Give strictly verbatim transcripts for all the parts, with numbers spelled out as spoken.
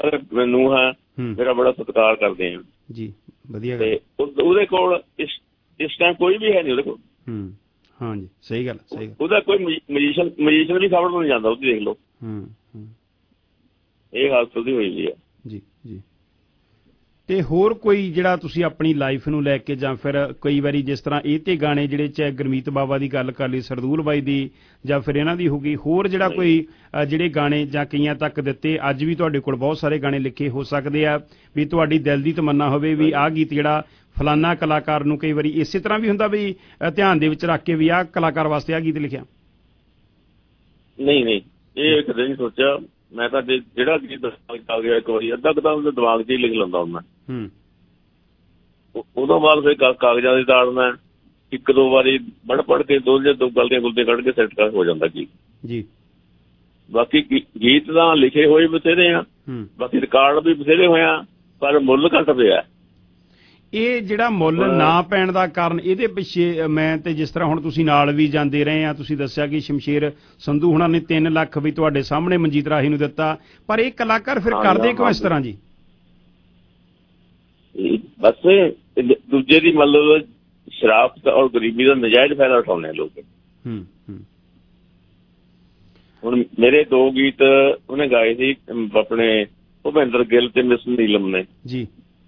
ਮੈਨੂੰ ਹਾਂ ਮੇਰਾ ਬੜਾ ਸਤਿਕਾਰ ਕਰਦੇ ਆ ਜੀ, ਵਧੀਆ। ਤੇ ਉਹਦੇ ਕੋਲ ਇਸ ਇਸ ਟਾਈਮ ਕੋਈ ਵੀ ਹੈ ਨਹੀਂ ਉਹਦੇ ਕੋਲ। ਹੂੰ, ਹਾਂਜੀ, ਸਹੀ ਗੱਲ, ਸਹੀ ਗੱਲ। ਉਹਦਾ ਕੋਈ ਮਜੀਸ਼ੀਅਨ ਮਜੀਸ਼ੀਅਨ ਵੀ ਖਬਰ ਤੋਂ ਨਹੀਂ ਜਾਂਦਾ, ਉਹਦੀ ਦੇਖ ਲਓ। ਹੂੰ ਹੂੰ, ਇਹ ਹਾਲਤ ਉਹਦੀ ਹੋਈ ਵੀ ਆ ਜੀ ਜੀ। ਤੇ ਹੋਰ ਕੋਈ ਜਿਹੜਾ ਤੁਸੀਂ ਆਪਣੀ ਲਾਈਫ ਨੂੰ ਲੈ ਕੇ ਜਾਂ ਫਿਰ ਕਈ ਵਾਰੀ ਜਿਸ ਤਰ੍ਹਾਂ ਇਹ ਤੇ ਗਾਣੇ ਜਿਹੜੇ ਚਾਹੇ ਗੁਰਮੀਤ ਬਾਬਾ ਦੀ ਗੱਲ ਕਰ ਲਈ, ਸਰਦੂਲ ਬਾਈ ਦੀ, ਜਾਂ ਫਿਰ ਇਹਨਾਂ ਦੀ ਹੋ ਗਈ, ਹੋਰ ਜਿਹੜਾ ਕੋਈ ਜਿਹੜੇ ਗਾਣੇ ਜਾਂ ਕਈਆਂ ਤੱਕ ਦਿੱਤੇ, ਅੱਜ ਵੀ ਤੁਹਾਡੇ ਕੋਲ ਬਹੁਤ ਸਾਰੇ ਗਾਣੇ ਲਿਖੇ ਹੋ ਸਕਦੇ ਆ ਵੀ ਤੁਹਾਡੀ ਦਿਲ ਦੀ ਤਮੰਨਾ ਹੋਵੇ ਵੀ ਆਹ ਗੀਤ ਜਿਹੜਾ ਫਲਾਨਾ ਕਲਾਕਾਰ ਨੂੰ, ਕਈ ਵਾਰੀ ਇਸੇ ਤਰ੍ਹਾਂ ਵੀ ਹੁੰਦਾ ਵੀ ਧਿਆਨ ਦੇ ਵਿੱਚ ਰੱਖ ਕੇ ਵੀ ਆਹ ਕਲਾਕਾਰ ਵਾਸਤੇ ਆਹ ਗੀਤ ਲਿਖਿਆ? ਨਹੀਂ ਨਹੀਂ, ਇਹ ਕਦੇ ਨਹੀਂ ਸੋਚਿਆ ਮੈਂ ਤਾਂ। ਜਿਹੜਾ ਗੀਤ ਦਿਮਾਗ ਆ ਗਿਆ ਇੱਕ ਵਾਰੀ, ਅੱਧਾ ਕੁ ਤਾਂ ਉਹਦੇ ਦਿਮਾਗ 'ਚ ਹੀ ਲਿਖ ਲੈਂਦਾ ਹੁੰਦਾ। ਉਹਦੋਂ ਬਾਅਦ ਫਿਰ ਕਾਗਜ਼ਾਂ ਦੀ ਤਾੜ ਮੈਂ ਇੱਕ ਦੋ ਵਾਰੀ ਪੜ੍ਹ ਪੜ੍ਹ ਕੇ ਦੋ ਜਾਂ ਦੋ ਗਲਤੀਆਂ ਗੁਲਤੀਆਂ ਕੱਢ ਕੇ ਸੈੱਟ ਕਰ ਹੋ ਜਾਂਦਾ ਗੀਤ ਜੀ। ਬਾਕੀ ਗੀਤ ਤਾਂ ਲਿਖੇ ਹੋਏ ਬਥੇਰੇ ਆ, ਬਾਕੀ ਰਿਕਾਰਡ ਵੀ ਬਥੇਰੇ ਹੋਏ ਆ, ਪਰ ਮੁੱਲ ਘੱਟ ਪਿਆ। ਇਹ ਜਿਹੜਾ ਮੁੱਲ ਨਾ ਪੈਣ ਦਾ ਕਾਰਨ ਇਹਦੇ ਪਿੱਛੇ ਮੈਂ ਤੇ ਜਿਸ ਤਰ੍ਹਾਂ ਹੁਣ ਤੁਸੀਂ ਨਾਲ ਵੀ ਜਾਂਦੇ ਰਹੇ ਆ, ਤੁਸੀਂ ਦੱਸਿਆ ਕਿ ਸ਼ਮਸ਼ੇਰ ਸੰਧੂ ਹੁਣਾਂ ਨੇ ਤਿੰਨ ਲੱਖ ਵੀ ਤੁਹਾਡੇ ਸਾਹਮਣੇ ਮਨਜੀਤ ਰਾਹੀ ਨੂੰ ਦਿੱਤਾ, ਪਰ ਇਹ ਕਲਾਕਾਰ ਫਿਰ ਕਰਦੇ ਕਿਉਂ ਇਸ ਤਰ੍ਹਾਂ ਜੀ? ਬਸ ਦੂਜੇ ਦੀ ਮਤਲਬ ਸ਼ਰਾਫਤ ਔਰ ਗਰੀਬੀ ਦਾ ਨਜਾਇਜ਼ ਫਾਇਦਾ ਉਠਾਉਂਦੇ ਆ ਲੋਕ। ਹੁਣ ਮੇਰੇ ਦੋ ਗੀਤ ਉਹਨੇ ਗਾਏ ਸੀ ਆਪਣੇ ਭੁਪਿੰਦਰ ਗਿੱਲ ਤੇ ਮਿਸ ਨੀਲਮ ਨੇ ਜੀ।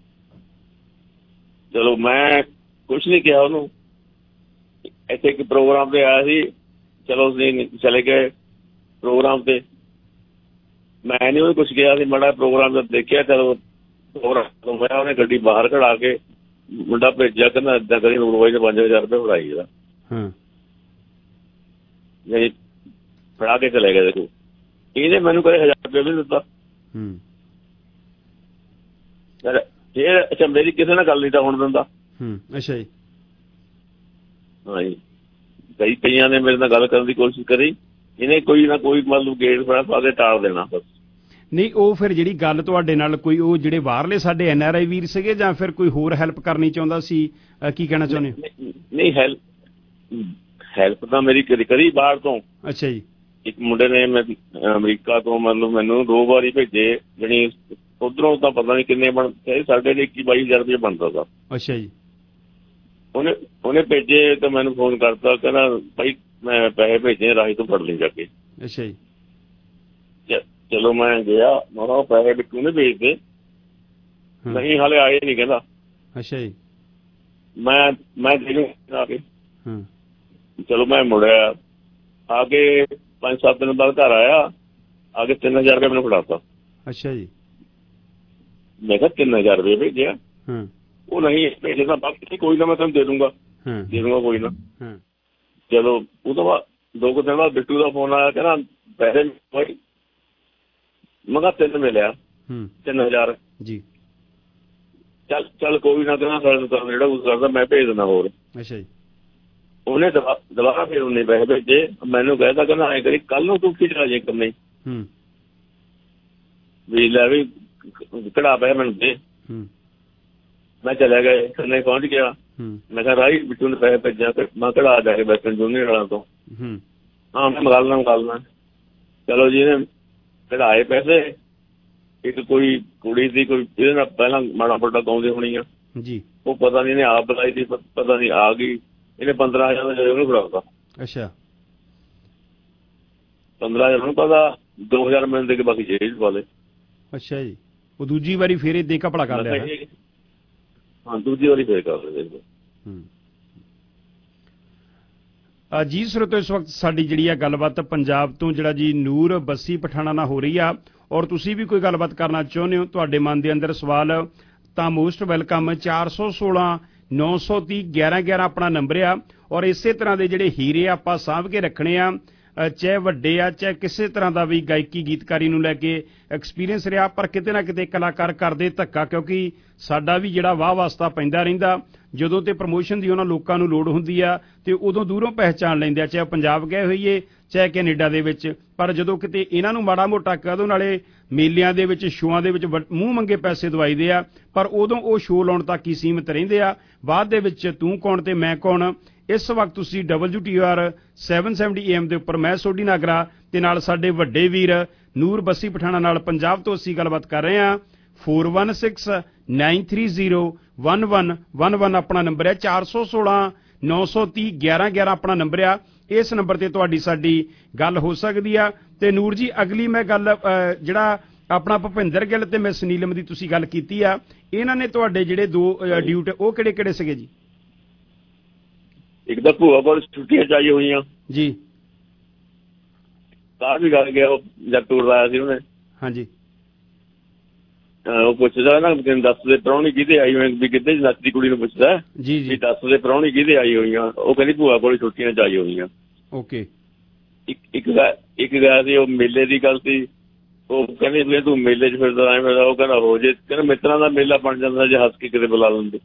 ਚਲੋ ਮੈਂ ਕੁਛ ਨਹੀਂ ਕਿਹਾ ਉਹਨੂੰ, ਇੱਥੇ ਇੱਕ ਪ੍ਰੋਗਰਾਮ ਤੇ ਆਇਆ ਸੀ, ਚਲੋ ਅਸੀਂ ਚਲੇ ਗਏ ਪ੍ਰੋਗਰਾਮ ਤੇ, ਮੈਂ ਨਹੀਂ ਉਹਨੂੰ ਕੁਛ ਕਿਹਾ ਸੀ। ਮਾੜਾ ਪ੍ਰੋਗਰਾਮ ਜਦ ਦੇਖਿਆ, ਚਲੋ ਪ੍ਰੋਗਰਾਮ ਹੋਇਆ, ਉਹਨੇ ਗੱਡੀ ਬਾਹਰ ਖੜਾ ਕੇ ਮੁੰਡਾ ਭੇਜਿਆ, ਕਹਿੰਦਾ ਏਦਾਂ ਕਰੀ ਨੂਰਬਾਈ ਨੇ ਪੰਜ ਹਜ਼ਾਰ ਰੁਪਏ ਫੜਾਈ ਇਹਦਾ, ਯਾਨੀ ਫੜਾ ਕੇ ਚਲੇ ਗਏ। ਦੇਖੋ ਇਹਨੇ ਮੈਨੂੰ ਕਦੇ ਹਜ਼ਾਰ ਰੁਪਇਆ ਵੀ ਨਹੀਂ ਦਿੱਤਾ। ਫਿਰ ਅੱਛਾ ਮੇਰੀ ਕਿਸੇ ਨਾਲ ਗੱਲ ਨਹੀਂ ਤਾਂ ਹੁਣ ਦਿੰਦਾ। ਅੱਛਾ ਜੀ। ਹਾਂਜੀ, ਕਈ ਕਈਆਂ ਨੇ ਮੇਰੇ ਨਾਲ ਗੱਲ ਕਰਨ ਦੀ ਕੋਸ਼ਿਸ਼ ਕਰੀ, ਇਹਨੇ ਕੋਈ ਨਾ ਕੋਈ ਮਤਲਬ ਗੇਟ ਫੜਾ ਪਾ ਕੇ ਟਾਲ ਦੇਣਾ ਬਸ। ਨਹੀਂ, ਉਹ ਫਿਰ ਜਿਹੜੀ ਗੱਲ ਤੁਹਾਡੇ ਨਾਲ ਕੋਈ ਉਹ ਜਿਹੜੇ ਬਾਹਰਲੇ ਸਾਡੇ ਐਨ ਆਰ ਆਈ ਵੀਰ ਸੀਗੇ ਜਾਂ ਫਿਰ ਕੋਈ ਹੋਰ ਹੈਲਪ ਕਰਨੀ ਚਾਹੁੰਦਾ ਸੀ, ਕੀ ਕਹਿਣਾ ਚਾਹੁੰਦੇ ਹੋ? ਨਹੀਂ, ਹੈਲਪ ਹੈਲਪ ਤਾਂ ਮੇਰੀ ਕਰੀ ਕਰੀ ਬਾਹਰ ਤੋਂ। ਅੱਛਾ ਜੀ। ਇੱਕ ਮੁੰਡੇ ਨੇ ਮੈਂ ਅਮਰੀਕਾ ਤੋਂ ਮਤਲਬ ਮੈਨੂੰ ਦੋ ਵਾਰੀ ਭੇਜੇ, ਜਿਹੜੀ ਉੱਧਰੋਂ ਤਾਂ ਪਤਾ ਨਹੀਂ ਕਿੰਨੇ ਬਣ, ਸਾਡੇ ਲਈ ਇੱਕੀ ਬਾਈ ਹਜ਼ਾਰ ਰੁਪਏ ਬਣਦਾ ਤਾ। ਅੱਛਾ ਜੀ। ਉਹਨੇ ਉਹਨੇ ਭੇਜੇ ਤਾਂ ਮੈਨੂੰ ਫੋਨ ਕਰਤਾ, ਕਹਿੰਦਾ ਭਾਈ ਮੈਂ ਪੈਸੇ ਭੇਜੇ ਰਾਹੀਂ ਤੋਂ ਫੜ ਲਈ ਜਾ ਕੇ। ਅੱਛਾ ਜੀ। ਚਲੋ ਮੈਂ ਗਿਆ, ਮੈਂ ਕਿਹਾ ਪੈਸੇ ਬਿੱਟੂ ਨੇ ਭੇਜਦੇ, ਨਹੀਂ ਹਾਲੇ ਆਏ ਨਹੀਂ ਕਹਿੰਦਾ। ਅੱਛਾ ਜੀ। ਮੈਂ ਮੈਂ ਦੇ ਦੂੰ ਆ ਕੇ। ਚਲੋ ਮੈਂ ਮੁੜਿਆ, ਆ ਕੇ ਪੰਜ ਸੱਤ ਦਿਨ ਬਾਅਦ ਘਰ ਆਇਆ, ਆ ਕੇ ਤਿੰਨ ਹਜ਼ਾਰ ਰੁਪਏ ਮੈਨੂੰ ਫੜਾਤਾ। ਅੱਛਾ ਜੀ। ਮੈਂ ਕਿਹਾ ਤਿੰਨ ਹਜ਼ਾਰ ਰੁਪਏ ਭੇਜਿਆ? ਉਹ ਨਹੀਂ ਭੇਜੇ ਤਾਂ ਬਾਕੀ ਕੋਈ ਨਾ ਮੈਂ ਤੈਨੂੰ ਦੇ ਦੂੰਗਾ ਦੇ ਦੂੰਗਾ ਕੋਈ ਨਾ। ਚਲੋ ਉਹ ਤੋਂ ਬਾਅਦ ਦੋ ਕੁ ਦਿਨ ਬਾਅਦ ਬਿੱਟੂ ਦਾ ਫੋਨ ਆਇਆ, ਕਹਿੰਦਾ ਪੈਸੇ ਭਾਈ, ਮੈਂ ਕਿਹਾ ਤਿੰਨ ਮਿਲਿਆ ਤਿੰਨ ਹਜ਼ਾਰ ਜੀ। ਚੱਲ ਚੱਲ ਕੋਈ ਨਾ, ਕਹਿੰਦਾ ਜਿਹੜਾ ਕੁਛ ਕਰਦਾ ਮੈਂ ਭੇਜ ਦਿੰਦਾ ਹੋਰ। ਅੱਛਾ ਜੀ। ਉਹਨੇ ਦੁਬਾਰਾ ਫਿਰ ਉਹਨੇ ਪੈਸੇ ਭੇਜੇ, ਮੈਨੂੰ ਕਹਿਤਾ ਕਹਿੰਦਾ ਐਂ ਕਰੀ ਕੱਲ ਨੂੰ ਤੂੰ ਖਿਚਾ ਜੇ ਕਰਨੇ ਵੀ ਲੈ ਵੀ ਕਢਾ ਪੈਸੇ ਮੈਨੂੰ ਦੇ। ਮੈਂ ਚਲਿਆ ਗਿਆ, ਖੰਨੇ ਪਹੁੰਚ ਗਿਆ, ਮੈਂ ਕਿਹਾ ਰਾਈ ਬਿੱਟੂ ਨੇ ਪੈਸੇ ਭੇਜਿਆ, ਮੈਂ ਕਢਾ ਜਾ ਕੇ ਵੈਸਟਰਨ ਯੂਨੀਅਨ ਵਾਲਿਆਂ ਤੋਂ। ਹਾਂ ਮੈਂ ਮੰਗਾ ਲੈਣਾ ਮੰਗਾ ਲੈਣਾ। ਚਲੋ ਜੀ, ਇਹਨੇ ਕਢਾਏ ਪੈਸੇ। ਇੱਕ ਕੋਈ ਕੁੜੀ ਦੀ ਕੋਈ ਇਹਦੇ ਨਾਲ ਪਹਿਲਾਂ ਮਾੜਾ ਮੋਟਾ ਗਾਉਂਦੀ ਹੋਣੀ ਆ ਜੀ, ਉਹ ਪਤਾ ਨਹੀਂ ਇਹਨੇ ਆਪ ਬੁਲਾਈ ਸੀ, ਪਤਾ ਨਹੀਂ ਆ ਗਈ, ਇਹਨੇ ਪੰਦਰਾਂ ਹਜ਼ਾਰ ਦਾ ਉਹਨੂੰ ਫੜਾਤਾ। ਅੱਛਾ। ਪੰਦਰਾਂ ਹਜ਼ਾਰ ਉਹਨੂੰ ਪਤਾ, ਦੋ ਹਜ਼ਾਰ ਮੈਨੂੰ ਦੇ ਕੇ ਬਾਕੀ ਜੇਲ੍ਹ ਪਾ ਲਏ। ਅੱਛਾ ਜੀ। ਉਹ ਦੂਜੀ ਵਾਰੀ ਫੇਰ ਇਹ ਦੇ ਘਪਲਾ ਕਰ ਲਿਆ? ਹਾਂ, ਦੂਜੀ ਵਾਰੀ ਫੇਰ ਕਰ ਲਿਆ। ਜੀ ਸਰੋਤਿਓ, ਇਸ ਵਕਤ ਸਾਡੀ ਜਿਹੜੀ ਆ ਗੱਲਬਾਤ ਪੰਜਾਬ ਤੋਂ ਜਿਹੜਾ ਜੀ ਨੂਰ ਬੱਸੀ ਪਠਾਣਾ ਨਾਲ ਹੋ ਰਹੀ ਆ, ਔਰ ਤੁਸੀਂ ਵੀ ਕੋਈ ਗੱਲਬਾਤ ਕਰਨਾ ਚਾਹੁੰਦੇ ਹੋ, ਤੁਹਾਡੇ ਮਨ ਦੇ ਅੰਦਰ ਸਵਾਲ, ਤਾਂ ਮੋਸਟ ਵੈਲਕਮ। ਚਾਰ ਸੌ ਸੋਲਾਂ ਨੌ ਸੌ ਤੀਹ ਗਿਆਰਾਂ ਗਿਆਰਾਂ ਆਪਣਾ ਨੰਬਰ ਆ, ਔਰ ਇਸੇ ਤਰ੍ਹਾਂ ਦੇ ਜਿਹੜੇ ਹੀਰੇ ਆਪਾਂ ਸਾਂਭ ਕੇ ਰੱਖਣੇ ਆ, ਚਾਹੇ ਵੱਡੇ ਆ ਚਾਹੇ ਕਿਸੇ ਤਰ੍ਹਾਂ ਦਾ ਵੀ ਗਾਇਕੀ ਗੀਤਕਾਰੀ ਨੂੰ ਲੈ ਕੇ ਐਕਸਪੀਰੀਅੰਸ ਰਿਹਾ, ਪਰ ਕਿਤੇ ਨਾ ਕਿਤੇ ਕਲਾਕਾਰ ਕਰਦੇ ਧੱਕਾ, ਕਿਉਂਕਿ ਸਾਡਾ ਵੀ ਜਿਹੜਾ ਵਾਹ ਵਾਸਤਾ ਪੈਂਦਾ ਰਹਿੰਦਾ ਜਦੋਂ ਤੇ ਪ੍ਰਮੋਸ਼ਨ ਦੀ ਉਹਨਾਂ ਲੋਕਾਂ ਨੂੰ ਲੋੜ ਹੁੰਦੀ ਆ ਤੇ ਉਦੋਂ ਦੂਰੋਂ ਪਹਿਚਾਣ ਲੈਂਦੇ ਆ, ਚਾਹੇ ਪੰਜਾਬ ਗਏ ਹੋਈਏ ਚਾਹੇ ਕੈਨੇਡਾ ਦੇ ਵਿੱਚ। ਪਰ ਜਦੋਂ ਕਿਤੇ ਇਹਨਾਂ ਨੂੰ ਮਾੜਾ ਮੋਟਾ ਕਦੋਂ ਨਾਲੇ ਮੇਲਿਆਂ ਦੇ ਵਿੱਚ ਸ਼ੋਆਂ ਦੇ ਵਿੱਚ ਮੂੰਹ ਮੰਗੇ ਪੈਸੇ ਦਵਾਈਦੇ ਆ, ਪਰ ਉਦੋਂ ਉਹ ਸ਼ੋਅ ਲਾਉਣ ਤੱਕ ਹੀ ਸੀਮਿਤ ਰਹਿੰਦੇ ਆ। ਬਾਅਦ ਦੇ ਵਿੱਚ ਤੂੰ ਕੌਣ ਤੇ ਮੈਂ ਕੌਣ। ਇਸ ਵਕਤ ਤੁਸੀਂ W T R seven seventy A M ਦੇ ਉੱਪਰ ਮੈਂ ਸੋਢੀ ਨਾਗਰਾ ਤੇ ਨਾਲ ਸਾਡੇ ਵੱਡੇ ਵੀਰ ਨੂਰ ਬੱਸੀ ਪਠਾਣਾ ਨਾਲ ਪੰਜਾਬ ਤੋਂ ਅਸੀਂ ਗੱਲਬਾਤ ਕਰ ਰਹੇ ਹਾਂ। Four one six nine three zero one one one one ਆਪਣਾ ਨੰਬਰ ਹੈ। ਚਾਰ ਸੌ ਸੋਲਾਂ ਨੌ ਸੌ ਤੀਹ ਗਿਆਰਾਂ ਗਿਆਰਾਂ ਆਪਣਾ ਨੰਬਰ ਆ। ਇਸ ਨੰਬਰ ਤੇ ਤੁਹਾਡੀ ਸਾਡੀ ਗੱਲ ਹੋ ਸਕਦੀ ਆ। ਤੇ ਨੂਰ ਜੀ, ਅਗਲੀ ਮੈਂ ਗੱਲ ਜਿਹੜਾ ਆਪਣਾ ਭੁਪਿੰਦਰ ਗਿੱਲ ਤੇ ਮਿਸ ਨੀਲਮ ਦੀ ਤੁਸੀਂ ਗੱਲ ਕੀਤੀ ਆ, ਇਹਨਾਂ ਨੇ ਤੁਹਾਡੇ ਜਿਹੜੇ ਦੋ ਡਿਊਟ ਉਹ ਕਿਹੜੇ ਕਿਹੜੇ ਸੀਗੇ ਜੀ? ਇੱਕ ਤਾਂ ਭੂਆ ਕੋਲ ਛੁੱਟੀਆਂ ਚਾਹੀ ਹੋਈਆਂ ਜੀ, ਤਾਂ ਵੀ ਗੱਲ ਗਿਆ ਉਹ ਜਦ ਟੂਰ ਆਇਆ ਸੀ ਉਹਨੇ। ਹਾਂਜੀ, ਉਹ ਪੁੱਛਦਾ ਨਾ ਦੱਸ ਦੇ ਪ੍ਰਾਹੁਣੀ ਕਿਹਦੇ ਆਈ ਹੋਈ ਵੀ ਕਿੱਦੇ ਨੱਚਦੀ ਕੁੜੀ ਨੂੰ ਪੁੱਛਦਾ ਜੀ ਜੀ, ਦੱਸ ਦੇ ਪ੍ਰਾਹੁਣੀ ਕਿਹਦੇ ਆਈ ਹੋਈਆਂ। ਉਹ ਕਹਿੰਦੀ ਭੂਆ ਕੋਲ ਛੁੱਟੀਆਂ ਚਾਹੀ ਹੋਈਆਂ। ਓਕੇ। ਇੱਕ ਇੱਕ ਇੱਕ ਗਿਆ ਸੀ ਉਹ ਮੇਲੇ ਦੀ ਗੱਲ ਸੀ। ਉਹ ਕਹਿੰਦੇ ਵੀ ਤੂੰ ਮੇਲੇ 'ਚ ਫਿਰਦਾ ਐ ਫਿਰਦਾ। ਉਹ ਕਹਿੰਦਾ ਹੋ ਜੇ ਕਹਿੰਦਾ ਮਿੱਤਰਾਂ ਦਾ ਮੇਲਾ ਬਣ ਜਾਂਦਾ ਜੇ ਹੱਸ ਕੇ ਕਿਤੇ ਬੁਲਾ ਲੈਂਦੇ।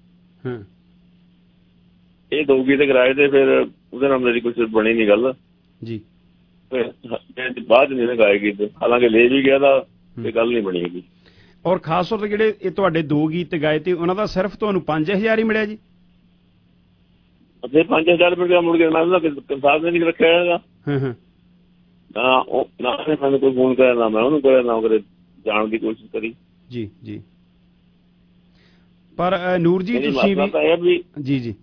ਇਹ ਦੋ ਗੀਤ ਕਰਾਏ ਤੇ ਫਿਰ ਉਹਦੇ ਨਾਲ ਮੇਰੀ ਕੁਛ ਬਣੀ ਨੀ ਗੱਲ ਜੀ। ਬਾਅਦ ਨਹੀਂ ਗਾਏ ਗੀਤ, ਹਾਲਾਂਕਿ ਲੈ ਵੀ ਗਿਆ ਤਾਂ ਇਹ ਗੱਲ ਨਹੀਂ ਬਣੀ ਹੈਗੀ। ਔਰ ਖਾਸ ਤੌਰ ਤੇ ਜਿਹੜੇ ਇਹ ਤੁਹਾਡੇ ਦੋ ਗੀਤ ਗਾਏ ਤੇ ਉਹਨਾਂ ਦਾ ਸਿਰਫ ਤੁਹਾਨੂੰ ਪੰਜ ਹਜ਼ਾਰ ਹੀ ਮਿਲਿਆ ਜੀ? ਫਿਰ ਪੰਜ ਹਜ਼ਾਰ ਰੁਪਏ ਮੁੜ ਕੇ ਮੈਂ ਕੰਸਾਲ ਨੇ ਨਹੀਂ ਰੱਖਿਆ ਹੈਗਾ। ਨਾ ਉਹ ਨਾ ਮੈਨੂੰ ਕੋਈ ਫੋਨ ਕਰਿਆ, ਨਾ ਮੈਂ ਉਹਨੂੰ ਕਰਿਆ, ਨਾ ਕਰੇ ਜਾਣ ਦੀ ਕੋਸ਼ਿਸ਼ ਕਰੀ। ਜੀ ਜੀ। ਪਰ ਨੂਰ ਜੀ ਤੁਸੀਂ ਵੀ ਜੀ ਜੀ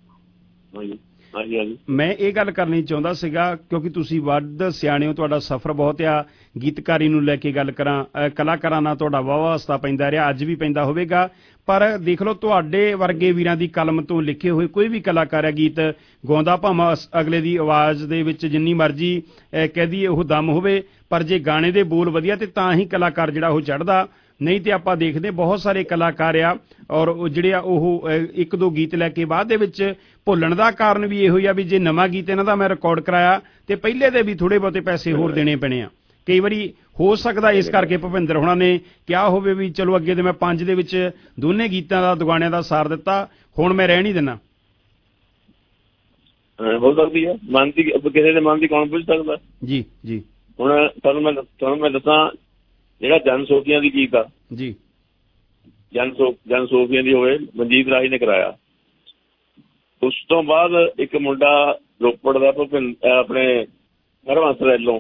ਮੈਂ ਇਹ ਗੱਲ ਕਰਨੀ ਚਾਹੁੰਦਾ ਸੀਗਾ ਕਿਉਂਕਿ ਤੁਸੀਂ ਵੱਧ ਸਿਆਣੇ ਹੋ, ਤੁਹਾਡਾ ਸਫ਼ਰ ਬਹੁਤ ਆ। ਗੀਤਕਾਰੀ ਨੂੰ ਲੈ ਕੇ ਗੱਲ ਕਰਾਂ, ਕਲਾਕਾਰਾਂ ਨਾਲ ਤੁਹਾਡਾ ਵਾਹਵਾ ਵਾਸਤਾ ਪੈਂਦਾ ਰਿਹਾ, ਅੱਜ ਵੀ ਪੈਂਦਾ ਹੋਵੇਗਾ। ਪਰ ਦੇਖ ਲਓ ਤੁਹਾਡੇ ਵਰਗੇ ਵੀਰਾਂ ਦੀ ਕਲਮ ਤੋਂ ਲਿਖੇ ਹੋਏ ਕੋਈ ਵੀ ਕਲਾਕਾਰ ਹੈ ਗੀਤ ਗਾਉਂਦਾ, ਭਾਵੇਂ ਅਗਲੇ ਦੀ ਆਵਾਜ਼ ਦੇ ਵਿੱਚ ਜਿੰਨੀ ਮਰਜ਼ੀ ਕਹਿ ਦਈਏ ਉਹ ਦਮ ਹੋਵੇ, ਪਰ ਜੇ ਗਾਣੇ ਦੇ ਬੋਲ ਵਧੀਆ ਤੇ ਤਾਂ ਹੀ ਕਲਾਕਾਰ ਜਿਹੜਾ ਉਹ ਚੜ੍ਹਦਾ। ਨਹੀਂ ਤੇ ਆਪਾਂ ਦੇਖਦੇ ਬਹੁਤ ਸਾਰੇ ਕਲਾਕਾਰ ਆ ਔਰ ਉਹ ਜਿਹੜੇ ਆ ਉਹ ਇੱਕ ਦੋ ਗੀਤ ਲੈ ਕੇ ਬਾਅਦ ਦੇ ਵਿੱਚ ਭੁੱਲਣ ਦਾ ਕਾਰਨ ਵੀ ਇਹੋ ਹੀ ਆ ਵੀ ਜੇ ਨਵਾਂ ਗੀਤ ਇਹਨਾਂ ਦਾ ਮੈਂ ਰਿਕਾਰਡ ਕਰਾਇਆ ਤੇ ਪਹਿਲੇ ਦੇ ਵੀ ਥੋੜੇ ਬਹੁਤੇ ਪੈਸੇ ਹੋਰ ਦੇਣੇ ਪੈਣੇ ਆ। ਕਈ ਵਾਰੀ ਹੋ ਸਕਦਾ ਇਸ ਕਰਕੇ ਭੁਪਿੰਦਰ ਹੋਣਾ ਨੇ ਕਿਹਾ ਹੋਵੇ ਵੀ ਚਲੋ ਅੱਗੇ ਤੇ ਮੈਂ ਪੰਜ ਦੇ ਵਿੱਚ ਦੋਨੇ ਗੀਤਾਂ ਦਾ ਦੁਗਾਣਿਆਂ ਦਾ ਸਾਰ ਦਿੱਤਾ, ਹੁਣ ਮੈਂ ਰਹਿ ਨਹੀਂ ਦਿੰਦਾ। ਹੋ ਸਕਦੀ ਹੈ ਮਨ ਦੀ, ਕਿਸੇ ਦੇ ਮਨ ਦੀ ਕੌਣ ਪੁੱਛ ਸਕਦਾ ਜੀ ਜੀ। ਹੁਣ ਤੁਹਾਨੂੰ ਮੈਂ ਤੁਹਾਨੂੰ ਮੈਂ ਦੱਸਾਂ ਜਿਹੜਾ ਜਨ ਸੋਫੀਆਂ ਦੀ ਗੀਤ ਆ ਜੀ, ਜਨ ਸੋ ਜਨ ਸੋਫੀਆਂ ਦੀ ਹੋਵੇ ਮਨਜੀਤ ਰਾਹੀ ਨੇ ਕਰਾਇਆ। ਉਸ ਤੋਂ ਬਾਅਦ ਇੱਕ ਮੁੰਡਾ ਰੋਪੜ ਦਾ ਭੁਪਿੰਦਰ ਆਪਣੇ ਹਰਵੰਸ ਰੈਲੋਂ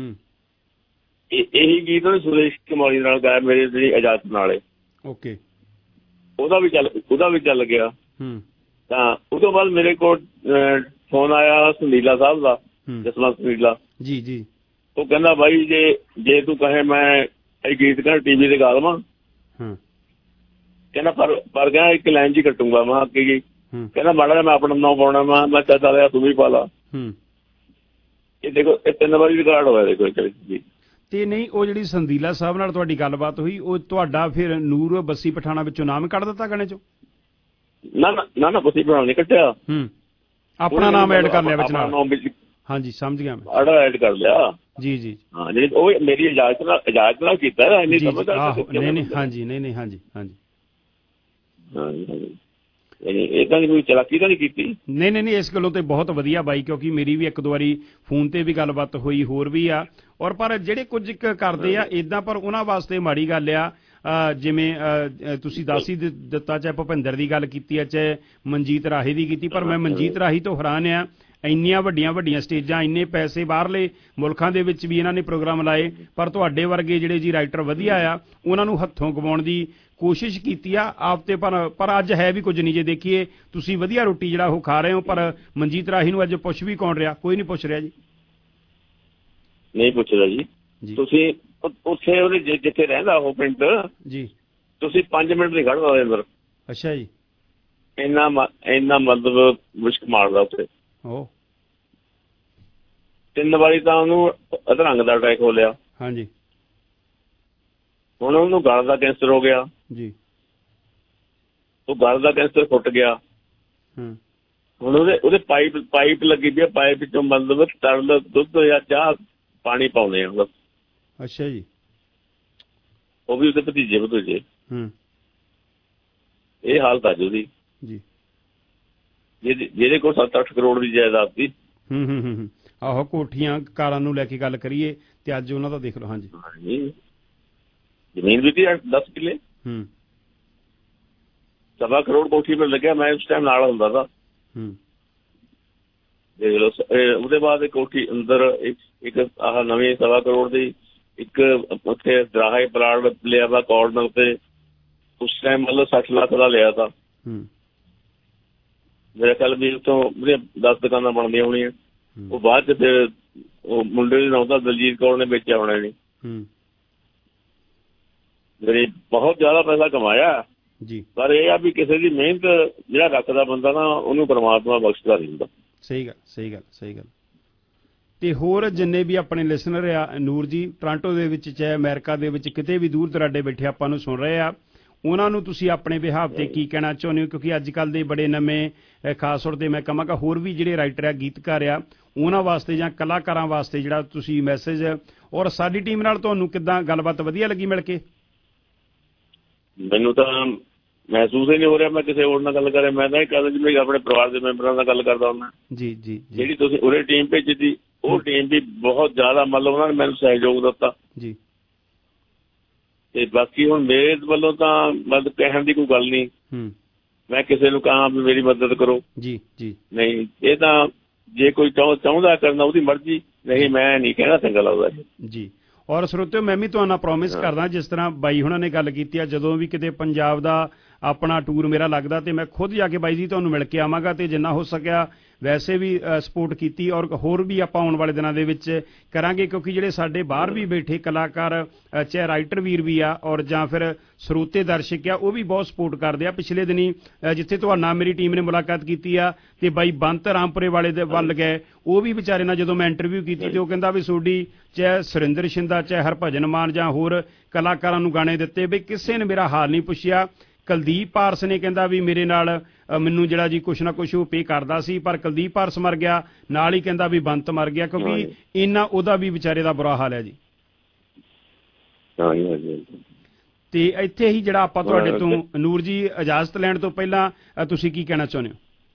ਇਹੀ ਗੀਤ ਉਹਨੇ ਸੁਰੇਸ਼ ਕੁਮਾਰੀ ਨਾਲ ਗਾਇਆ, ਮੇਰੇ ਜਿਹੜੀ ਇਜਾਜ਼ਤ ਨਾਲ। ਓਕੇ। ਉਹਦਾ ਵੀ ਚੱਲ ਉਹਦਾ ਵੀ ਚੱਲ ਗਿਆ। ਤਾਂ ਉਹ ਤੋਂ ਬਾਅਦ ਮੇਰੇ ਕੋਲ ਫੋਨ ਆਇਆ ਸੁਨੀਲਾ ਸਾਹਿਬ ਦਾ, ਜਸਵੰਤ ਸੁਨੀਲਾ ਜੀ ਜੀ। ਉਹ ਕਹਿੰਦਾ ਬਾਈ ਜੇ ਜੇ ਤੂੰ ਕਹੇ ਮੈਂ ਇਹ ਗੀਤ ਕਹਿੰਦਾ ਟੀ ਵੀ ਤੇ ਗਾ ਦੇਵਾਂ, ਕਹਿੰਦਾ ਪਰ ਪਰ ਕਹਿੰਦਾ ਇੱਕ ਲਾਈਨ ਜੀ ਕੱਟੂੰਗਾ ਮੈਂ ਅੱਗੇ ਗਈ। ਕਹਿੰਦਾ ਮਾੜਾ ਜਿਹਾ ਮੈਂ ਆਪਣਾ ਨਾਂ ਪਾਉਣਾ, ਮੈਂ ਮੈਂ ਚਾਚਾ ਲਿਆ ਤੂੰ ਵੀ ਪਾ ਲਾ। ਇਹ ਦੇਖੋ ਇਹ ਤਿੰਨ ਵਾਰੀ ਰਿਕਾਰਡ ਹੋਇਆ ਦੇਖੋ ਇੱਕ ਜੀ। ਤੇ ਨਹੀਂ ਉਹ ਜਿਹੜੀ ਸੰਦੀਲਾ ਸਾਹਿਬ ਨਾਲ ਤੁਹਾਡੀ ਗੱਲਬਾਤ ਹੋਈ ਉਹ ਤੁਹਾਡਾ ਫਿਰ ਨੂਰ ਬੱਸੀ ਪਠਾਣਾ ਵਿੱਚੋਂ ਨਾਮ ਕੱਢ ਦਿੱਤਾ ਗਾਣੇ ਚੋਂ? ਨਾ ਨਾ ਨਾ ਬੱਸੀ ਪਠਾਣਾ ਨਹੀਂ ਕੱਢਿਆ, ਆਪਣਾ ਨਾਮ ਐਡ ਕਰ ਲਿਆ ਵਿੱਚ ਨਾਲ। ਹਾਂਜੀ ਸਮਝ ਗਿਆ ਮੈਂ, ਆੜਾ ਐਡ ਕਰ ਲਿਆ ਜੀ ਜੀ। ਹਾਂ ਜਿਹੜੀ ਉਹ ਮੇਰੀ ਇਜਾਜ਼ਤ ਨਾਲ ਇਜਾਜ਼ਤ ਨਾਲ ਕੀਤਾ ਨਾ, ਇੰਨੀ ਸਮਝ ਆ। ਨਹੀਂ ਨਹੀਂ ਹਾਂਜੀ ਨਹੀਂ ਨਹੀਂ ਹਾਂਜੀ ਹਾਂਜੀ ਹਾਂਜੀ। ਏਦਾਂ ਦੀ ਕੋਈ ਚਲਾਕੀ ਤਾਂ ਨਹੀਂ ਕੀਤੀ? ਨਹੀਂ ਨਹੀਂ ਨਹੀਂ ਇਸ ਗੱਲੋਂ ਤੇ ਬਹੁਤ ਵਧੀਆ ਬਾਈ, ਕਿਉਂਕਿ ਮੇਰੀ ਵੀ ਇੱਕ ਦੋ ਵਾਰੀ ਫੋਨ ਤੇ ਵੀ ਗੱਲਬਾਤ ਹੋਈ, ਹੋਰ ਵੀ ਆ। ਔਰ ਪਰ ਜਿਹੜੇ ਕੁਝ ਕਰਦੇ ਆ ਏਦਾਂ, ਪਰ ਉਹਨਾਂ ਵਾਸਤੇ ਮਾੜੀ ਗੱਲ ਆ। ਜਿਵੇਂ ਤੁਸੀਂ ਦੱਸ ਹੀ ਦਿੱਤਾ, ਚਾਹੇ ਭੁਪਿੰਦਰ ਦੀ ਗੱਲ ਕੀਤੀ ਆ, ਚਾਹੇ ਮਨਜੀਤ ਰਾਹੀ ਦੀ ਕੀਤੀ, ਪਰ ਮੈਂ ਮਨਜੀਤ ਰਾਹੀ ਤੋਂ ਹੈਰਾਨ ਆ। ਇੰਨੀਆਂ ਵੱਡੀਆਂ ਵੱਡੀਆਂ ਸਟੇਜਾਂ, ਇੰਨੇ ਪੈਸੇ ਬਾਹਰਲੇ ਮੁਲਕਾਂ ਦੇ ਵਿੱਚ ਵੀ ਇਹਨਾਂ ਨੇ ਪ੍ਰੋਗਰਾਮ ਲਾਏ, ਪਰ ਤੁਹਾਡੇ ਵਰਗੇ ਜਿਹੜੇ ਜੀ ਰਾਈਟਰ ਵਧੀਆ ਆ ਉਹਨਾਂ ਨੂੰ ਹੱਥੋਂ ਗਵਾਉਣ ਦੀ ਕੋਸ਼ਿਸ਼ ਕੀਤੀ ਆ ਆਪ ਤੇ। ਪਰ ਪਰ ਅੱਜ ਹੈ ਵੀ ਕੁਝ ਨਹੀਂ। ਜੇ ਦੇਖੀਏ ਤੁਸੀਂ ਵਧੀਆ ਰੋਟੀ ਜਿਹੜਾ ਉਹ ਖਾ ਰਹੇ ਹੋ, ਪਰ ਮਨਜੀਤ ਰਾਹੀ ਨੂੰ ਅੱਜ ਪੁੱਛ ਵੀ ਕੌਣ ਰਿਹਾ? ਕੋਈ ਨਹੀਂ ਪੁੱਛ ਰਿਹਾ ਜੀ। ਨਹੀਂ ਪੁੱਛਦਾ ਜੀ। ਤੁਸੀਂ ਉੱਥੇ ਉਹਦੇ ਜਿੱਥੇ ਰਹਿੰਦਾ ਉਹ ਪਿੰਡ ਜੀ, ਤੁਸੀਂ ਪੰਜ ਮਿੰਟ ਨਹੀਂ ਖੜ੍ਹਦਾ ਉਹਦੇ ਅੰਦਰ। ਅੱਛਾ ਜੀ। ਇੰਨਾ ਇੰਨਾ ਮਤਲਬ ਮੁਸ਼ਕ ਮਾਰਦਾ ਉੱਥੇ। ਉਹ ਤਿੰਨ ਵਾਰੀ ਤਾਂ ਉਹਨੂੰ ਅਧਰੰਗ ਦਾ ਅਟੈਕ ਹੋ ਲਿਆ। ਹਾਂਜੀ। ਹੁਣ ਉਹਨੂੰ ਗਲ ਦਾ ਕੈਂਸਰ ਹੋ ਗਿਆ ਜੀ। ਉਹ ਗਲ ਦਾ ਕੈਂਸਰ ਫੁੱਟ ਗਿਆ। ਹੁਣ ਉਹਦੇ ਉਹਦੇ ਪਾਈਪ ਪਾਈਪ ਲੱਗੀ ਪਈ ਆ, ਪਾਈਪ ਵਿੱਚੋਂ ਮਤਲਬ ਤਰਲ ਦੁੱਧ ਜਾਂ ਚਾਹ ਪਾਣੀ ਪਾਉਂਦੇ ਆ ਬਸ। ਅੱਛਾ ਜੀ। ਉਹ ਵੀ ਉਹਦੇ ਭਤੀਜੇ ਭਤੀਜੇ। ਇਹ ਹਾਲਤ ਆ ਜੀ ਉਹਦੀ ਜੀ। ਜਿਹਦੇ ਕੋਲ ਸੱਤ ਅੱਠ ਕਰੋੜ ਦੀ ਜਾਇਦਾਦ ਸੀ। ਹੂੰ ਹੂੰ ਹੂੰ ਆਹੋ, ਕੋਠੀਆਂ ਕਾਰਾਂ ਨੂੰ ਲੈ ਕੇ ਗੱਲ ਕਰੀਏ ਤੇ ਅੱਜ ਉਹਨਾਂ ਦਾ ਦੇਖ ਲਓ। ਹਾਂਜੀ ਹਾਂਜੀ। ਜ਼ਮੀਨ ਵੀ ਦਸ ਕਿੱਲੇ, ਹੂੰ ਸਵਾ ਕਰੋੜ ਕੋਠੀ ਪਰ ਲੱਗਿਆ। ਮੈਂ ਉਸ ਟਾਈਮ ਨਾਲ ਹੁੰਦਾ ਤਾ। ਹੂੰ ਦੇਖ ਲਓ। ਉਹਦੇ ਬਾਅਦ ਕੋਠੀ ਅੰਦਰ ਇੱਕ ਆਹ ਨਵੀਂ ਸਵਾ ਕਰੋੜ ਦੀ ਇੱਕ ਉੱਥੇ ਦਰਾਹੇ ਪਲਾਟ ਲਿਆ ਵਾ ਕਾਰਨਰ ਤੇ, ਉਸ ਟਾਈਮ ਮਤਲਬ ਸੱਠ ਲੱਖ ਦਾ ਲਿਆ ਤਾ। ਮੇਰੇ ਖਿਆਲ ਵੀ ਉੱਥੋਂ ਦਸ ਦੁਕਾਨਾਂ ਬਣਦੀਆਂ ਹੋਣੀਆਂ। ਉਹ ਬਾਅਦ ਚ ਫਿਰ ਉਹ ਮੁੰਡੇ ਦੇ ਨਾਂ ਦਾ ਦਲਜੀਤ ਕੌਰ ਨੇ ਵੇਚਿਆ ਹੋਣਾ ਜੀ। ਜਿਹੜੀ ਬਹੁਤ ਜ਼ਿਆਦਾ ਪੈਸਾ ਕਮਾਇਆ ਜੀ, ਪਰ ਇਹ ਆ ਵੀ ਕਿਸੇ ਦੀ ਮਿਹਨਤ ਜਿਹੜਾ ਰੱਖਦਾ ਬੰਦਾ ਨਾ ਉਹਨੂੰ ਪਰਮਾਤਮਾ ਬਖਸ਼ਦਾ ਨਹੀਂ ਹੁੰਦਾ। ਸਹੀ ਗੱਲ ਸਹੀ ਗੱਲ ਸਹੀ ਗੱਲ। ਤੇ ਹੋਰ ਜਿੰਨੇ ਵੀ ਆਪਣੇ ਲਿਸਨਰ ਆ ਨੂਰ ਜੀ, ਟੋਰਾਂਟੋ ਦੇ ਵਿੱਚ ਚਾਹੇ ਅਮਰੀਕਾ ਦੇ ਵਿੱਚ ਕਿਤੇ ਵੀ ਦੂਰ ਦਰਾਡੇ ਬੈਠੇ ਆਪਾਂ ਨੂੰ ਸੁਣ ਰਹੇ ਆ, ਉਹਨਾਂ ਨੂੰ ਤੁਸੀਂ ਆਪਣੇ ਬਿਹਾਵ ਤੇ ਕੀ ਕਹਿਣਾ ਚਾਹੁੰਦੇ ਹੋ? ਕਿਉਂਕਿ ਅੱਜ ਕੱਲ੍ਹ ਦੇ ਬੜੇ ਨਵੇਂ ਖਾਸ ਤੌਰ ਤੇ ਮੈਂ ਕਹਾਂਗਾ ਹੋਰ ਵੀ ਜਿਹੜੇ ਰਾਈਟਰ ਆ, ਗੀਤਕਾਰ ਆ, ਉਹਨਾਂ ਵਾਸਤੇ ਜਾਂ ਕਲਾਕਾਰਾਂ ਵਾਸਤੇ ਜਿਹੜਾ ਤੁਸੀਂ ਮੈਸੇਜ, ਔਰ ਸਾਡੀ ਟੀਮ ਨਾਲ ਤੁਹਾਨੂੰ ਕਿੱਦਾਂ ਗੱਲਬਾਤ ਵਧੀਆ ਲੱਗੀ ਮਿਲ ਕੇ? ਮੈਨੂੰ ਤਾਂ ਮਹਿਸੂਸ ਹੀ ਨਹੀਂ ਹੋ ਰਿਹਾ ਮੈਂ ਕਿਸੇ ਹੋਰ ਨਾਲ ਗੱਲ ਕਰਾਂ। ਮੈਂ ਤਾਂ ਇਹ ਕਹਿੰਦਾ ਜੀ ਆਪਣੇ ਪਰਿਵਾਰ ਦੇ ਮੈਂਬਰਾਂ ਨਾਲ ਗੱਲ ਕਰਦਾ ਹੁੰਦਾ ਜੀ। ਜੀ ਜਿਹੜੀ ਤੁਸੀਂ ਉਰੇ ਟੀਮ ਭੇਜੀ ਸੀ ਉਹ ਟੀਮ ਵੀ ਬਹੁਤ ਜ਼ਿਆਦਾ ਮਤਲਬ ਉਹਨਾਂ ਨੇ ਮੈਨੂੰ ਸਹਿਯੋਗ ਦਿੱਤਾ ਜੀ। ਤੇ ਬਾਕੀ ਹੁਣ ਮੇਰੇ ਵੱਲੋਂ ਤਾਂ ਮਦਦ ਕਹਿਣ ਦੀ ਕੋਈ ਗੱਲ ਨਹੀਂ, ਮੈਂ ਕਿਸੇ ਨੂੰ ਕਹਾਂ ਵੀ ਮੇਰੀ ਮਦਦ ਕਰੋ ਜੀ ਜੀ ਨਹੀਂ। ਇਹ ਤਾਂ ਜੇ ਕੋਈ ਚਾਹੁੰਦਾ ਕਰਨਾ ਉਹਦੀ ਮਰਜ਼ੀ, ਨਹੀਂ ਮੈਂ ਨਹੀਂ ਕਹਿਣਾ ਚੰਗਾ ਲੱਗਦਾ ਜੀ। ਔਰ ਸਰੋਤਿਓ ਮੈਂ ਵੀ ਤੁਹਾਨੂੰ ਪ੍ਰੋਮਿਸ ਕਰਦਾ, ਜਿਸ ਤਰ੍ਹਾਂ ਬਾਈ ਹੁਣਾਂ ਨੇ ਗੱਲ ਕੀਤੀ ਆ, ਜਦੋਂ ਵੀ ਕਿਤੇ ਪੰਜਾਬ ਦਾ ਆਪਣਾ ਟੂਰ ਮੇਰਾ ਲੱਗਦਾ ਤੇ ਮੈਂ ਖੁਦ ਜਾ ਕੇ ਬਾਈ ਜੀ ਤੁਹਾਨੂੰ ਮਿਲ ਕੇ ਆਵਾਂਗਾ ਤੇ ਜਿੰਨਾ ਹੋ ਸਕਿਆ ਵੈਸੇ ਵੀ ਸਪੋਰਟ ਕੀਤੀ, ਔਰ ਹੋਰ ਵੀ ਆਪਾਂ ਆਉਣ ਵਾਲੇ ਦਿਨਾਂ ਦੇ ਵਿੱਚ ਕਰਾਂਗੇ। ਕਿਉਂਕਿ ਜਿਹੜੇ ਸਾਡੇ ਬਾਹਰ ਵੀ ਬੈਠੇ ਕਲਾਕਾਰ, ਚਾਹੇ ਰਾਈਟਰ ਵੀਰ ਵੀ ਆ ਔਰ ਜਾਂ ਫਿਰ ਸਰੋਤੇ ਦਰਸ਼ਕ ਆ, ਉਹ ਵੀ ਬਹੁਤ ਸਪੋਰਟ ਕਰਦੇ ਆ। ਪਿਛਲੇ ਦਿਨੀ ਜਿੱਥੇ ਤੁਹਾਡਾ ਮੇਰੀ ਟੀਮ ਨੇ ਮੁਲਾਕਾਤ ਕੀਤੀ ਆ ਤੇ ਬਾਈ ਬੰਤ ਰਾਮਪੁਰੇ ਵਾਲੇ ਦੇ ਵੱਲ ਗਏ, ਉਹ ਵੀ ਵਿਚਾਰੇ ਨਾਲ ਜਦੋਂ ਮੈਂ ਇੰਟਰਵਿਊ ਕੀਤੀ ਤੇ ਉਹ ਕਹਿੰਦਾ ਵੀ ਤੁਹਾਡੀ ਚਾਹੇ ਸੁਰਿੰਦਰ ਸ਼ਿੰਦਾ, ਚਾਹੇ ਹਰਭਜਨ ਮਾਨ ਜਾਂ ਹੋਰ ਕਲਾਕਾਰਾਂ ਨੂੰ ਗਾਣੇ ਦਿੱਤੇ, ਵੀ ਕਿਸੇ ਨੇ ਮੇਰਾ ਹਾਲ ਨਹੀਂ ਪੁੱਛਿਆ। ਕੁਲਦੀਪ ਪਾਰਸ ਨੇ ਕਹਿੰਦਾ ਵੀ ਮੇਰੇ ਨਾਲ ਮੈਨੂੰ ਜਿਹੜਾ ਜੀ ਕੁਛ ਨਾ ਕੁਛ ਉਹ ਪੇ ਕਰਦਾ ਸੀ, ਪਰ ਕੁਲਦੀਪ ਪਾਰਸ ਮਰ ਗਿਆ, ਨਾਲ ਹੀ ਕਹਿੰਦਾ ਵੀ ਬੰਤ ਮਰ ਗਿਆ, ਕਿਉਂਕਿ ਇੰਨਾ ਉਹਦਾ ਵੀ ਵਿਚਾਰੇ ਦਾ ਬੁਰਾ ਹਾਲ ਹੈ ਜੀ। ਤੇ ਇੱਥੇ ਹੀ ਜਿਹੜਾ ਆਪਾਂ ਤੁਹਾਡੇ ਤੋਂ ਨੂਰ ਜੀ ਇਜਾਜ਼ਤ ਲੈਣ ਤੋਂ ਪਹਿਲਾਂ ਤੁਸੀਂ ਕੀ ਕਹਿਣਾ ਚਾਹੁੰਦੇ ਹੋ?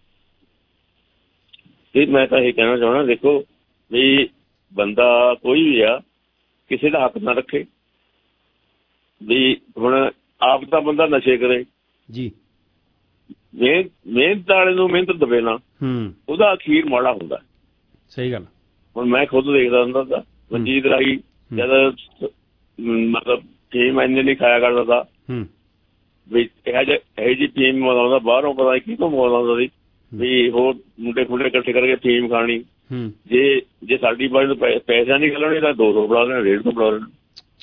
ਮੈਂ ਤਾਂ ਇਹ ਕਹਿਣਾ ਚਾਹੁੰਦਾ, ਦੇਖੋ ਵੀ ਬੰਦਾ ਕੋਈ ਵੀ ਆ ਕਿਸੇ ਦਾ ਹੱਕ ਨਾ ਰੱਖੇ। ਵੀ ਹੁਣ ਆਪ ਤਾਂ ਬੰਦਾ ਨਸ਼ੇ ਕਰੇ ਜੀ, ਮਿਹਨਤ ਮਿਹਨਤ ਵਾਲੇ ਨੂੰ ਮਿਹਨਤ ਦਵੇ ਨਾ, ਉਹਦਾ ਅਖੀਰ ਮਾੜਾ ਹੁੰਦਾ। ਸਹੀ ਗੱਲ। ਹੁਣ ਮੈਂ ਖੁਦ ਦੇਖਦਾ ਹੁੰਦਾ ਤਾਂ ਮਨਜੀਤ ਰਾਈ ਜਦ ਮਤਲਬ ਫੀਮ ਇੰਨੇ ਨਹੀਂ ਖਾਇਆ ਕਰਦਾ ਤਾ ਵੀ ਇਹੋ ਜਿਹੇ ਇਹੋ ਜਿਹੀ ਫੀਮ ਮੰਗਵਾਉਂਦਾ ਬਾਹਰੋਂ, ਪਤਾ ਕੀ ਤੋਂ ਮੰਗਵਾਉਂਦਾ ਸੀ ਵੀ ਹੋਰ ਮੁੰਡੇ ਖੁੰਡੇ ਇਕੱਠੇ ਕਰਕੇ ਫੀਮ ਖਾਣੀ। ਜੇ ਜੇ ਸਾਡੀ ਬਾਈ ਨੂੰ ਪੈਸਾ ਨਹੀਂ ਖਿਲਾਉਣੇ ਤਾਂ ਦੋ ਸੌ ਬਣਾ ਲੈਣਾ, ਡੇਢ ਸੌ ਬਣਾ ਲੈਣਾ।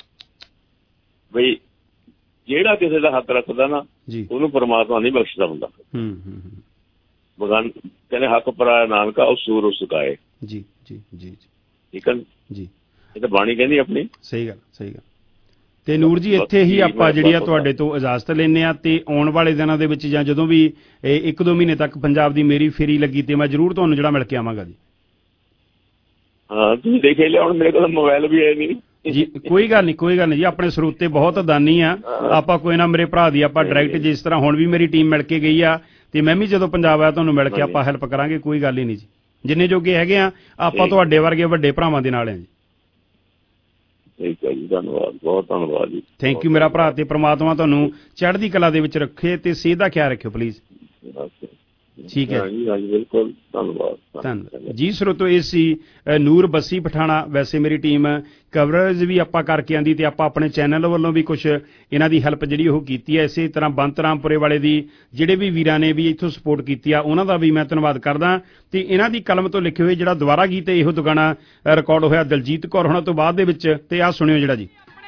ਬਈ ਜਿਹੜਾ ਕਿਸੇ ਦਾ ਹੱਕ ਰੱਖਦਾ ਨਾ ਉਹਨੂੰ ਪਰਮਾਤਮਾ ਨਹੀਂ ਬਖਸ਼ਦਾ ਹੁੰਦਾ। ਬਗਾਨ ਕਹਿੰਦੇ ਹੱਕ ਪਰਾਇਆ ਨਾਨਕਾ ਉਹ ਸੂਰ ਉਸ ਸੁਕਾਏ ਜੀ ਜੀ ਜੀ ਠੀਕ ਹੈ ਜੀ। ਇਹ ਤਾਂ ਬਾਣੀ ਕਹਿੰਦੀ ਆਪਣੀ। ਸਹੀ ਗੱਲ ਸਹੀ ਗੱਲ। ਤੇ ਨੂਰ ਜੀ ਇੱਥੇ ਹੀ ਆਪਾਂ ਜਿਹੜੀ ਆ ਤੁਹਾਡੇ ਤੋਂ ਇਜਾਜ਼ਤ ਲੈਂਦੇ ਆ, ਤੇ ਆਉਣ ਵਾਲੇ ਦਿਨਾਂ ਦੇ ਵਿੱਚ ਜਾਂ ਜਦੋਂ ਵੀ ਇੱਕ ਦੋ ਮਹੀਨੇ ਤੱਕ ਪੰਜਾਬ ਦੀ ਮੇਰੀ ਫੇਰੀ ਲੱਗੀ ਤੇ ਮੈਂ ਜ਼ਰੂਰ ਤੁਹਾਨੂੰ ਜਿਹੜਾ ਮਿਲ ਕੇ ਆਵਾਂਗਾ ਜੀ। ਹਾਂ ਤੁਸੀਂ ਦੇਖੇ ਲਿਆ, ਹੁਣ ਮੇਰੇ ਕੋਲ ਮੋਬਾਈਲ ਵੀ ਹੈ ਨਹੀਂ ਜੀ। ਕੋਈ ਗੱਲ ਨਹੀਂ ਕੋਈ ਗੱਲ ਨਹੀਂ ਜੀ, ਆਪਣੇ ਸਰੋਤੇ ਬਹੁਤ ਦਾਨੀ ਆ ਆਪਾਂ, ਕੋਈ ਨਾ ਮੇਰੇ ਭਰਾ ਦੀ ਆਪਾਂ ਡਾਇਰੈਕਟ, ਜਿਸ ਤਰ੍ਹਾਂ ਹੁਣ ਵੀ ਮੇਰੀ ਟੀਮ ਮਿਲ ਕੇ ਗਈ ਆ ਤੇ ਮੈਂ ਵੀ ਜਦੋਂ ਪੰਜਾਬ ਆਇਆ ਤੁਹਾਨੂੰ ਮਿਲ ਕੇ ਆਪਾਂ ਹੈਲਪ ਕਰਾਂਗੇ, ਕੋਈ ਗੱਲ ਹੀ ਨਹੀਂ ਜੀ। ਜਿੰਨੇ ਜੋਗੇ ਹੈਗੇ ਆ ਆਪਾਂ ਤੁਹਾਡੇ ਵਰਗੇ ਵੱਡੇ ਭਰਾਵਾਂ ਦੇ ਨਾਲ ਆ ਜੀ। ਠੀਕ ਹੈ ਜੀ, ਧੰਨਵਾਦ, ਬਹੁਤ ਧੰਨਵਾਦ ਜੀ। ਥੈਂਕ ਯੂ ਮੇਰਾ ਭਰਾ, ਤੇ ਪ੍ਰਮਾਤਮਾ ਤੁਹਾਨੂੰ ਚੜ੍ਹਦੀ ਕਲਾ ਦੇ ਵਿੱਚ ਰੱਖੇ ਤੇ ਸਿਹਤ ਦਾ ਖਿਆਲ ਰੱਖਿਓ ਪਲੀਜ਼। ਠੀਕ ਹੈ ਜੀ, ਬਿਲਕੁਲ ਧੰਨਵਾਦ ਧੰਨਵਾਦ ਜੀ। ਸਰੋਤੋ ਇਹ ਸੀ ਨੂਰ ਬੱਸੀ ਪਠਾਣਾ। ਵੈਸੇ ਮੇਰੀ ਟੀਮ ਕਵਰੇਜ ਵੀ ਆਪਾਂ ਕਰਕੇ ਆਂਦੀ ਤੇ ਆਪਾਂ ਆਪਣੇ ਚੈਨਲ ਵੱਲੋਂ ਵੀ ਕੁਛ ਇਹਨਾਂ ਦੀ ਹੈਲਪ ਜਿਹੜੀ ਉਹ ਕੀਤੀ ਹੈ। ਇਸੇ ਤਰ੍ਹਾਂ ਬੰਤ ਰਾਮਪੁਰੇ ਵਾਲੇ ਦੀ ਜਿਹੜੇ ਵੀ ਵੀਰਾਂ ਨੇ ਵੀ ਇੱਥੋਂ ਸਪੋਰਟ ਕੀਤੀ ਆ ਉਹਨਾਂ ਦਾ ਵੀ ਮੈਂ ਧੰਨਵਾਦ ਕਰਦਾ। ਤੇ ਇਹਨਾਂ ਦੀ ਕਲਮ ਤੋਂ ਲਿਖੇ ਹੋਏ ਜਿਹੜਾ ਦੁਬਾਰਾ ਗੀਤ ਇਹੋ ਦੁਗਾਣਾ ਰਿਕਾਰਡ ਹੋਇਆ ਦਲਜੀਤ ਕੌਰ ਹੋਣਾ ਤੋਂ ਬਾਅਦ ਦੇ ਵਿੱਚ, ਤੇ ਆਹ ਸੁਣਿਓ ਜਿਹੜਾ ਜੀ।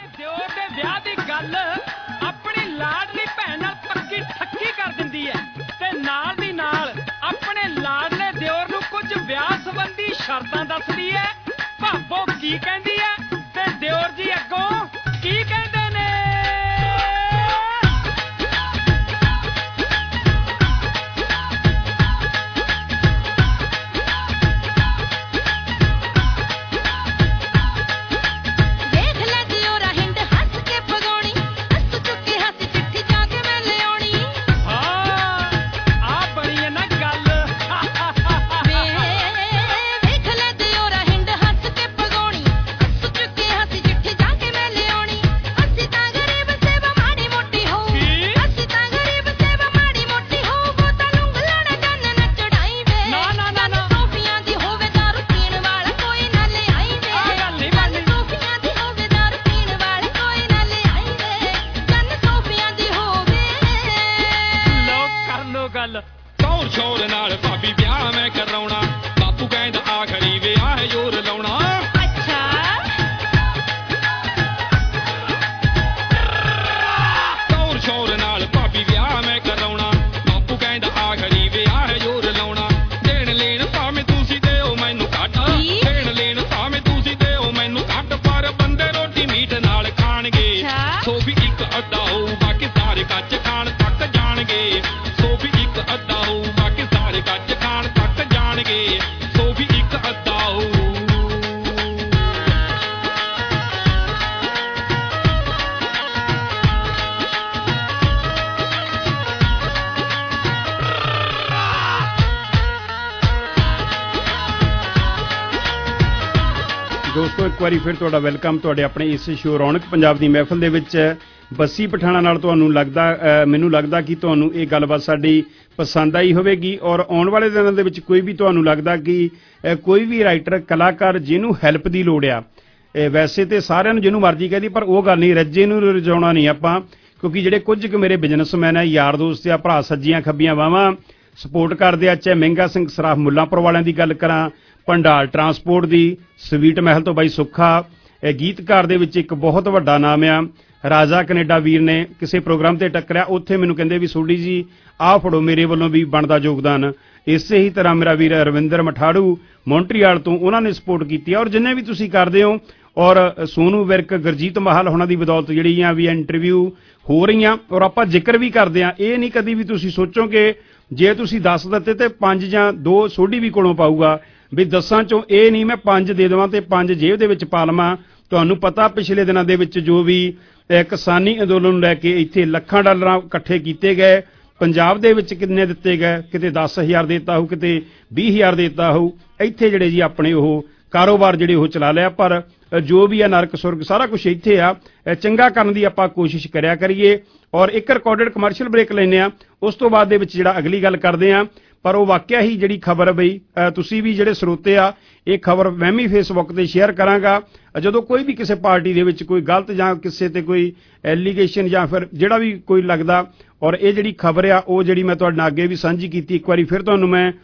ਸ਼ਰਤਾਂ ਦੱਸਦੀ ਐ, ਭਾਬੋ ਕੀ ਕਹਿੰਦੀ ਐ ਤੇ ਦਿਓਰ ਜੀ ਅੱਗੋਂ ਕੀ ਕਹਿੰਦੇ ਨੇ। ਦੇਖ ਲੈ ਦਿਓਰਾ ਹਿੰਡ ਹੱਸ ਕੇ ਭਗਾਉਣੀ, ਹੱਸ ਚੁੱਕੀ ਹੱਸ ਚਿੱਠੀ ਜਾ ਕੇ ਮੈਂ ਲਿਆਉਣੀ। ਹਾਂ ਆ ਬਣੀ ਐ ਨਾ ਗੱਲ। ਗੱਲ ਕੌਰ ਸ਼ੌਰ ਨਾਲ ਭਾਬੀ ਵਿਆਹ ਮੈਂ ਕਰਾਉਣਾ ਬਾਪੂ ਕਹਿੰਦਾ ਆਖਰੀ ਵਿਆਹ ਹੈ ਜ਼ੋਰ ਲਾਉਣਾ ਅੱਛਾ ਕੌਰ ਸ਼ੌਰ ਨਾਲ ਭਾਬੀ ਵਿਆਹ ਮੈਂ ਕਰਾਉਣਾ ਬਾਪੂ ਕਹਿੰਦਾ ਆਖਰੀ ਵਿਆਹ ਹੈ ਜ਼ੋਰ ਲਾਉਣਾ ਦੇਣ ਲੈਣ ਭਾਵੇਂ ਤੁਸੀਂ ਦਿਓ ਮੈਨੂੰ ਘੱਟ ਦੇਣ ਲੈਣ ਭਾਵੇਂ ਤੁਸੀਂ ਦਿਓ ਮੈਨੂੰ ਘੱਟ ਪਰ ਬੰਦੇ ਰੋਟੀ ਮੀਟ ਨਾਲ ਖਾਣਗੇ ਸੋ ਵੀ ਇੱਕ ਅੱਧਾ ਹੋਊ ਬਾਕੀ ਸਾਰੇ ਕੱਚ ਖਾਣ ਤੱਕ ਜਾਣਗੇ ਸੋ ਵੀ ਇੱਕ ਅੱਧਾ ਹੋਊ ਬਾਕੀ ਸਾਰੇ ਕੱਚ ਖਾਣ ਤੱਕ ਜਾਣਗੇ ਸੋ ਵੀ ਇੱਕ ਅੱਧਾ ਹੋਊ ਦੋਸਤੋ ਇੱਕ ਵਾਰੀ ਫਿਰ ਤੁਹਾਡਾ ਵੈਲਕਮ ਤੁਹਾਡੇ ਆਪਣੇ ਇਸ ਸ਼ੋਅ ਰੌਣਕ ਪੰਜਾਬ ਦੀ ਮਹਿਫਲ ਦੇ ਵਿੱਚ ਬੱਸੀ ਪਠਾਣਾ ਨਾਲ ਤੁਹਾਨੂੰ ਲੱਗਦਾ ਮੈਨੂੰ ਲੱਗਦਾ ਕਿ ਤੁਹਾਨੂੰ ਇਹ ਗੱਲਬਾਤ ਸਾਡੀ ਪਸੰਦ ਆਈ ਹੋਵੇਗੀ ਔਰ ਆਉਣ ਵਾਲੇ ਦਿਨਾਂ ਦੇ ਵਿੱਚ ਕੋਈ ਵੀ ਤੁਹਾਨੂੰ ਲੱਗਦਾ ਕਿ ਕੋਈ ਵੀ ਰਾਈਟਰ ਕਲਾਕਾਰ ਜਿਹਨੂੰ ਹੈਲਪ ਦੀ ਲੋੜ ਆ ਵੈਸੇ ਤੇ ਸਾਰਿਆਂ ਨੂੰ ਜਿਹਨੂੰ ਮਰਜ਼ੀ ਕਹਦੀ ਪਰ ਉਹ ਗੱਲ ਨਹੀਂ ਰੱਜੇ ਨੂੰ ਰਜਾਉਣਾ ਨਹੀਂ ਆਪਾਂ ਕਿਉਂਕਿ ਜਿਹੜੇ ਕੁਝ ਕੁ ਮੇਰੇ ਬਿਜ਼ਨਸਮੈਨ ਆ ਯਾਰ ਦੋਸਤ ਆ ਭਰਾ ਸੱਜੀਆਂ ਖੱਬੀਆਂ ਬਾਹਾਂ ਸਪੋਰਟ ਕਰਦੇ ਆ ਚਾਹੇ ਮਹਿੰਗਾ ਸਿੰਘ ਸਰਾਫ ਮੁੱਲਾਂਪੁਰ ਵਾਲਿਆਂ ਦੀ ਗੱਲ ਕਰਾਂ ਭੰਡਾਲ ਟਰਾਂਸਪੋਰਟ ਦੀ ਸਵੀਟ ਮਹਿਲ ਤੋਂ ਬਾਈ ਸੁੱਖਾ ਇਹ ਗੀਤਕਾਰ ਦੇ ਵਿੱਚ ਇੱਕ ਬਹੁਤ ਵੱਡਾ ਨਾਮ ਆ ਰਾਜਾ ਕੈਨੇਡਾ ਵੀਰ ਨੇ ਕਿਸੇ ਪ੍ਰੋਗਰਾਮ ਤੇ ਟੱਕਰਿਆ ਉੱਥੇ ਮੈਨੂੰ ਕਹਿੰਦੇ ਵੀ ਸੋਢੀ ਜੀ ਆਹ ਫੜੋ ਮੇਰੇ ਵੱਲੋਂ ਵੀ ਬਣਦਾ ਯੋਗਦਾਨ ਇਸੇ ਹੀ ਤਰ੍ਹਾਂ ਮੇਰਾ ਵੀਰ ਰਵਿੰਦਰ ਮਠਾੜੂ ਮੌਂਟਰੀਆਲ ਤੋਂ ਉਹਨਾਂ ਨੇ ਸਪੋਰਟ ਕੀਤੀ ਔਰ ਜਿੰਨੇ ਵੀ ਤੁਸੀਂ ਕਰਦੇ ਹੋ ਔਰ ਸੋਨੂ ਵਿਰਕ ਗੁਰਜੀਤ ਮਾਹਲ ਉਹਨਾਂ ਦੀ ਬਦੌਲਤ ਜਿਹੜੀਆਂ ਵੀ ਇੰਟਰਵਿਊ ਹੋ ਰਹੀਆਂ ਔਰ ਆਪਾਂ ਜ਼ਿਕਰ ਵੀ ਕਰਦੇ ਹਾਂ ਇਹ ਨਹੀਂ ਕਦੀ ਵੀ ਤੁਸੀਂ ਸੋਚੋ ਕਿ ਜੇ ਤੁਸੀਂ ਦਸ ਦਿੱਤੇ ਤੇ ਪੰਜ ਜਾਂ ਦੋ ਸੋਢੀ ਵੀ ਕੋਲੋਂ ਪਾਊਗਾ ਵੀ ਦਸਾਂ ਚੋਂ ਇਹ ਨਹੀਂ ਮੈਂ ਪੰਜ ਦੇ ਦੇਵਾਂ ਤੇ ਪੰਜ ਜੇਬ ਦੇ ਵਿੱਚ ਪਾ ਲਵਾਂ ਤੁਹਾਨੂੰ ਪਤਾ ਪਿਛਲੇ ਦਿਨਾਂ ਦੇ ਵਿੱਚ ਜੋ ਵੀ ਕਿਸਾਨੀ ਅੰਦੋਲਨ ਨੂੰ ਲੈ ਕੇ ਇੱਥੇ ਲੱਖਾਂ ਡਾਲਰਾਂ ਇਕੱਠੇ ਕੀਤੇ ਗਏ ਪੰਜਾਬ ਦੇ ਵਿੱਚ ਕਿੰਨੇ ਦਿੱਤੇ ਗਏ ਕਿਤੇ ਦਸ ਹਜ਼ਾਰ ਦੇਤਾ ਹੋਊ ਕਿਤੇ ਵੀਹ ਹਜ਼ਾਰ ਦੇਤਾ ਹੋਊ ਇੱਥੇ ਜਿਹੜੇ ਜੀ ਆਪਣੇ ਉਹ ਕਾਰੋਬਾਰ ਜਿਹੜੇ ਉਹ ਚਲਾ ਲਿਆ ਪਰ ਜੋ ਵੀ ਆ ਨਰਕ ਸੁਰਗ ਸਾਰਾ ਕੁਝ ਇੱਥੇ ਆ ਚੰਗਾ ਕਰਨ ਦੀ ਆਪਾਂ ਕੋਸ਼ਿਸ਼ ਕਰਿਆ ਕਰੀਏ ਔਰ ਇੱਕ ਰਿਕਾਰਡਡ ਕਮਰਸ਼ੀਅਲ ਬ੍ਰੇਕ ਲੈਂਦੇ ਆ ਉਸ ਤੋਂ ਬਾਅਦ ਦੇ ਵਿੱਚ ਜਿਹੜਾ ਅਗਲੀ ਗੱਲ ਕਰਦੇ ਆ ਪਰ ਉਹ ਵਾਕਿਆ ਹੀ ਜਿਹੜੀ ਖਬਰ ਬਈ ਤੁਸੀਂ ਵੀ ਜਿਹੜੇ ਸਰੋਤੇ ਆ ਇਹ ਖਬਰ ਮੈਂ ਵੀ ਫੇਸਬੁੱਕ ਤੇ ਸ਼ੇਅਰ ਕਰਾਂਗਾ ਜਦੋਂ ਕੋਈ ਵੀ ਕਿਸੇ ਪਾਰਟੀ ਦੇ ਵਿੱਚ ਕੋਈ ਗਲਤ ਜਾਂ ਕਿਸੇ ਤੇ ਕੋਈ ਐਲੀਗੇਸ਼ਨ ਜਾਂ ਫਿਰ ਜਿਹੜਾ ਵੀ ਕੋਈ ਲੱਗਦਾ ਔਰ ਇਹ ਜਿਹੜੀ ਖਬਰ ਆ ਉਹ ਜਿਹੜੀ ਮੈਂ ਤੁਹਾਡੇ ਨਾਲ ਅੱਗੇ ਵੀ ਸਾਂਝੀ ਕੀਤੀ ਇੱਕ ਵਾਰੀ ਫਿਰ ਤੁਹਾਨੂੰ ਮੈਂ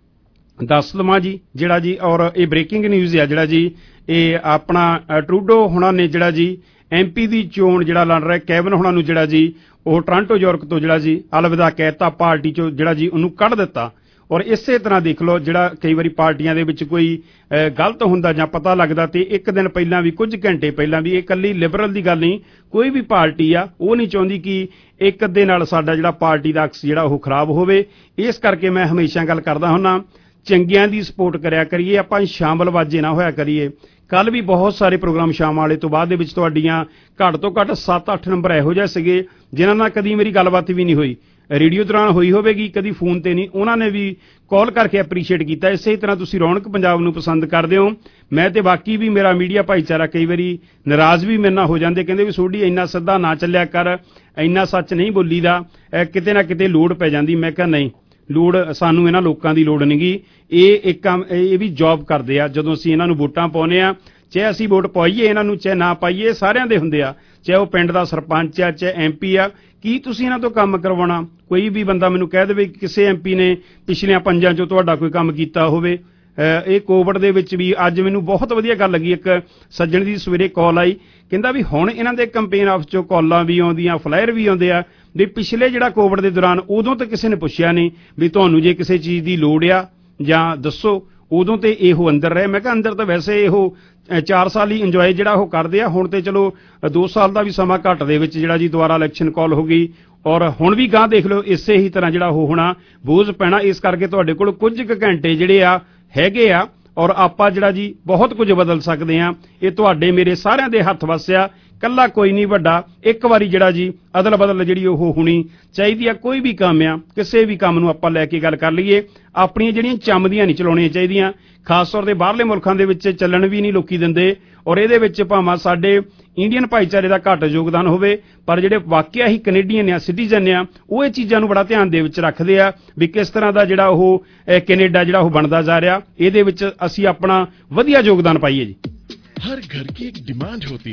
ਦੱਸ ਲਵਾਂ ਜੀ ਜਿਹੜਾ ਜੀ ਔਰ ਇਹ ਬ੍ਰੇਕਿੰਗ ਨਿਊਜ਼ ਆ ਜਿਹੜਾ ਜੀ ਇਹ ਆਪਣਾ ਟਰੂਡੋ ਹੁਣਾਂ ਨੇ ਜਿਹੜਾ ਜੀ ਐਮਪੀ ਦੀ ਚੋਣ ਜਿਹੜਾ ਲੜ ਰਿਹਾ ਕੈਬਨ ਹੁਣਾਂ ਨੂੰ ਜਿਹੜਾ ਜੀ ਉਹ ਟੋਰਾਂਟੋ ਯਾਰਕ ਤੋਂ ਜਿਹੜਾ ਜੀ ਅਲਵਿਦਾ ਕਹਿਤਾ ਪਾਰਟੀ ਚੋਂ ਜਿਹੜਾ ਜੀ ਉਹਨੂੰ ਕੱਢ ਦਿੱਤਾ ਔਰ ਇਸੇ ਤਰ੍ਹਾਂ ਦੇਖ ਲਓ ਜਿਹੜਾ ਕਈ ਵਾਰੀ ਪਾਰਟੀਆਂ ਦੇ ਵਿੱਚ ਕੋਈ ਗਲਤ ਹੁੰਦਾ ਜਾਂ ਪਤਾ ਲੱਗਦਾ ਤੇ ਇੱਕ ਦਿਨ ਪਹਿਲਾਂ ਵੀ ਕੁਝ ਘੰਟੇ ਪਹਿਲਾਂ ਵੀ ਇਹ ਇਕੱਲੀ ਲਿਬਰਲ ਦੀ ਗੱਲ ਨਹੀਂ ਕੋਈ ਵੀ ਪਾਰਟੀ ਆ ਉਹ ਨਹੀਂ ਚਾਹੁੰਦੀ ਕਿ ਇੱਕ ਅੱਧੇ ਨਾਲ ਸਾਡਾ ਜਿਹੜਾ ਪਾਰਟੀ ਦਾ ਅਕਸ ਜਿਹੜਾ ਉਹ ਖਰਾਬ ਹੋਵੇ ਇਸ ਕਰਕੇ ਮੈਂ ਹਮੇਸ਼ਾ ਗੱਲ ਕਰਦਾ ਹੁੰਦਾ ਚੰਗਿਆਂ ਦੀ ਸਪੋਰਟ ਕਰਿਆ ਕਰੀਏ ਆਪਾਂ ਸ਼ਾਮਲਵਾਜੇ ਨਾ ਹੋਇਆ ਕਰੀਏ ਕੱਲ ਵੀ ਬਹੁਤ ਸਾਰੇ ਪ੍ਰੋਗਰਾਮ ਸ਼ਾਮ ਵਾਲੇ ਤੋਂ ਬਾਅਦ ਦੇ ਵਿੱਚ ਤੁਹਾਡੀਆਂ ਘੱਟ ਤੋਂ ਘੱਟ ਸੱਤ ਅੱਠ ਨੰਬਰ ਇਹੋ ਜਿਹੇ ਸੀਗੇ ਜਿਨ੍ਹਾਂ ਨਾਲ ਕਦੀ ਮੇਰੀ ਗੱਲਬਾਤ ਵੀ ਨਹੀਂ ਹੋਈ ਰੇਡੀਓ ਦੌਰਾਨ ਹੋਈ ਹੋਵੇਗੀ ਕਦੀ ਫੋਨ ਤੇ ਨਹੀਂ ਉਹਨਾਂ ਨੇ ਵੀ ਕਾਲ ਕਰਕੇ ਐਪਰੀਸ਼ੀਏਟ ਕੀਤਾ ਇਸੇ ਤਰ੍ਹਾਂ ਤੁਸੀਂ ਰੌਣਕ ਪੰਜਾਬ ਨੂੰ ਪਸੰਦ ਕਰਦੇ ਹੋ ਮੈਂ ਤੇ ਬਾਕੀ ਵੀ ਮੇਰਾ ਮੀਡੀਆ ਭਾਈਚਾਰਾ ਕਈ ਵਾਰੀ ਨਾਰਾਜ਼ ਵੀ ਮੇਰੇ ਨਾਲ ਹੋ ਜਾਂਦੇ ਕਹਿੰਦੇ ਵੀ ਸੋਢੀ ਇੰਨਾ ਸਿੱਧਾ ਨਾ ਚੱਲਿਆ ਕਰ ਇੰਨਾ ਸੱਚ ਨਹੀਂ ਬੋਲੀਦਾ ਕਿਤੇ ਨਾ ਕਿਤੇ ਲੋੜ ਪੈ ਜਾਂਦੀ ਮੈਂ ਕਿਹਾ ਨਹੀਂ ਲੋੜ ਸਾਨੂੰ ਇਹਨਾਂ ਲੋਕਾਂ ਦੀ ਲੋੜ ਨਹੀਂਗੀ ਇਹ ਇੱਕ ਇਹ ਵੀ ਜੌਬ ਕਰਦੇ ਆ ਜਦੋਂ ਅਸੀਂ ਇਹਨਾਂ ਨੂੰ ਵੋਟਾਂ ਪਾਉਂਦੇ ਆ ਚਾਹੇ ਅਸੀਂ ਵੋਟ ਪਾਈਏ ਇਹਨਾਂ ਨੂੰ ਚਾਹੇ ਨਾ ਪਾਈਏ ਸਾਰਿਆਂ ਦੇ ਹੁੰਦੇ ਆ ਚਾਹੇ ਉਹ ਪਿੰਡ ਦਾ ਸਰਪੰਚ ਆ ਚਾਹੇ ਐਮਪੀ ਆ ਕੀ ਤੁਸੀਂ ਇਹਨਾਂ ਤੋਂ ਕੰਮ ਕਰਵਾਉਣਾ ਕੋਈ ਵੀ ਬੰਦਾ ਮੈਨੂੰ ਕਹਿ ਦੇਵੇ ਕਿਸੇ ਐਮਪੀ ਨੇ ਪਿਛਲੀਆਂ ਪੰਜਾਂ ਚੋਂ ਤੁਹਾਡਾ ਕੋਈ ਕੰਮ ਕੀਤਾ ਹੋਵੇ ਇਹ ਕੋਵਿਡ ਦੇ ਵਿੱਚ ਵੀ ਅੱਜ ਮੈਨੂੰ ਬਹੁਤ ਵਧੀਆ ਗੱਲ ਲੱਗੀ ਇੱਕ ਸੱਜਣ ਦੀ ਸਵੇਰੇ ਕਾਲ ਆਈ ਕਹਿੰਦਾ ਵੀ ਹੁਣ ਇਹਨਾਂ ਦੇ ਕੰਪੇਨ ਆਫਿਸ ਚੋਂ ਕਾਲਾਂ ਵੀ ਆਉਂਦੀਆਂ ਫਲਾਇਰ ਵੀ ਆਉਂਦੇ ਆ ਵੀ ਪਿਛਲੇ ਜਿਹੜਾ ਕੋਵਿਡ ਦੇ ਦੌਰਾਨ ਉਦੋਂ ਤਾਂ ਕਿਸੇ ਨੇ ਪੁੱਛਿਆ ਨਹੀਂ ਵੀ ਤੁਹਾਨੂੰ ਜੇ ਕਿਸੇ ਚੀਜ਼ ਦੀ ਲੋੜ ਆ ਜਾਂ ਦੱਸੋ ਉਦੋਂ ਤੇ ਇਹੋ ਅੰਦਰ ਰਹੇ ਮੈਂ ਕਿਹਾ ਅੰਦਰ ਤਾਂ ਵੈਸੇ ਇਹੋ ਚਾਰ ਸਾਲ ਹੀ ਇੰਜੋਏ ਜਿਹੜਾ ਉਹ ਕਰਦੇ ਆ ਹੁਣ ਤੇ ਚਲੋ ਦੋ ਸਾਲ ਦਾ ਵੀ ਸਮਾਂ ਘੱਟ ਦੇ ਵਿੱਚ ਜਿਹੜਾ ਜੀ ਦੁਬਾਰਾ ਇਲੈਕਸ਼ਨ ਕਾਲ ਹੋ ਗਈ ਔਰ ਹੁਣ ਵੀ ਗਾਂ ਦੇਖ ਲਓ ਇਸੇ ਹੀ ਤਰ੍ਹਾਂ ਜਿਹੜਾ ਉਹ ਹੋਣਾ ਬੋਝ ਪੈਣਾ ਇਸ ਕਰਕੇ ਤੁਹਾਡੇ ਕੋਲ ਕੁਝ ਕੁ ਘੰਟੇ ਜਿਹੜੇ ਆ ਹੈਗੇ ਆ ਔਰ ਆਪਾਂ ਜਿਹੜਾ ਜੀ ਬਹੁਤ ਕੁਝ ਬਦਲ ਸਕਦੇ ਆ ਇਹ ਤੁਹਾਡੇ ਮੇਰੇ ਸਾਰਿਆਂ ਦੇ ਹੱਥ ਵਸਿਆ ਕੱਲਾ ਕੋਈ ਨਹੀਂ ਵੱਡਾ ਇੱਕ ਵਾਰੀ ਜਿਹੜਾ ਜੀ ਅਦਲ ਬਦਲ ਜਿਹੜੀ ਉਹ ਹੋਣੀ ਚਾਹੀਦੀ ਆ ਕੋਈ ਵੀ ਕੰਮ ਆ ਕਿਸੇ ਵੀ ਕੰਮ ਨੂੰ ਆਪਾਂ ਲੈ ਕੇ ਗੱਲ ਕਰ ਲਈਏ ਆਪਣੀਆਂ ਜਿਹੜੀਆਂ ਚੰਮਦੀਆਂ ਨਹੀਂ ਚਲਾਉਣੀਆਂ ਚਾਹੀਦੀਆਂ ਖਾਸ ਤੌਰ ਤੇ ਬਾਹਰਲੇ ਮੁਲਕਾਂ ਦੇ ਵਿੱਚ ਚੱਲਣ ਵੀ ਨਹੀਂ ਲੋਕੀ ਦਿੰਦੇ ਔਰ ਇਹਦੇ ਵਿੱਚ ਭਾਵੇਂ ਸਾਡੇ ਇੰਡੀਅਨ ਭਾਈਚਾਰੇ ਦਾ ਘੱਟ ਯੋਗਦਾਨ ਹੋਵੇ ਪਰ ਜਿਹੜੇ ਵਾਕਿਆ ਹੀ ਕੈਨੇਡੀਅਨ ਆ ਸਿਟੀਜ਼ਨ ਆ ਉਹ ਇਹ ਚੀਜ਼ਾਂ ਨੂੰ ਬੜਾ ਧਿਆਨ ਦੇ ਵਿੱਚ ਰੱਖਦੇ ਆ ਵੀ ਕਿਸ ਤਰ੍ਹਾਂ ਦਾ ਜਿਹੜਾ ਉਹ ਕੈਨੇਡਾ ਜਿਹੜਾ ਉਹ ਬਣਦਾ ਜਾ ਰਿਹਾ ਇਹਦੇ ਵਿੱਚ ਅਸੀਂ ਆਪਣਾ ਵਧੀਆ ਯੋਗਦਾਨ ਪਾਈਏ ਜੀ हर घर की एक डिमांड होती है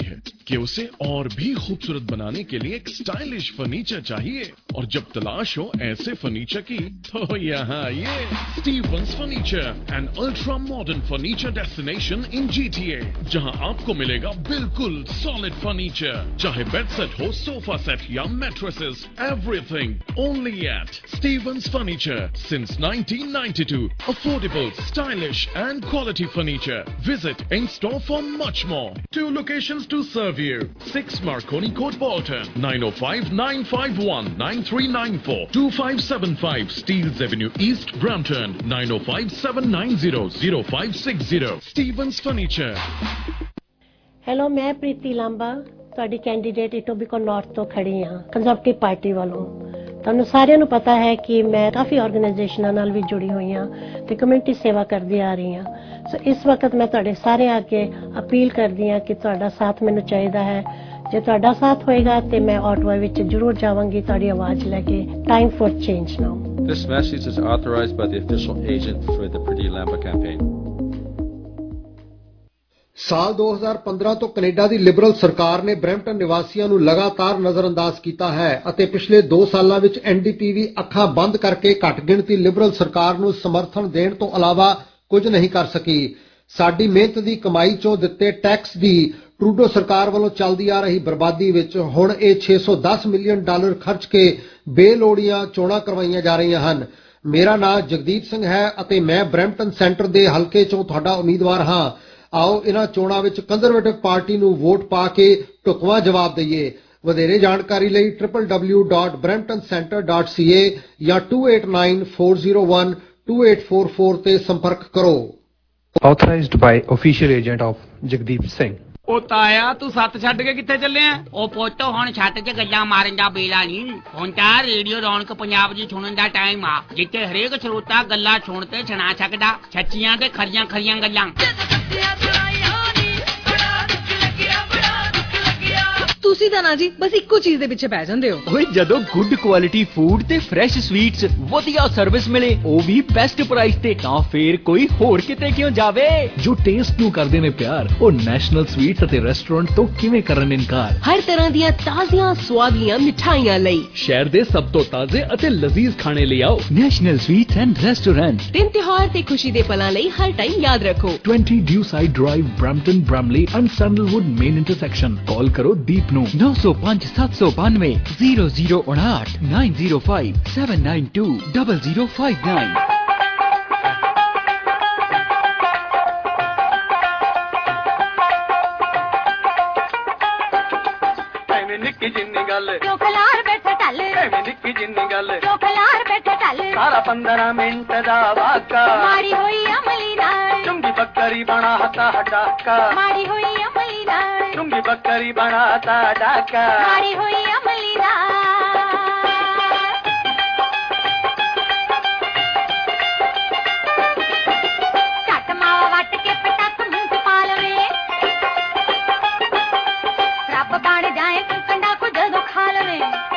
कि उसे और भी खूबसूरत बनाने के लिए एक स्टाइलिश फर्नीचर चाहिए, और जब तलाश हो ऐसे फर्नीचर की तो यहाँ ये Stevens furniture, an ultra modern furniture destination in GTA, जहाँ आपको मिलेगा बिल्कुल सॉलिड फर्नीचर, चाहे बेड सेट हो, सोफा सेट या mattresses, everything only at Stevens furniture since nineteen ninety two. Affordable, stylish and quality furniture. Visit in store for much more. Two locations to serve you. six Marconi Court, Bolton. nine oh five, nine five one, nine three nine four. two five seven five Steeles Avenue East, Brampton. nine oh five, seven nine zero, zero five six zero. Stevens Furniture. Hello, मैं प्रीति लांबा ਤੁਹਾਡੀ candidate Etobicoke north ਤੋਂ ਖੜੀ ਹਾਂ conservative party ਵੱਲੋਂ। ਤੁਹਾਨੂੰ ਸਾਰਿਆਂ ਨੂੰ ਪਤਾ ਹੈ ਕਿ ਮੈਂ ਕਾਫੀ ਆਰਗੇਨਾਈਜੇਸ਼ਨਾਂ ਨਾਲ ਵੀ ਜੁੜੀ ਹੋਈ ਹਾਂ ਤੇ ਕਮਿਊਨਿਟੀ ਸੇਵਾ ਕਰਦੀ ਆ ਰਹੀ ਹਾਂ। ਸੋ ਇਸ ਵਕਤ ਮੈਂ ਤੁਹਾਡੇ ਸਾਰਿਆਂ ਅੱਗੇ ਅਪੀਲ ਕਰਦੀ ਹਾਂ ਕਿ ਤੁਹਾਡਾ ਸਾਥ ਮੈਨੂੰ ਚਾਹੀਦਾ ਹੈ। ਜੇ ਤੁਹਾਡਾ ਸਾਥ ਹੋਏਗਾ ਤੇ ਮੈਂ ਆਟਵਾ ਵਿੱਚ ਜ਼ਰੂਰ ਜਾਵਾਂਗੀ ਤੁਹਾਡੀ ਆਵਾਜ਼ ਲੈ ਕੇ। Time for change now. This message is authorized by the official agent for the Priti Lamba campaign. ਸਾਲ ਦੋ ਹਜ਼ਾਰ ਪੰਦਰਾਂ ਤੋਂ ਕੈਨੇਡਾ ਦੀ ਲਿਬਰਲ ਸਰਕਾਰ ਨੇ ਬਰੈਂਪਟਨ ਨਿਵਾਸੀਆਂ ਨੂੰ ਲਗਾਤਾਰ ਨਜ਼ਰਅੰਦਾਜ਼ ਕੀਤਾ ਹੈ ਅਤੇ ਪਿਛਲੇ ਦੋ ਸਾਲਾਂ ਵਿੱਚ ਐਨਡੀਪੀ ਵੀ ਅੱਖਾਂ ਬੰਦ ਕਰਕੇ ਘੱਟ ਗਿਣਤੀ ਲਿਬਰਲ ਸਰਕਾਰ ਨੂੰ ਸਮਰਥਨ ਦੇਣ ਤੋਂ ਇਲਾਵਾ ਕੁਝ ਨਹੀਂ ਕਰ ਸਕੀ। ਸਾਡੀ ਮਿਹਨਤ ਦੀ ਕਮਾਈ ਚੋਂ ਦਿੱਤੇ ਟੈਕਸ ਦੀ ਟਰੂਡੋ ਸਰਕਾਰ ਵੱਲੋਂ ਚੱਲਦੀ ਆ ਰਹੀ ਬਰਬਾਦੀ ਵਿੱਚ ਹੁਣ ਇਹ ਛੇ ਸੌ ਦਸ ਮਿਲੀਅਨ ਡਾਲਰ ਖਰਚ ਕੇ ਬੇਲੋੜੀਆਂ ਚੋਣਾਂ ਕਰਵਾਈਆਂ ਜਾ ਰਹੀਆਂ ਹਨ। ਮੇਰਾ ਨਾਮ ਜਗਦੀਪ ਸਿੰਘ ਹੈ ਅਤੇ ਮੈਂ ਬਰੈਂਪਟਨ ਸੈਂਟਰ ਦੇ ਹਲਕੇ ਚੋਂ ਤੁਹਾਡਾ ਉਮੀਦਵਾਰ ਹਾਂ। ਆਓ ਇਹਨਾਂ ਚੋਣਾਂ ਵਿੱਚ ਕੰਜ਼ਰਵੇਟਿਵ ਪਾਰਟੀ ਨੂੰ ਵੋਟ ਪਾ ਕੇ ਢੁਕਵਾਂ ਜਵਾਬ ਦਈਏ। ਵਧੇਰੇ ਜਾਣਕਾਰੀ ਲਈ W W W dot Brampton centre dot C A ਜਾਂ two eight nine, four oh one, two eight four four ਤੇ ਸੰਪਰਕ ਕਰੋ। Authorized by official agent of Jagdeep Singh. ਉਹ ਤਾਇਆ ਤੂੰ ਸੱਤ ਛੱਡ ਕੇ ਕਿੱਥੇ ਚੱਲਿਆ? ਉਹ ਪੁੱਤ ਹੁਣ ਛੱਤ 'ਚ ਗੱਲਾਂ ਮਾਰਨ ਦਾ ਵੇਲਾ ਨਹੀਂ, ਹੁਣ ਤਾਂ ਰੇਡੀਓ ਰੌਣਕ ਪੰਜਾਬ ਦੀ ਸੁਣਨ ਦਾ ਟਾਈਮ ਆ, ਜਿੱਥੇ ਹਰੇਕ ਸਰੋਤਾ ਗੱਲਾਂ ਸੁਣ ਤੇ ਸੁਣਾ ਸਕਦਾ, ਸੱਚੀਆਂ ਤੇ ਖਰੀਆਂ ਖਰੀਆਂ ਗੱਲਾਂ। ਤੁਸੀਂ ਤਾਂ ਨਾ ਜੀ ਬਸ ਇੱਕੋ ਚੀਜ਼ ਦੇ ਪਿੱਛੇ ਪੈ ਜਾਂਦੇ ਹੋ। ਓਏ ਜਦੋਂ ਗੁੱਡ ਕੁਆਲਿਟੀ ਫੂਡ ਤੇ ਫਰੈਸ਼ ਸਵੀਟਸ, ਵਧੀਆ ਸਰਵਿਸ ਮਿਲੇ, ਉਹ ਵੀ ਬੈਸਟ ਪ੍ਰਾਈਸ ਤੇ, ਤਾਂ ਫੇਰ ਕੋਈ ਹੋਰ ਕਿਤੇ ਕਿਉਂ ਜਾਵੇ। ਜੋ ਟੇਸਟ ਨੂੰ ਕਰਦੇ ਨੇ ਪਿਆਰ, ਉਹ ਨੈਸ਼ਨਲ ਸਵੀਟਸ ਅਤੇ ਰੈਸਟੋਰੈਂਟ ਤੋਂ ਕਿਵੇਂ ਕਰਨ ਇਨਕਾਰ। ਹਰ ਤਰ੍ਹਾਂ ਦੀਆਂ ਤਾਜ਼ੀਆਂ ਸਵਾਦਲੀਆਂ ਮਿਠਾਈਆਂ ਲਈ ਸ਼ਹਿਰ ਦੇ ਸਭ ਤੋਂ ਤਾਜ਼ੇ ਅਤੇ ਲਜ਼ੀਜ਼ ਖਾਣੇ ਲਈ ਆਓ ਨੈਸ਼ਨਲ ਸਵੀਟਸ ਐਂਡ ਰੈਸਟੋਰੈਂਟ। ਦਿਨ ਤਿਉਹਾਰ ਤੇ ਖੁਸ਼ੀ ਦੇ ਪਲਾਂ ਲਈ ਹਰ ਟਾਈਮ ਯਾਦ ਰੱਖੋ twenty Dewside Drive, Brampton, Bramley and Sandalwood main intersection। ਕਾਲ ਕਰੋ ਦੀਪ ਨੂੰ नौ सौ पाँच सात सौ बानवे जीरो जीरो उनाहठ nine zero five seven nine two double zero five nine. ਨਿੱਕੀ ਜਿੰਨੀ ਗੱਲ ਜੋ ਖਲਾਰ ਬੈਠੇ ਟੱਲ, ਐਵੇਂ ਨਿੱਕੀ ਜਿੰਨੀ ਗੱਲ ਜੋ ਖਲਾਰ ਬੈਠੇ ਟੱਲ, ਸਾਰਾ ਪੰਦਰਾਂ ਮਿੰਟ ਦਾ ਵਾਕਾ, ਮਾਰੀ ਹੋਈ ਅਮਲੀ ਨਾਲ ਚੁੰਗੀ ਬੱਕਰੀ ਬਣਾ ਹਤਾ ਡਾਕਾ, ਮਾਰੀ ਹੋਈ ਅਮਲੀ ਨਾਲ, ਚੁੰਗੀ ਬੱਕਰੀ ਬਣਾ ਹਤਾ ਡਾਕਾ, ਮਾਰੀ ਹੋਈ ਅਮਲੀ ਨਾਲ। ਛੱਟ ਮਾਵਾ ਵੱਟ ਕੇ ਪਟਕ ਮੂੰਹ ਚ ਪਾ ਲਵੇ, ਰੱਬ ਬਣ ਜਾਏ ਤੂੰ ਕੰਡਾ ਕੋ ਜਦੋਂ ਖਾ ਲਵੇ।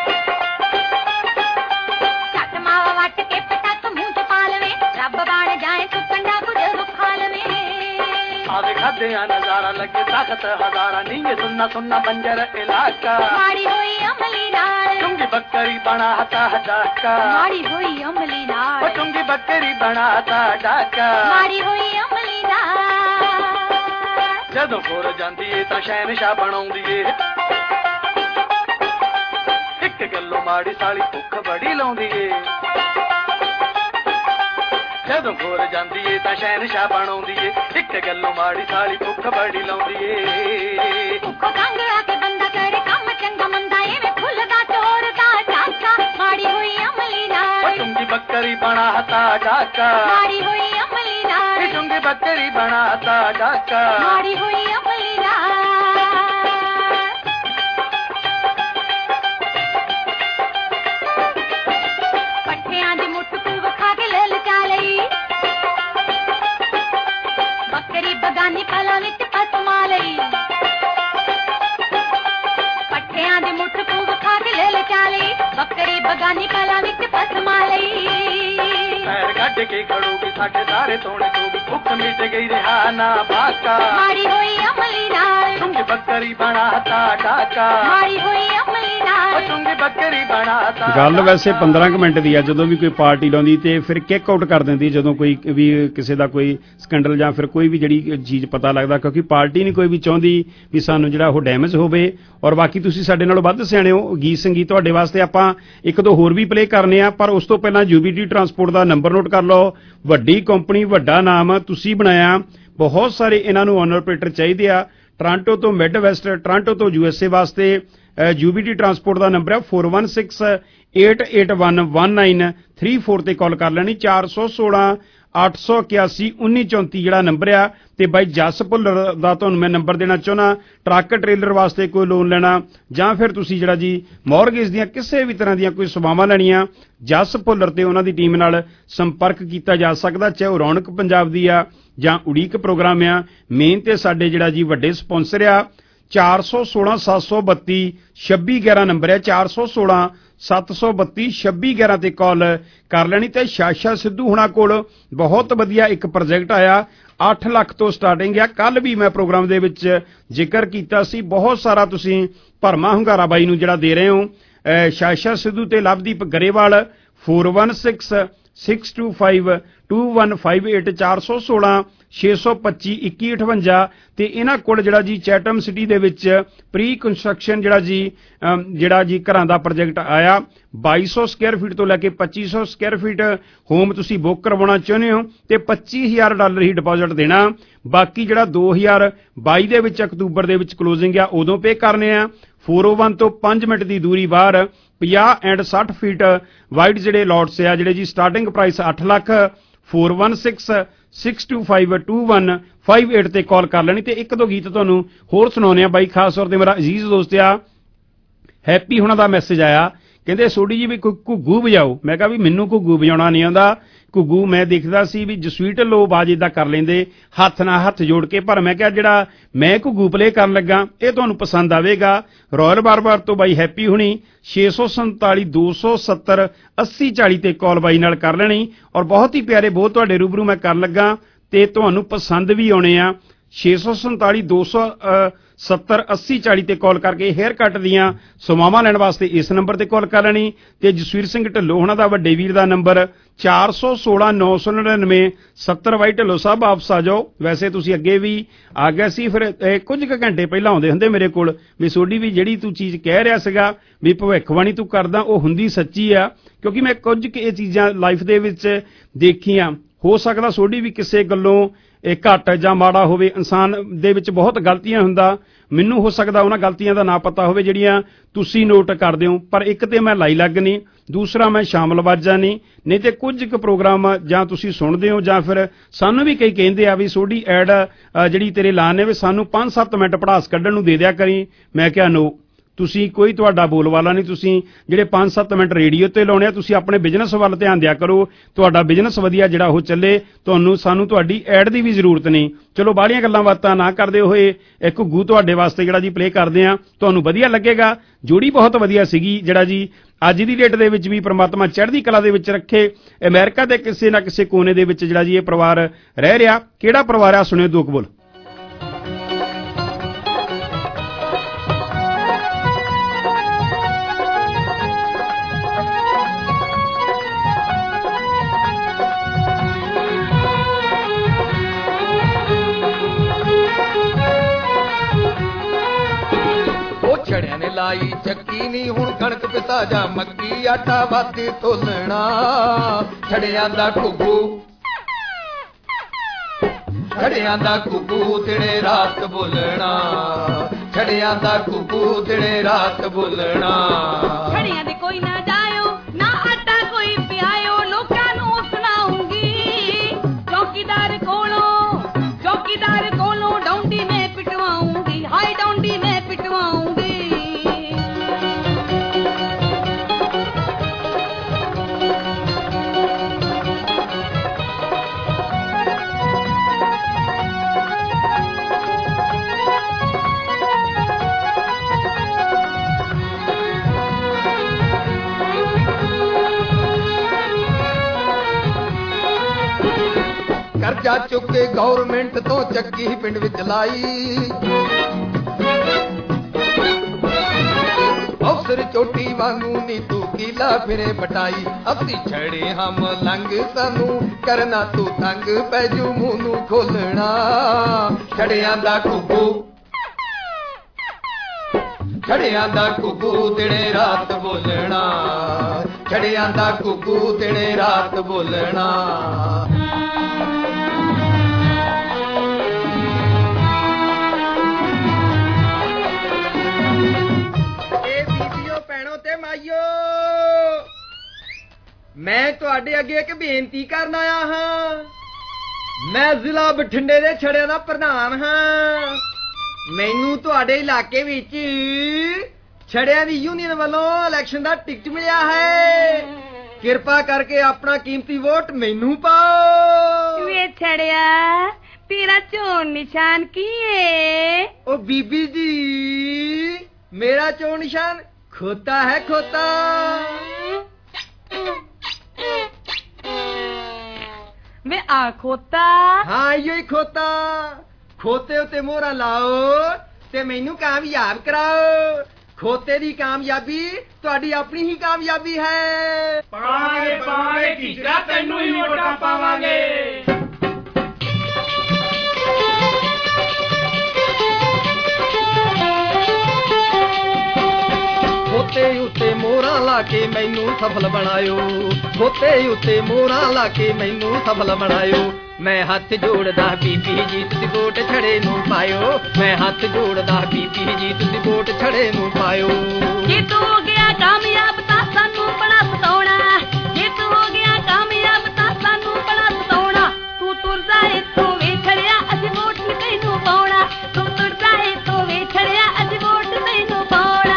ਛੱਟ ਮਾਵਾ ਵੱਟ ਕੇ ਪਟਕ ਮੂੰਹ ਚ ਪਾ ਲਵੇ, ਰੱਬ ਬਣ ਜਾਏ ਤੂੰ ਕੰਡਾ ਕੋ ਜਦੋਂ ਖਾ ਲਵੇ। ਆਵੇ ਖਾਦਿਆਂ ਨਜ਼ਾਰਾ ਲੱਗੇ ਤਾਕਤ ਹਜ਼ਾਰਾ, ਨੀਏ ਸੁੰਨਾ ਸੁੰਨਾ ਬੰਜਰ ਇਲਾਕਾ, ਮਾਰੀ ਹੋਈ ਅਮਲੀ ਨਾਲ, ਚੁੰਗੀ ਬੱਕਰੀ ਬਣਾ ਹਤਾ ਡਾਕਾ, ਮਾਰੀ ਹੋਈ ਅਮਲੀ ਨਾਲ, ਉਹ ਚੁੰਗੀ ਬੱਕਰੀ ਬਣਾ ਹਤਾ ਡਾਕਾ, ਮਾਰੀ ਹੋਈ ਅਮਲੀ ਨਾਲ। ਜਦੋਂ ਖੁਰ ਜਾਂਦੀ ਏ ਤਾਂ ਸ਼ਹਿਨਸ਼ਾਹ ਬਣਾਉਂਦੀ ਏ, ਇੱਕ ਗੱਲੋਂ ਮਾੜੀ ਸਾਲੀ ਭੁੱਖ ਬੜੀ ਲਾਉਂਦੀ ਏ। ਜਦੋਂ ਖੁਰ ਜਾਂਦੀ ਏ ਤਾਂ ਸ਼ਹਿਨਸ਼ਾਹ ਬਣਾਉਂਦੀ ਏ, ਇੱਕ ਗੱਲੋਂ ਮਾੜੀ ਸਾਲੀ ਭੁੱਖ ਬੜੀ ਲਾਉਂਦੀ ਏ। ਭੁੱਖੋ ਤੰਗ ਆ ਕੇ ਬੰਦਾ ਕਰੇ ਕੰਮ ਚੰਗਾ ਮੰਦਾ, ਐਵੇਂ ਖੁੱਲਦਾ ਚੋਰ ਦਾ ਚਾਕਾ, ਮਾਰੀ ਹੋਈ ਅਮਲੀ ਨਾਲ, ਉਹ ਚੁੰਗੀ ਬੱਕਰੀ ਬਣਾ ਹਤਾ ਡਾਕਾ, ਮਾਰੀ ਹੋਈ ਅਮਲੀ ਨਾਲ, ਚੁੰਗੀ ਬੱਕਰੀ ਬਣਾ ਹਤਾ ਡਾਕਾ, ਮਾਰੀ ਹੋਈ ਅਮਲੀ ਨਾਲ। ਪੱਠਿਆਂ ਦੀ ਮੁੱਠ ਤੂੰ ਵਿਖਾ ਕੇ ਲੈ ਲਚਾ ਲਈ, ਬੱਕਰੀ ਬਗਾਨੀ ਪਲਾਂ ਵਿੱਚ ਪਸਮਾ ਲਈ, ਪੱਠਿਆਂ ਦੀ ਮੁੱਠ ਤੂੰ ਵਿਖਾ ਕੇ ਲੈ ਲਚਾ ਲਈ, ਬੱਕਰੀ ਬਗਾਨੀ ਪਲਾਂ ਵਿੱਚ ਪਸਮਾ ਲਈ। ਪੈਰ ਕੱਢ ਕੇ ਖੜੂਗੀ ਸਾਡੇ ਸਾਰੇ ਤੋਣੇ ਤੂੰ ਵੀ, भुख मिट गई रहा ना बाका मारी हुई अमली नाल चुंगी बकरी बनाता डाका मारी हुई अमली नाल चुंगी बकरी बनाता। ਗੱਲ ਵੈਸੇ ਪੰਦਰਾਂ ਕੁ ਮਿੰਟ ਦੀ ਆ, ਜਦੋਂ ਵੀ ਕੋਈ ਪਾਰਟੀ ਲਾਉਂਦੀ ਤੇ ਫਿਰ ਕਿੱਕ ਆਊਟ ਕਰ ਦਿੰਦੀ ਜਦੋਂ ਕੋਈ ਵੀ ਕਿਸੇ ਦਾ ਕੋਈ ਸਕੈਂਡਲ ਜਾਂ ਫਿਰ ਕੋਈ ਵੀ ਜਿਹੜੀ ਚੀਜ਼ ਪਤਾ ਲੱਗਦਾ, ਕਿਉਂਕਿ ਪਾਰਟੀ ਨਹੀਂ ਕੋਈ ਵੀ ਚਾਹੁੰਦੀ ਵੀ ਸਾਨੂੰ ਜਿਹੜਾ ਉਹ ਡੈਮੇਜ ਹੋਵੇ। ਔਰ ਬਾਕੀ ਤੁਸੀਂ ਸਾਡੇ ਨਾਲੋਂ ਵੱਧ ਸਿਆਣੇ ਹੋ, ਗੀਤ ਸੰਗੀਤ ਤੁਹਾਡੇ ਵਾਸਤੇ ਆਪਾਂ ਇੱਕ ਦੋ ਹੋਰ ਵੀ ਪਲੇ ਕਰਨੇ ਆ, ਪਰ ਉਸ ਤੋਂ ਪਹਿਲਾਂ ਯੂਬੀਟੀ ਟਰਾਂਸਪੋਰਟ ਦਾ ਨੰਬਰ ਨੋਟ ਕਰ ਲਓ। ਵੱਡੀ ਕੰਪਨੀ, ਵੱਡਾ ਨਾਮ ਤੁਸੀਂ ਬਣਾਇਆ, ਬਹੁਤ ਸਾਰੇ ਇਹਨਾਂ ਨੂੰ ਓਨਰ ਆਪਰੇਟਰ ਚਾਹੀਦੇ ਆ। ਟੋਰਾਂਟੋ ਤੋਂ ਮਿਡ ਵੈਸਟ, ਟੋਰਾਂਟੋ ਤੋਂ ਯੂ ਐਸ ਏ ਵਾਸਤੇ ਯੂਬੀਟੀ ਟਰਾਂਸਪੋਰਟ ਦਾ ਨੰਬਰ ਹੈ four one six eight eight one one nine three four ਤੇ ਕਾਲ ਕਰ ਲੈਣੀ। ਚਾਰ ਸੌ ਸੋਲਾਂ ਅੱਠ ਸੌ ਇਕਿਆਸੀ ਉੱਨੀ ਚੌਂਤੀ ਜਿਹੜਾ ਨੰਬਰ ਆ। ਤੇ ਬਾਈ ਜਸ ਭੁੱਲਰ ਦਾ ਤੁਹਾਨੂੰ ਮੈਂ ਨੰਬਰ ਦੇਣਾ ਚਾਹੁੰਦਾ, ਟਰੱਕ ਟ੍ਰੇਲਰ ਵਾਸਤੇ ਕੋਈ ਲੋਨ ਲੈਣਾ ਜਾਂ ਫਿਰ ਤੁਸੀਂ ਜਿਹੜਾ ਜੀ ਮੌਰਗੇਜ ਦੀਆਂ ਕਿਸੇ ਵੀ ਤਰ੍ਹਾਂ ਦੀਆਂ ਕੋਈ ਸੇਵਾਵਾਂ ਲੈਣੀਆਂ, ਜਸ ਭੁੱਲਰ ਤੇ ਉਹਨਾਂ ਦੀ ਟੀਮ ਨਾਲ ਸੰਪਰਕ ਕੀਤਾ ਜਾ ਸਕਦਾ, ਚਾਹੇ ਉਹ ਰੌਣਕ ਪੰਜਾਬ ਦੀ ਆ ਜਾਂ ਉਡੀਕ ਪ੍ਰੋਗਰਾਮ ਆ। ਮੇਨ ਤੇ ਸਾਡੇ ਜਿਹੜਾ ਜੀ ਵੱਡੇ ਸਪਾਂਸਰ ਆ। ਚਾਰ ਸੌ ਸੋਲਾਂ ਸੱਤ ਸੌ ਬੱਤੀ ਛੱਬੀ ਗਿਆਰਾਂ ਨੰਬਰ ਹੈ, ਚਾਰ ਸੌ ਸੋਲਾਂ ਸੱਤ ਸੌ ਬੱਤੀ ਛੱਬੀ ਗਿਆਰਾਂ ਤੇ ਕਾਲ ਕਰ ਲੈਣੀ। ਤੇ ਸ਼ਾਸ਼ਾ ਸਿੱਧੂ ਹੁਣਾਂ ਕੋਲ ਬਹੁਤ ਵਧੀਆ ਇੱਕ ਪ੍ਰੋਜੈਕਟ ਆਇਆ, ਅੱਠ ਲੱਖ ਤੋਂ ਸਟਾਰਟਿੰਗ ਆ। ਕੱਲ ਵੀ ਮੈਂ ਪ੍ਰੋਗਰਾਮ ਦੇ ਵਿੱਚ ਜ਼ਿਕਰ ਕੀਤਾ ਸੀ, ਬਹੁਤ ਸਾਰਾ ਤੁਸੀਂ ਭਰਮਾ ਹੁੰਗਾਰਾ ਬਾਈ ਨੂੰ ਜਿਹੜਾ ਦੇ ਰਹੇ ਹੋ। ਸ਼ਾਸ਼ਾ ਸਿੱਧੂ ਤੇ Lovedeep Grewal four one six six two five two one five eight ਚਾਰ ਸੌ ਸੋਲਾਂ ਛੇ ਸੌ ਪੱਚੀ ਇੱਕੀ ਅਠਵੰਜਾ। ਤੇ ਇਹਨਾਂ ਕੋਲ ਜਿਹੜਾ ਜੀ ਚੈਟਮ ਸਿਟੀ ਦੇ ਵਿੱਚ ਪ੍ਰੀ ਕੰਸਟਰਕਸ਼ਨ ਜਿਹੜਾ ਜੀ ਜਿਹੜਾ ਜੀ ਘਰਾਂ ਦਾ ਪ੍ਰੋਜੈਕਟ ਆਇਆ, ਬਾਈ ਸੌ ਸਕੁਅਰ ਫੀਟ ਤੋਂ ਲੈ ਕੇ ਪੱਚੀ ਸੌ ਸਕੁਅਰ ਫੀਟ ਹੋਮ ਤੁਸੀਂ ਬੁੱਕ ਕਰਵਾਉਣਾ ਚਾਹੁੰਦੇ ਹੋ ਤੇ ਪੱਚੀ ਹਜ਼ਾਰ ਡਾਲਰ ਹੀ ਡਿਪੋਜ਼ਿਟ ਦੇਣਾ। ਬਾਕੀ ਜਿਹੜਾ ਦੋ ਹਜ਼ਾਰ ਬਾਈ ਦੇ ਵਿੱਚ ਅਕਤੂਬਰ ਦੇ ਵਿੱਚ ਕਲੋਜ਼ਿੰਗ ਆ ਉਦੋਂ ਪੇ ਕਰਨੇ ਆ। ਫੋਰ ਓ ਵਨ ਤੋਂ ਪੰਜ ਮਿੰਟ ਦੀ ਦੂਰੀ ਬਾਹਰ ਪੰਜਾਹ ਐਂਡ ਸੱਠ ਫੀਟ ਵਾਈਡ ਜਿਹੜੇ ਲੋਟਸ ਆ ਜਿਹੜੇ ਜੀ ਸਟਾਰਟਿੰਗ ਪ੍ਰਾਈਸ ਅੱਠ lakh. Four one six six two five two one five eight ਤੇ ਕਾਲ ਕਰ ਲੈਣੀ। ਤੇ ਇੱਕ ਦੋ ਗੀਤ ਤੁਹਾਨੂੰ ਹੋਰ ਸੁਣਾਉਂਦੇ ਆ ਬਾਈ, ਖਾਸ ਤੌਰ ਤੇ ਮੇਰਾ ਅਜ਼ੀਜ਼ ਦੋਸਤ ਆ ਹੈਪੀ ਹੁਣਾਂ ਦਾ ਮੈਸੇਜ ਆਇਆ, ਕਹਿੰਦੇ ਸੋਢੀ ਜੀ ਵੀ ਕੋਈ ਘੁੱਗੂ ਵਜਾਓ। ਮੈਂ ਕਿਹਾ ਵੀ ਮੈਨੂੰ ਘੁੱਗੂ ਵਜਾਉਣਾ ਨਹੀਂ ਆਉਂਦਾ। ਘੁੱਗੂ ਮੈਂ ਦੇਖਦਾ ਸੀ ਵੀ ਜਸਵੀਟ ਲੋ ਬਾਜ ਇਦਾਂ ਕਰ ਲੈਂਦੇ ਹੱਥ ਨਾਲ ਹੱਥ ਜੋੜ ਕੇ, ਪਰ ਮੈਂ ਕਿਹਾ ਜਿਹੜਾ ਮੈਂ ਘੁੱਗੂ ਪਲੇ ਕਰਨ ਲੱਗਾ ਇਹ ਤੁਹਾਨੂੰ ਪਸੰਦ ਆਵੇਗਾ। ਰਾਇਲ ਬਾਰ-ਬਾਰ ਤੋਂ ਬਾਈ ਹੈਪੀ ਹੁਣੀ ਛੇ ਸੌ ਸੰਤਾਲੀ ਦੋ ਸੌ ਸੱਤਰ ਅੱਸੀ ਚਾਲੀ ਤੇ ਕਾਲ ਬਾਈ ਨਾਲ ਕਰ ਲੈਣੀ। ਔਰ ਬਹੁਤ ਹੀ ਪਿਆਰੇ ਬਹੁਤ ਤੁਹਾਡੇ ਰੂਬਰੂ ਮੈਂ ਕਰਨ ਲੱਗਾ ਤੇ ਤੁਹਾਨੂੰ ਪਸੰਦ ਵੀ ਆਉਣੇ ਆ। ਛੇ ਸੌ ਸੰਤਾਲੀ ਦੋ ਸੌ ਸੱਤਰ ਅੱਸੀ ਚਾਲੀ ਤੇ ਕਾਲ ਕਰਕੇ ਹੇਅਰ ਕੱਟ ਦੀਆਂ ਸੇਵਾਵਾਂ ਲੈਣ ਵਾਸਤੇ ਇਸ ਨੰਬਰ ਤੇ ਕਾਲ ਕਰ ਲੈਣੀ। ਤੇ ਜਸਵੀਰ ਸਿੰਘ ਢਿੱਲੋਂ ਉਹਨਾਂ ਦਾ ਵੱਡੇ ਵੀਰ ਦਾ ਨੰਬਰ ਚਾਰ ਸੌ ਸੋਲਾਂ ਨੌ ਸੌ ਨੜਿਨਵੇਂ ਸੱਤਰ ਬਾਈ ਢਿੱਲੋਂ ਸਾਹਿਬ ਵਾਪਸ ਆ ਜਾਓ। ਵੈਸੇ ਤੁਸੀਂ ਅੱਗੇ ਵੀ ਆ ਗਏ ਸੀ, ਫਿਰ ਕੁਝ ਕੁ ਘੰਟੇ ਪਹਿਲਾਂ ਆਉਂਦੇ ਹੁੰਦੇ ਮੇਰੇ ਕੋਲ ਵੀ ਸੋਢੀ ਵੀ ਜਿਹੜੀ ਤੂੰ ਚੀਜ਼ ਕਹਿ ਰਿਹਾ ਸੀਗਾ ਵੀ ਭਵਿੱਖਬਾਣੀ ਤੂੰ ਕਰਦਾ ਉਹ ਹੁੰਦੀ ਸੱਚੀ ਆ, ਕਿਉਂਕਿ ਮੈਂ ਕੁਝ ਕੁ ਇਹ ਚੀਜ਼ਾਂ ਲਾਈਫ ਦੇ ਵਿੱਚ ਦੇਖੀਆਂ। ਹੋ ਸਕਦਾ ਸੋਢੀ ਵੀ ਕਿਸੇ ਗੱਲੋਂ ਇਹ ਘੱਟ ਜਾਂ ਮਾੜਾ ਹੋਵੇ, ਇਨਸਾਨ ਦੇ ਵਿੱਚ ਬਹੁਤ ਗਲਤੀਆਂ ਹੁੰਦਾ, ਮੈਨੂੰ ਹੋ ਸਕਦਾ ਉਹਨਾਂ ਗਲਤੀਆਂ ਦਾ ਨਾ ਪਤਾ ਹੋਵੇ ਜਿਹੜੀਆਂ ਤੁਸੀਂ ਨੋਟ ਕਰਦੇ ਹੋ। ਪਰ ਇੱਕ ਤੇ ਮੈਂ ਲਾਈ ਲੱਗ ਨਹੀਂ, ਦੂਸਰਾ ਮੈਂ ਸ਼ਾਮਲ ਵਾਜਾ ਨਹੀਂ। ਨਹੀਂ ਤੇ ਕੁਝ ਕੁ ਪ੍ਰੋਗਰਾਮ ਜਾਂ ਤੁਸੀਂ ਸੁਣਦੇ ਹੋ ਜਾਂ ਫਿਰ ਸਾਨੂੰ ਵੀ ਕਈ ਕਹਿੰਦੇ ਆ ਵੀ ਸੋਢੀ ਐਡ ਜਿਹੜੀ ਤੇਰੇ ਲਾਨ ਨੇ ਵੀ ਸਾਨੂੰ ਪੰਜ ਸੱਤ ਮਿੰਟ ਪੜਾਸ ਕੱਢਣ ਨੂੰ ਦੇ ਦਿਆ ਕਰੀ। ਮੈਂ ਕਿਹਾ ਨੋ, ਤੁਸੀਂ ਕੋਈ ਤੁਹਾਡਾ ਬੋਲ ਵਾਲਾ ਨਹੀਂ, ਤੁਸੀਂ ਜਿਹੜੇ ਪੰਜ ਸੱਤ ਮਿੰਟ ਰੇਡੀਓ ਤੇ ਲਾਉਣੇ ਆ ਤੁਸੀਂ ਆਪਣੇ ਬਿਜ਼ਨਸ ਵੱਲ ਧਿਆਨ ਦਿਆ ਕਰੋ, ਤੁਹਾਡਾ ਬਿਜ਼ਨਸ ਵਧੀਆ ਜਿਹੜਾ ਉਹ ਚੱਲੇ। ਤੁਹਾਨੂੰ ਸਾਨੂੰ ਤੁਹਾਡੀ ਐਡ ਦੀ ਵੀ ਜ਼ਰੂਰਤ ਨਹੀਂ। ਚਲੋ ਬਾਹਲੀਆਂ ਗੱਲਾਂ ਬਾਤਾਂ ਨਾ ਕਰਦੇ ਹੋਏ ਇੱਕ ਘੁੱਗੂ ਤੁਹਾਡੇ ਵਾਸਤੇ ਜਿਹੜਾ ਜੀ ਪਲੇ ਕਰਦੇ ਆ, ਤੁਹਾਨੂੰ ਵਧੀਆ ਲੱਗੇਗਾ। ਜੋੜੀ ਬਹੁਤ ਵਧੀਆ ਸੀਗੀ ਜਿਹੜਾ ਜੀ ਅੱਜ ਦੀ ਡੇਟ ਦੇ ਵਿੱਚ ਵੀ ਪ੍ਰਮਾਤਮਾ ਚੜ੍ਹਦੀ ਕਲਾ ਦੇ ਵਿੱਚ ਰੱਖੇ। ਅਮਰੀਕਾ ਦੇ ਕਿਸੇ ਨਾ ਕਿਸੇ ਕੋਨੇ ਦੇ ਵਿੱਚ ਜਿਹੜਾ ਜੀ ਇਹ ਪਰਿਵਾਰ ਰਹਿ ਰਿਹਾ। ਕਿਹੜਾ ਪਰਿਵਾਰ ਆ ਸੁਣਿਓ ਦੋ ਕੁ ਬੋਲ। ਛੜਿਆਂ ਨੇ ਲਾਈ ਚੱਕੀ ਨੀ ਹੁਣ ਕਣਕ ਪਿਸਾ ਜਾ ਮੱਕੀ ਆਟਾ ਵਾਤੀ ਤੋਲਣਾ। ਛੜਿਆਂ ਦਾ ਘੁੱਗੂ ਛੜਿਆਂ ਦਾ ਘੁੱਗੂ ਦਿਨੇ ਰਾਤ ਬੋਲਣਾ। ਛੜਿਆਂ ਦਾ ਘੁੱਗੂ ਦਿਨੇ ਰਾਤ ਬੋਲਣਾ। ਛੜਿਆਂ ਦੇ ਕੋਈ ਨਾ ਜਾਇਓ ਨਾ ਆਟਾ ਕੋਈ ਪਿਆਇਓ, ਲੋਕਾਂ ਨੂੰ ਸੁਣਾਉਂਗੀ ਚੌਕੀਦਾਰ ਕੋਲੋਂ ਚੌਕੀਦਾਰ ਕੋਲੋਂ ਡੌਂਡੀ ਮੈਂ ਪਿਟਵਾਉਂਗੀ। ਹਾਏ ਡੌਂਡੀ ਮੈਂ ਪਿਟਵਾਉਂਗੀ। ਕਰਜ਼ਾ ਚੁੱਕ ਕੇ ਗੌਰਮੈਂਟ ਤੋਂ ਚੱਕੀ ਪਿੰਡ ਵਿੱਚ ਲਾਈ ਅਫਸਰ ਚੋਟੀ ਵਾਂਗੂ ਨੀ ਤੂੰ ਕੀਲਾ ਫਿਰੇ ਬਟਾਈ ਅਸੀਂ ਛੜੇ ਹਮ ਲੰਗ ਸਾਨੂੰ ਕਰਨਾ ਤੂੰ ਤੰਗ ਪੈਜੂ ਮੂੰਹ ਨੂੰ ਖੋਲਣਾ ਛੜਿਆਂ ਦਾ ਘੁੱਗੂ ਛੜਿਆਂ ਦਾ ਘੁੱਗੂ ਦਿਨੇ ਰਾਤ ਬੋਲਣਾ ਛੜਿਆਂ ਦਾ ਘੁੱਗੂ ਦਿਨੇ ਰਾਤ ਬੋਲਣਾ ਮੈਂ ਤੁਹਾਡੇ ਅੱਗੇ ਇੱਕ ਬੇਨਤੀ ਕਰਨ ਆਇਆ ਹਾਂ ਮੈਂ ਜ਼ਿਲ੍ਹਾ ਬਠਿੰਡੇ ਦੇ ਛੜਿਆਂ ਦਾ ਪ੍ਰਧਾਨ ਹਾਂ ਮੈਨੂੰ ਤੁਹਾਡੇ ਇਲਾਕੇ ਵਿੱਚ ਛੜਿਆਂ ਦੀ ਯੂਨੀਅਨ ਵੱਲੋਂ ਇਲੈਕਸ਼ਨ ਦਾ ਟਿਕਟ ਮਿਲਿਆ ਹੈ ਕਿਰਪਾ ਕਰਕੇ ਆਪਣਾ ਕੀਮਤੀ ਵੋਟ ਮੈਨੂੰ ਪਾਓ ਵੇ ਛੜਿਆ ਤੇਰਾ ਚੋਣ ਨਿਸ਼ਾਨ ਕੀ ਹੈ ਉਹ ਬੀਬੀ ਜੀ ਮੇਰਾ ਚੋਣ ਨਿਸ਼ਾਨ ਖੋਤਾ ਹੈ ਖੋਤਾ ਵੇ ਆ ਖੋਤਾ ਹਾਂ ਇਹੋ ਹੀ ਖੋਤਾ ਖੋਤੇ ਉਤੇ ਮੋਹਰਾ ਲਾਓ ਤੇ ਮੈਨੂੰ ਕਾਮਯਾਬ ਕਰਾਓ ਖੋਤੇ ਦੀ ਕਾਮਯਾਬੀ ਤੁਹਾਡੀ ਆਪਣੀ ਹੀ ਕਾਮਯਾਬੀ ਹੈ ਪਾਵਾਂਗੇ ਪਾਵਾਂਗੇ ਕੀਚਰਾ ਤੈਨੂੰ ਹੀ ਵੋਟਾਂ ਪਾਵਾਂਗੇ ਖੋਤੇ ਉੱਤੇ ਮੋਹਰਾਂ ਲਾ ਕੇ ਮੈਨੂੰ ਸਫਲ ਬਣਾਇਓ ਖੋਤੇ ਉੱਤੇ ਮੋਹਰਾਂ ਲਾ ਕੇ ਮੈਨੂੰ ਸਫਲ ਬਣਾਇਓ ਮੈਂ ਹੱਥ ਜੋੜਦਾ ਬੀਬੀ ਜੀ ਤੁਸੀਂ ਵੋਟ ਛੜੇ ਨੂੰ ਪਾਇਓ ਮੈਂ ਹੱਥ ਜੋੜਦਾ ਬੀਬੀ ਜੀ ਤੁਸੀਂ ਵੋਟ ਛੜੇ ਨੂੰ ਪਾਇਓ ਜੇ ਤੂੰ ਹੋ ਗਿਆ ਕਾਮਯਾਬ ਤਾਂ ਸਾਨੂੰ ਬੜਾ ਸਤਾਉਣਾ ਜੇ ਤੂੰ ਹੋ ਗਿਆ ਕਾਮਯਾਬ ਤਾਂ ਸਾਨੂੰ ਬੜਾ ਸਤਾਉਣਾ ਤੂੰ ਤੁਰਦਾ ਇੱਥੋਂ ਵੇ ਛੜਿਆ ਅਸੀਂ ਵੋਟ ਤੈਨੂੰ ਪਾਉਣਾ ਤੂੰ ਤੁਰਦਾ ਇੱਥੋਂ ਵੇ ਛੜਿਆ ਅਸੀਂ ਵੋਟ ਤੈਨੂੰ ਪਾਉਣਾ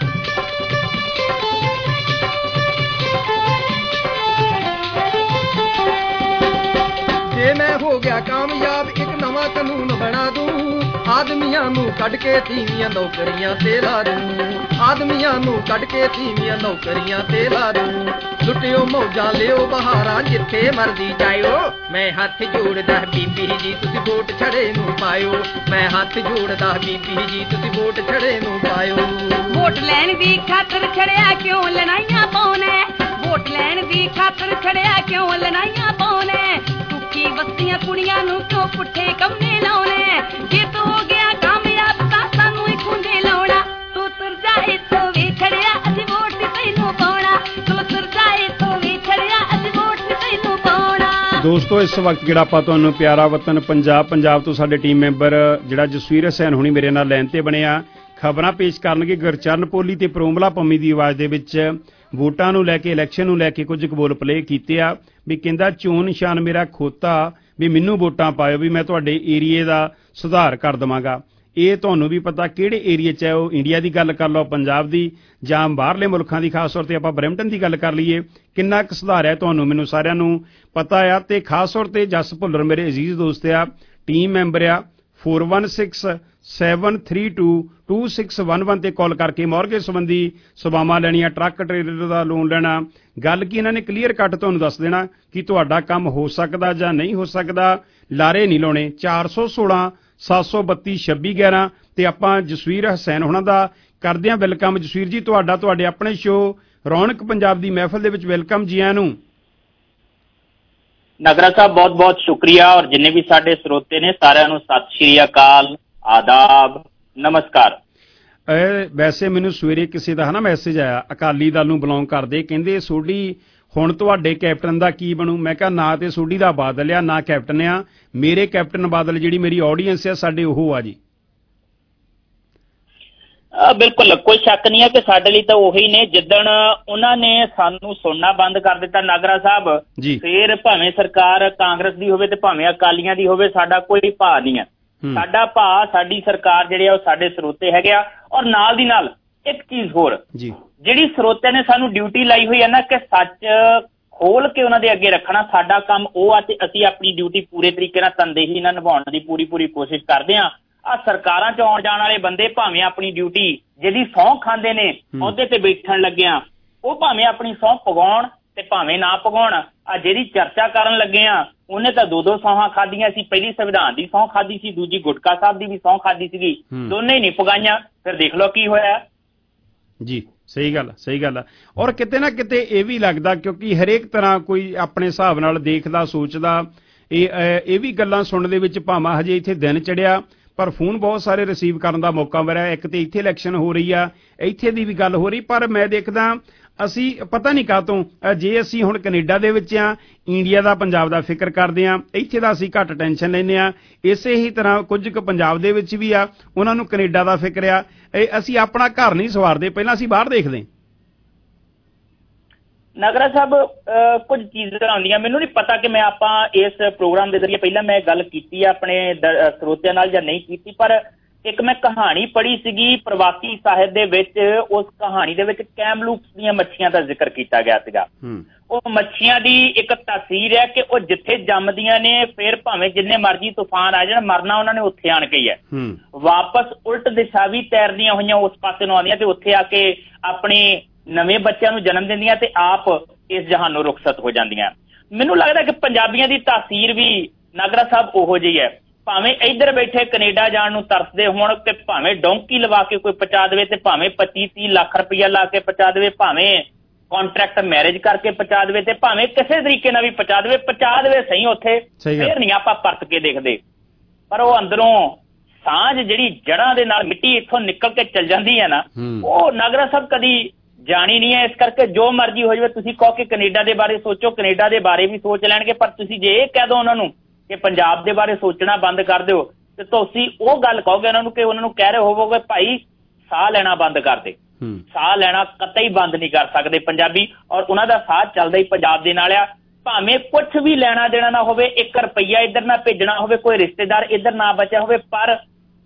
ਜੇ ਮੈਂ ਹੋ ਗਿਆ ਕਾਮਯਾਬ ਇੱਕ ਨਵਾਂ ਕਾਨੂੰਨ ਬਣਾ ਦੂੰ ਆਦਮੀਆਂ ਨੂੰ ਕੱਢ ਕੇ ਤੀਵੀਆਂ ਨੌਕਰੀਆਂ ਤੇ ਲਾ ਦੂੰ ਆਦਮੀਆਂ ਨੂੰ ਕੱਢ ਕੇ ਤੀਵੀਆਂ ਨੌਕਰੀਆਂ ਤੇ ਲਾ ਦੂੰ ਲੁੱਟਿਓ ਮੌਜਾਂ ਲਿਓ ਬਹਾਰਾਂ ਜਿੱਥੇ ਮਰਜ਼ੀ ਜਾਇਓ ਮੈਂ ਹੱਥ ਜੋੜਦਾ ਬੀਬੀ ਜੀ ਤੁਸੀਂ ਵੋਟ ਛੜੇ ਨੂੰ ਪਾਇਓ ਮੈਂ ਹੱਥ ਜੋੜਦਾ ਬੀਬੀ ਜੀ ਤੁਸੀਂ ਵੋਟ ਛੜੇ ਨੂੰ ਪਾਇਓ ਵੋਟ ਲੈਣ ਦੀ ਖਾਤਰ ਛੜਿਆ ਕਿਉਂ ਲੜਾਈਆਂ ਪਾਉਣੇ ਵੋਟ ਲੈਣ ਦੀ ਖਾਤਰ ਛੜਿਆ ਕਿਉਂ ਲੜਾਈਆਂ ਪਾਉਣੇ ਸੁੱਖੀ ਵਸਤੀਆਂ ਕੁੜੀਆਂ ਨੂੰ ਕਿਉਂ ਪੁੱਠੇ ਕੰਮੇ ਲਾਉਣੇ ਜੇ ਤੂੰ ਹੋ ਗਿਆ ਕਾਮਯਾਬ ਤਾਂ ਸਾਨੂੰ ਹੀ ਖੁੰਝੇ ਲਾਉਣਾ ਤੂੰ ਤੁਰ ਜਾ ਇੱਥੋਂ ਵੀ ਛੜਿਆ ਅਸੀਂ ਵੋਟ ਤੈਨੂੰ ਪਾਉਣਾ ਤੂੰ ਤੁਰ ਜਾ ਇੱਥੋਂ ਵੀ ਛੜਿਆ ਅਸੀਂ ਵੋਟ ਤੈਨੂੰ ਪਾਉਣਾ ਦੋਸਤੋ ਇਸ ਵਕਤ ਜਿਹੜਾ ਆਪਾਂ ਤੁਹਾਨੂੰ ਪਿਆਰਾ ਵਤਨ ਪੰਜਾਬ ਪੰਜਾਬ ਤੋਂ ਸਾਡੇ ਟੀਮ ਮੈਂਬਰ ਜਿਹੜਾ ਜਸਵੀਰ ਹੁਸੈਨ ਹੁਣੀ ਮੇਰੇ ਨਾਲ ਲਾਈਨ ਤੇ ਬਣਿਆ ਖਬਰਾਂ ਪੇਸ਼ ਕਰਨਗੇ ਗੁਰਚਰਨ ਪੋਲੀ ਤੇ ਪ੍ਰੋਮਲਾ ਪੰਮੀ ਦੀ ਆਵਾਜ਼ ਦੇ ਵਿੱਚ ਵੋਟਾਂ ਨੂੰ ਲੈ ਕੇ ਇਲੈਕਸ਼ਨ ਨੂੰ ਲੈ ਕੇ ਕੁਝ ਕਬੂਲ ਪਲੇ ਕੀਤੇ ਆ ਵੀ ਕਹਿੰਦਾ ਚੋਣ ਨਿਸ਼ਾਨ ਮੇਰਾ ਖੋਤਾ ਵੀ ਮੈਨੂੰ ਵੋਟਾਂ ਪਾਇਓ ਵੀ ਮੈਂ ਤੁਹਾਡੇ ਏਰੀਏ ਦਾ ਸੁਧਾਰ ਕਰ ਦੇਵਾਂਗਾ ਇਹ ਤੁਹਾਨੂੰ ਵੀ ਪਤਾ ਕਿਹੜੇ ਏਰੀਏ 'ਚ ਹੈ ਉਹ ਇੰਡੀਆ ਦੀ ਗੱਲ ਕਰ ਲਓ ਪੰਜਾਬ ਦੀ ਜਾਂ ਬਾਹਰਲੇ ਮੁਲਕਾਂ ਦੀ ਖਾਸ ਤੌਰ ਤੇ ਆਪਾਂ ਬਰੈਂਪਟਨ ਦੀ ਗੱਲ ਕਰ ਲਈਏ ਕਿੰਨਾ ਕੁ ਸੁਧਾਰ ਹੈ ਤੁਹਾਨੂੰ ਮੈਨੂੰ ਸਾਰਿਆਂ ਨੂੰ ਪਤਾ ਆ ਤੇ ਖਾਸ ਤੌਰ ਤੇ ਜਸ ਭੁੱਲਰ ਮੇਰੇ ਅਜ਼ੀਜ਼ ਦੋਸਤ ਆ ਟੀਮ ਮੈਂਬਰ ਆ four one six seven three two two six one one ਤੇ ਕਾਲ ਕਰਕੇ ਮੌਰਗੇਜ ਸੰਬੰਧੀ ਸੇਵਾਵਾਂ ਲੈਣੀਆਂ ਟਰੱਕ ਟਰੇਲਰ ਦਾ ਲੋਨ ਲੈਣਾ ਗੱਲ ਕੀ ਇਹਨਾਂ ਨੇ ਕਲੀਅਰ ਕੱਟ ਤੁਹਾਨੂੰ ਦੱਸ ਦੇਣਾ ਕਿ ਤੁਹਾਡਾ ਕੰਮ ਹੋ ਸਕਦਾ ਜਾਂ ਨਹੀਂ ਹੋ ਸਕਦਾ ਲਾਰੇ ਨਹੀਂ ਲਾਉਣੇ ਚਾਰ ਸੌ ਸੋਲਾਂ ਸੱਤ ਸੌ ਬੱਤੀ ਛੱਬੀ ਗਿਆਰਾਂ ਤੇ ਆਪਾਂ ਜਸਵੀਰ ਹੁਸੈਨ ਹੁਣਾਂ ਦਾ ਕਰਦੇ ਹਾਂ ਵੈਲਕਮ ਜਸਵੀਰ ਜੀ ਤੁਹਾਡਾ ਤੁਹਾਡੇ ਆਪਣੇ ਸ਼ੋਅ ਰੌਣਕ ਪੰਜਾਬ ਦੀ ਮਹਿਫਲ ਦੇ ਵਿੱਚ ਵੈਲਕਮ ਜੀ ਆਇਆਂ ਨੂੰ ਨਗਰਾ ਸਾਹਿਬ ਬਹੁਤ ਬਹੁਤ ਸ਼ੁਕਰੀਆ ਔਰ ਜਿੰਨੇ ਵੀ ਸਾਡੇ ਸਰੋਤੇ ਨੇ ਸਾਰਿਆਂ ਨੂੰ ਸਤਿ ਸ਼੍ਰੀ ਅਕਾਲ ਆਦਾਬ ਨਮਸਕਾਰ ਵੈਸੇ ਮੈਨੂੰ ਸਵੇਰੇ ਕਿਸੇ ਦਾ ਹਨਾ ਮੈਸੇਜ ਆਇਆ ਅਕਾਲੀ ਦਲ ਨੂੰ ਬਿਲੋਂਗ ਕਰਦੇ ਕਹਿੰਦੇ ਸੋਢੀ ਹੁਣ ਤੁਹਾਡੇ ਕੈਪਟਨ ਦਾ ਕੀ ਬਣੂ ਮੈਂ ਕਿਹਾ ਨਾ ਤੇ ਸੋਢੀ ਦਾ ਬਾਦਲ ਆ ਨਾ ਕੈਪਟਨ ਆ ਮੇਰੇ ਕੈਪਟਨ ਬਾਦਲ ਜਿਹੜੀ ਮੇਰੀ ਆਡੀਅנס ਆ ਸਾਡੇ ਉਹ ਆ ਜੀ ਬਿਲਕੁਲ ਕੋਈ ਸ਼ੱਕ ਨਹੀਂ ਹੈ ਕਿ ਸਾਡੇ ਲਈ ਤਾਂ ਉਹੀ ਨੇ ਜਿੱਦਣ ਉਹਨਾਂ ਨੇ ਸਾਨੂੰ ਸੁਣਨਾ ਬੰਦ ਕਰ ਦਿੱਤਾ ਨਾਗਰਾ ਸਾਹਿਬ ਫੇਰ ਭਾਵੇਂ ਸਰਕਾਰ ਕਾਂਗਰਸ ਦੀ ਹੋਵੇ ਤੇ ਭਾਵੇਂ ਅਕਾਲੀਆਂ ਦੀ ਹੋਵੇ ਸਾਡਾ ਕੋਈ ਭਾਅ ਨਹੀਂ ਹੈ ਸਾਡਾ ਭਾਅ ਸਾਡੀ ਸਰਕਾਰ ਜਿਹੜੇ ਆ ਉਹ ਸਾਡੇ ਸਰੋਤੇ ਹੈਗੇ ਆ ਔਰ ਨਾਲ ਦੀ ਨਾਲ ਇੱਕ ਚੀਜ਼ ਹੋਰ ਜਿਹੜੀ ਸਰੋਤਿਆਂ ਨੇ ਸਾਨੂੰ ਡਿਊਟੀ ਲਾਈ ਹੋਈ ਹੈ ਨਾ ਕਿ ਸੱਚ ਖੋਲ ਕੇ ਉਹਨਾਂ ਦੇ ਅੱਗੇ ਰੱਖਣਾ ਸਾਡਾ ਕੰਮ ਉਹ ਆ ਤੇ ਅਸੀਂ ਆਪਣੀ ਡਿਊਟੀ ਪੂਰੇ ਤਰੀਕੇ ਨਾਲ ਤਨਦੇਹੀ ਨਾਲ ਨਿਭਾਉਣ ਦੀ ਪੂਰੀ ਪੂਰੀ ਕੋਸ਼ਿਸ਼ ਕਰਦੇ ਹਾਂ ਆ ਸਰਕਾਰਾਂ ਚ ਆਉਣ ਜਾਣ ਵਾਲੇ ਬੰਦੇ ਭਾਵੇਂ ਆਪਣੀ ਡਿਊਟੀ ਜਿਹਦੀ ਸਹੁੰ ਖਾਂਦੇ ਨੇ ਉਹਦੇ ਤੇ ਬੈਠਣ ਲੱਗਿਆ ਉਹ ਭਾਵੇਂ ਆਪਣੀ ਸਹੁੰ ਪਗਾਉਣ ਤੇ ਭਾਵੇਂ ਨਾ ਪਗਾਉਣ ਆ ਜਿਹਦੀ ਚਰਚਾ ਕਰਨ ਲੱਗੇ ਆ ਉਹਨੇ ਤਾਂ ਦੋ ਦੋ ਸੌਹਾਂ ਖਾਧੀਆਂ ਸੀ। ਪਹਿਲੀ ਸੰਵਿਧਾਨ ਦੀ ਸਹੁੰ ਖਾਧੀ ਸੀ, ਦੂਜੀ ਗੁਟਕਾ ਸਾਹਿਬ ਦੀ ਵੀ ਸਹੁੰ ਖਾਧੀ ਸੀਗੀ, ਦੋਨੇ ਹੀ ਨਹੀਂ ਪੁਗਾਈਆਂ। ਫਿਰ ਦੇਖ ਲਓ ਕੀ ਹੋਇਆ ਜੀ। ਸਹੀ ਗੱਲ ਸਹੀ ਗੱਲ ਆ। ਔਰ ਕਿਤੇ ਨਾ ਕਿਤੇ ਇਹ ਵੀ ਲੱਗਦਾ, ਕਿਉਂਕਿ ਹਰੇਕ ਤਰ੍ਹਾਂ ਕੋਈ ਆਪਣੇ ਹਿਸਾਬ ਨਾਲ ਦੇਖਦਾ ਸੋਚਦਾ, ਇਹ ਇਹ ਵੀ ਗੱਲਾਂ ਸੁਣਨ ਦੇ ਵਿੱਚ ਭਾਵੇਂ ਹਜੇ ਇੱਥੇ ਦਿਨ ਚੜਿਆ ਪਰ ਫੋਨ ਬਹੁਤ ਸਾਰੇ ਰਿਸੀਵ ਕਰਨ ਦਾ ਮੌਕਾ ਮਿਲਿਆ। ਇੱਕ ਤੇ ਇੱਥੇ ਇਲੈਕਸ਼ਨ ਹੋ ਰਹੀ ਆ, ਇੱਥੇ ਦੀ ਵੀ ਗੱਲ ਹੋ ਰਹੀ, ਪਰ ਮੈਂ ਦੇਖਦਾ ਅਸੀਂ ਪਤਾ ਨਹੀਂ ਕਾਹਤੋਂ ਜੇ ਅਸੀਂ ਹੁਣ ਕੈਨੇਡਾ ਦੇ ਵਿੱਚ ਆ, ਇੰਡੀਆ ਦਾ ਪੰਜਾਬ ਦਾ ਫਿਕਰ ਕਰਦੇ ਹਾਂ, ਇੱਥੇ ਦਾ ਅਸੀਂ ਘੱਟ ਟੈਨਸ਼ਨ ਲੈਂਦੇ ਹਾਂ। ਇਸੇ ਹੀ ਤਰ੍ਹਾਂ ਕੁਝ ਕੁ ਪੰਜਾਬ ਦੇ ਵਿੱਚ ਵੀ ਆ, ਉਹਨਾਂ ਨੂੰ ਕੈਨੇਡਾ ਦਾ ਫਿਕਰ ਆ। ਇਹ ਅਸੀਂ ਆਪਣਾ ਘਰ ਨਹੀਂ ਸਵਾਰਦੇ, ਪਹਿਲਾਂ ਅਸੀਂ ਬਾਹਰ ਦੇਖਦੇ। ਨਾਗਰਾ ਸਾਹਿਬ ਕੁਝ ਚੀਜ਼ਾਂ ਆਉਂਦੀਆਂ, ਮੈਨੂੰ ਨਹੀਂ ਪਤਾ ਕਿ ਮੈਂ ਆਪਾਂ ਇਸ ਪ੍ਰੋਗਰਾਮ ਦੇ ਜ਼ਰੀਏ ਪਹਿਲਾਂ ਮੈਂ ਗੱਲ ਕੀਤੀ ਆ ਆਪਣੇ ਸਰੋਤਿਆਂ ਨਾਲ ਜਾਂ ਨਹੀਂ ਕੀਤੀ, ਪਰ ਇੱਕ ਮੈਂ ਕਹਾਣੀ ਪੜ੍ਹੀ ਸੀਗੀ ਪ੍ਰਵਾਸੀ ਸਾਹਿਤ ਦੇ ਵਿੱਚ। ਉਸ ਕਹਾਣੀ ਦੇ ਵਿੱਚ ਕੈਮਲੂਪਸ ਦੀਆਂ ਮੱਛੀਆਂ ਦਾ ਜ਼ਿਕਰ ਕੀਤਾ ਗਿਆ ਸੀਗਾ। ਉਹ ਮੱਛੀਆਂ ਦੀ ਇੱਕ ਤਾਸੀਰ ਹੈ ਕਿ ਉਹ ਜਿੱਥੇ ਜੰਮਦੀਆਂ ਨੇ ਫਿਰ ਭਾਵੇਂ ਜਿੰਨੇ ਮਰਜ਼ੀ ਤੂਫਾਨ ਆ ਜਾਣ, ਮਰਨਾ ਉਹਨਾਂ ਨੇ ਉੱਥੇ ਆਣ ਕੇ ਹੀ ਹੈ। ਵਾਪਸ ਉਲਟ ਦਿਸ਼ਾ ਵੀ ਤੈਰਦੀਆਂ ਹੋਈਆਂ ਉਸ ਪਾਸੇ ਨੂੰ ਆਉਂਦੀਆਂ ਤੇ ਉੱਥੇ ਆ ਕੇ ਆਪਣੇ ਨਵੇਂ ਬੱਚਿਆਂ ਨੂੰ ਜਨਮ ਦਿੰਦੀਆਂ ਤੇ ਆਪ ਇਸ ਜਹਾਨੋਂ ਰੁਖਸਤ ਹੋ ਜਾਂਦੀਆਂ। ਮੈਨੂੰ ਲੱਗਦਾ ਕਿ ਪੰਜਾਬੀਆਂ ਦੀ ਤਾਸੀਰ ਵੀ ਨਾਗਰਾ ਸਾਹਿਬ ਉਹੋ ਜਿਹੀ ਹੈ। ਭਾਵੇਂ ਇੱਧਰ ਬੈਠੇ ਕੈਨੇਡਾ ਜਾਣ ਨੂੰ ਤਰਸਦੇ ਹੋਣ ਤੇ ਭਾਵੇਂ ਡੌਂਕੀ ਲਵਾ ਕੇ ਕੋਈ ਪਹੁੰਚਾ ਦੇਵੇ ਤੇ ਭਾਵੇਂ ਪੱਚੀ ਤੀਹ ਲੱਖ ਰੁਪਈਆ ਲਾ ਕੇ ਪਹੁੰਚਾ ਦੇਵੇ, ਭਾਵੇਂ ਕੰਟਰੈਕਟ ਮੈਰਿਜ ਕਰਕੇ ਪਹੁੰਚਾ ਦੇਵੇ ਤੇ ਭਾਵੇਂ ਕਿਸੇ ਤਰੀਕੇ ਨਾਲ ਵੀ ਪਹੁੰਚਾ ਦੇਵੇ, ਪਹੁੰਚਾ ਦੇਵੇ ਸਹੀ ਉੱਥੇ, ਫਿਰ ਨਹੀਂ ਆਪਾਂ ਪਰਤ ਕੇ ਦੇਖਦੇ। ਪਰ ਉਹ ਅੰਦਰੋਂ ਸਾਂਝ ਜਿਹੜੀ ਜੜ੍ਹਾਂ ਦੇ ਨਾਲ ਮਿੱਟੀ ਇੱਥੋਂ ਨਿਕਲ ਕੇ ਚੱਲ ਜਾਂਦੀ ਹੈ ਨਾ, ਉਹ ਨਾਗਰਾ ਸਾਹਿਬ ਕਦੀ ਜਾਣੀ ਨਹੀਂ ਹੈ। ਇਸ ਕਰਕੇ ਜੋ ਮਰਜ਼ੀ ਹੋ ਜਾਵੇ, ਤੁਸੀਂ ਕਹੋ ਕਿ ਕੈਨੇਡਾ ਦੇ ਬਾਰੇ ਸੋਚੋ, ਕੈਨੇਡਾ ਦੇ ਬਾਰੇ ਵੀ ਸੋਚ ਲੈਣਗੇ, ਪਰ ਤੁਸੀਂ ਜੇ ਇਹ ਕਹਿ ਦਿਓ ਉਹਨਾਂ ਨੂੰ ਕਿ ਪੰਜਾਬ ਦੇ ਬਾਰੇ ਸੋਚਣਾ ਬੰਦ ਕਰ ਦਿਓ ਤੇ ਤੁਸੀਂ ਉਹ ਗੱਲ ਕਹੋਗੇ ਉਹਨਾਂ ਨੂੰ ਕਿ ਉਹਨਾਂ ਨੂੰ ਕਹਿ ਰਹੇ ਹੋਵੋਗੇ ਭਾਈ ਸਾਹ ਲੈਣਾ ਬੰਦ ਕਰ ਦੇ। ਸਾਹ ਲੈਣਾ ਕਤਈ ਬੰਦ ਨਹੀਂ ਕਰ ਸਕਦੇ ਪੰਜਾਬੀ, ਔਰ ਉਹਨਾਂ ਦਾ ਸਾਹ ਚੱਲਦਾ ਹੀ ਪੰਜਾਬ ਦੇ ਨਾਲ ਆ। ਭਾਵੇਂ ਕੁਛ ਵੀ ਲੈਣਾ ਦੇਣਾ ਨਾ ਹੋਵੇ, ਇੱਕ ਰੁਪਈਆ ਇੱਧਰ ਨਾ ਭੇਜਣਾ ਹੋਵੇ, ਕੋਈ ਰਿਸ਼ਤੇਦਾਰ ਇੱਧਰ ਨਾ ਬਚਿਆ ਹੋਵੇ, ਪਰ